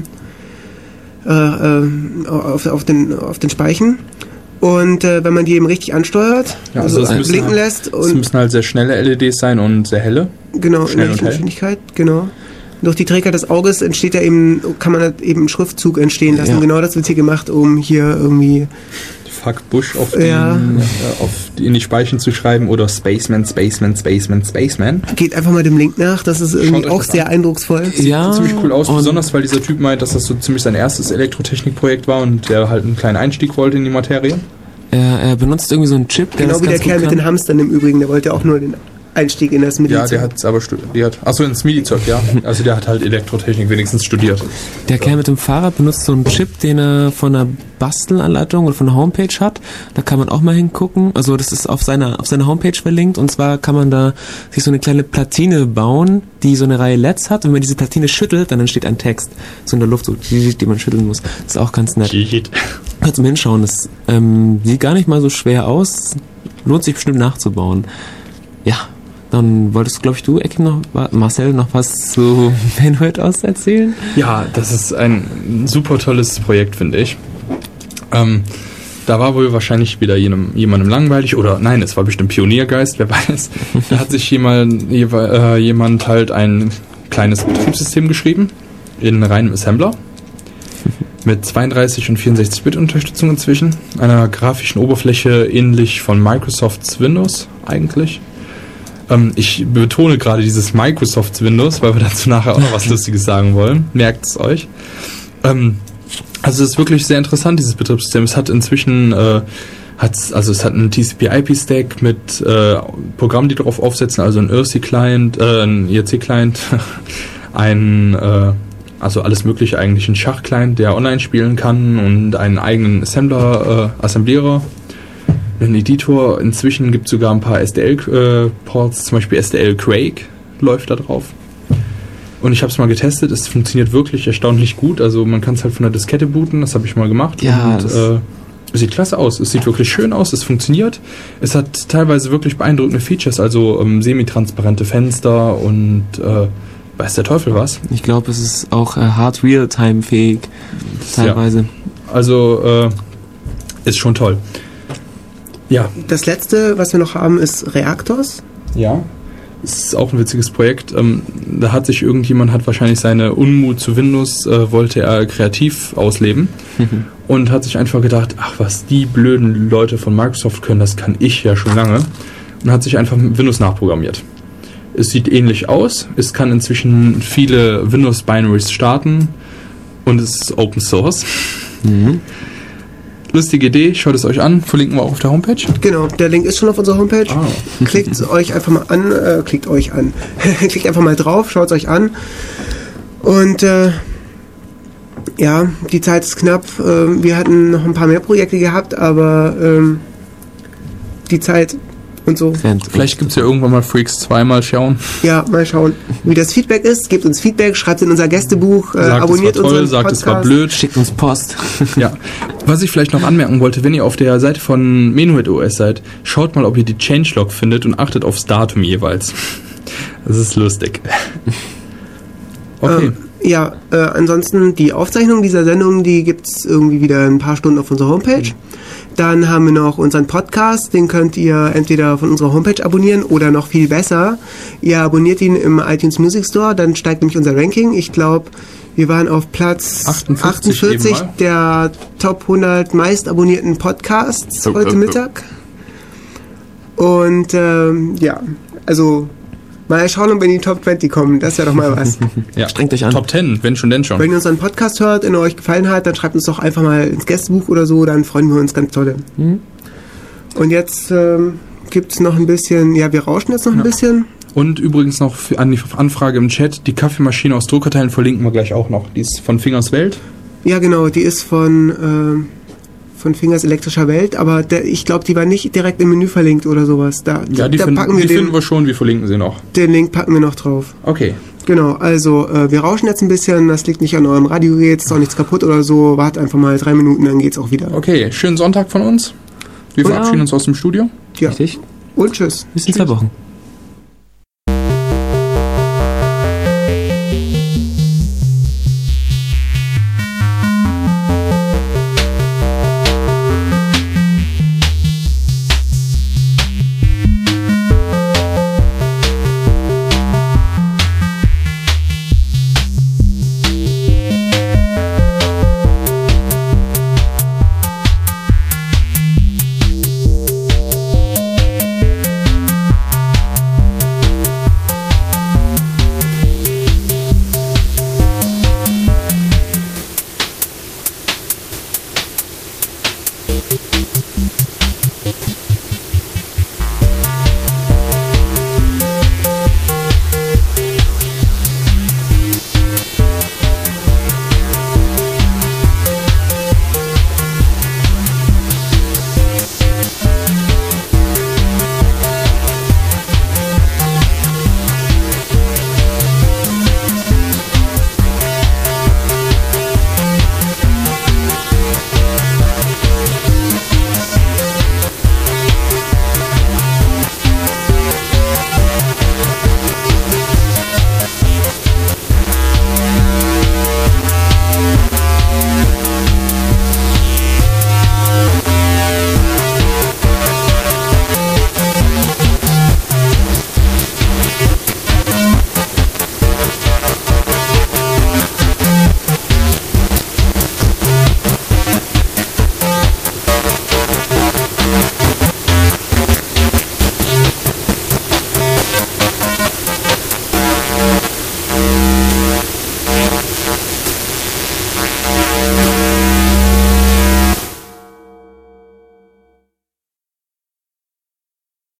äh, äh, auf, auf, den, auf den Speichen. Und äh, wenn man die eben richtig ansteuert, Ja, also, also es müssen blinken halt- lässt Es und müssen halt sehr schnelle L E Ds sein und sehr helle. genau, in schnell der und hell. Geschwindigkeit, genau. Durch die Trägheit des Auges entsteht ja eben, kann man halt eben einen Schriftzug entstehen lassen. Ja. Genau das wird hier gemacht, um hier irgendwie Fuck Bush auf, den, Ja. äh, auf die, in die Speichen zu schreiben oder Spaceman, Spaceman, Spaceman, Spaceman. geht einfach mal dem Link nach. Das ist irgendwie Schaut euch auch das sehr an. eindrucksvoll. ja, Sieht ziemlich cool aus, und besonders weil dieser Typ meint, dass das so ziemlich sein erstes Elektrotechnikprojekt war und der halt einen kleinen Einstieg wollte in die Materie. Er, er benutzt irgendwie so einen Chip, der Genau das wie der ganz Kerl gut mit kann. den Hamstern im Übrigen, der wollte auch nur den Einstieg in das Ja, Medizin. der hat es aber studiert. Achso, ins Midi-Zeug, ja. Also der hat halt Elektrotechnik wenigstens studiert. Der Kerl mit dem Fahrrad benutzt so einen Chip, den er von einer Bastelanleitung oder von einer Homepage hat. Da kann man auch mal hingucken. Also das ist auf seiner auf seiner Homepage verlinkt. Und zwar kann man da sich so eine kleine Platine bauen, die so eine Reihe L E Ds hat. Und wenn man diese Platine schüttelt, dann entsteht ein Text. So in der Luft, so, die man schütteln muss. Das ist auch ganz nett. Kannst du mal hinschauen. Das ähm, sieht gar nicht mal so schwer aus. Lohnt sich bestimmt nachzubauen. Ja. Dann wolltest, glaube ich, du, Ecki, noch, Marcel, noch was zu Penwood aus erzählen? Ja, das ist ein super tolles Projekt, finde ich. Ähm, da war wohl wahrscheinlich wieder jenem, jemandem langweilig oder nein, es war bestimmt Pioniergeist, wer weiß. Da hat sich jemand, äh, jemand halt ein kleines Betriebssystem geschrieben in reinem Assembler mit zweiunddreißig und vierundsechzig Bit Unterstützung inzwischen, einer grafischen Oberfläche ähnlich von Microsofts Windows eigentlich. Ähm, ich betone gerade dieses Microsofts Windows, weil wir dazu nachher auch noch was Lustiges sagen wollen. Merkt es euch. Ähm, also es ist wirklich sehr interessant, dieses Betriebssystem. Es hat inzwischen, äh, hat's, also es hat einen T C P I P-Stack mit äh, Programmen, die darauf aufsetzen, also ein I R C-Client, äh, ein I R C-Client, ein, äh, also alles mögliche eigentlich, ein Schach-Client, der online spielen kann und einen eigenen Assembler, äh, Assemblierer. Ein Editor, inzwischen gibt es sogar ein paar S D L-Ports, zum Beispiel S D L Quake läuft da drauf. Und ich habe es mal getestet, es funktioniert wirklich erstaunlich gut. Also man kann es halt von der Diskette booten, das habe ich mal gemacht. Ja, und äh, es sieht klasse aus, es sieht wirklich schön aus, es funktioniert. Es hat teilweise wirklich beeindruckende Features, also ähm, semi-transparente Fenster und äh, weiß der Teufel was. Ich glaube, es ist auch äh, hard real-time fähig, teilweise. Ja. Also äh, ist schon toll. Ja. Das letzte, was wir noch haben, ist Reactors. Ja. Das ist auch ein witziges Projekt. Ähm, da hat sich irgendjemand, hat wahrscheinlich seine Unmut zu Windows, äh, wollte er kreativ ausleben und hat sich einfach gedacht, ach, was die blöden Leute von Microsoft können, das kann ich ja schon lange. Und hat sich einfach mit Windows nachprogrammiert. Es sieht ähnlich aus. Es kann inzwischen viele Windows-Binaries starten. Und es ist Open Source. Mhm. Lustige Idee, schaut es euch an. Verlinken wir auch auf der Homepage. Genau, der Link ist schon auf unserer Homepage. Ah. Klickt es euch einfach mal an. Äh, klickt euch an. Klickt einfach mal drauf, schaut es euch an. Und äh, ja, die Zeit ist knapp. Äh, wir hatten noch ein paar mehr Projekte gehabt, aber ähm, die Zeit und so. Vielleicht gibt es ja irgendwann mal Freaks zwei, mal schauen. Ja, mal schauen, wie das Feedback ist. Gebt uns Feedback, schreibt in unser Gästebuch, äh, sagt, abonniert es war toll, unseren sagt, Podcast. es war blöd. Schickt uns Post. Ja. Was ich vielleicht noch anmerken wollte, wenn ihr auf der Seite von Menuet O S seid, schaut mal, ob ihr die Changelog findet und achtet aufs Datum jeweils. Das ist lustig. Okay. Ähm, ja, äh, ansonsten die Aufzeichnung dieser Sendung, die gibt es irgendwie wieder ein paar Stunden auf unserer Homepage. Dann haben wir noch unseren Podcast, den könnt ihr entweder von unserer Homepage abonnieren oder noch viel besser. Ihr abonniert ihn im iTunes Music Store, dann steigt nämlich unser Ranking. Ich glaube, wir waren auf Platz achtundvierzig, achtundvierzig der Top hundert meist abonnierten Podcasts heute oh, oh. Mittag. Und ähm, ja, also mal schauen, ob wir in die Top zwanzig kommen. Das wäre doch mal was. Ja, strengt euch an. Top zehn, wenn schon, denn schon. Wenn ihr unseren Podcast hört und er euch gefallen hat, dann schreibt uns doch einfach mal ins Gästebuch oder so, dann freuen wir uns ganz toll. Mhm. Und jetzt ähm, gibt es noch ein bisschen, ja, wir rauschen jetzt noch ein ja. bisschen. Und übrigens noch für an die Anfrage im Chat, die Kaffeemaschine aus Druckerteilen verlinken wir gleich auch noch. Die ist von Fingers Welt. Ja, genau, die ist von... Ähm, von Fingers elektrischer Welt, aber der, ich glaube, die war nicht direkt im Menü verlinkt oder sowas. Da, ja, die, da find, packen wir die den, finden wir schon, wir verlinken sie noch. Den Link packen wir noch drauf. Okay. Genau, also äh, wir rauschen jetzt ein bisschen, das liegt nicht an eurem Radiogerät, ist auch nichts kaputt oder so, wartet einfach mal drei Minuten, dann geht's auch wieder. Okay, schönen Sonntag von uns. Wir Und verabschieden ja. uns aus dem Studio. Ja. Richtig. Und tschüss. Bis in zwei Wochen.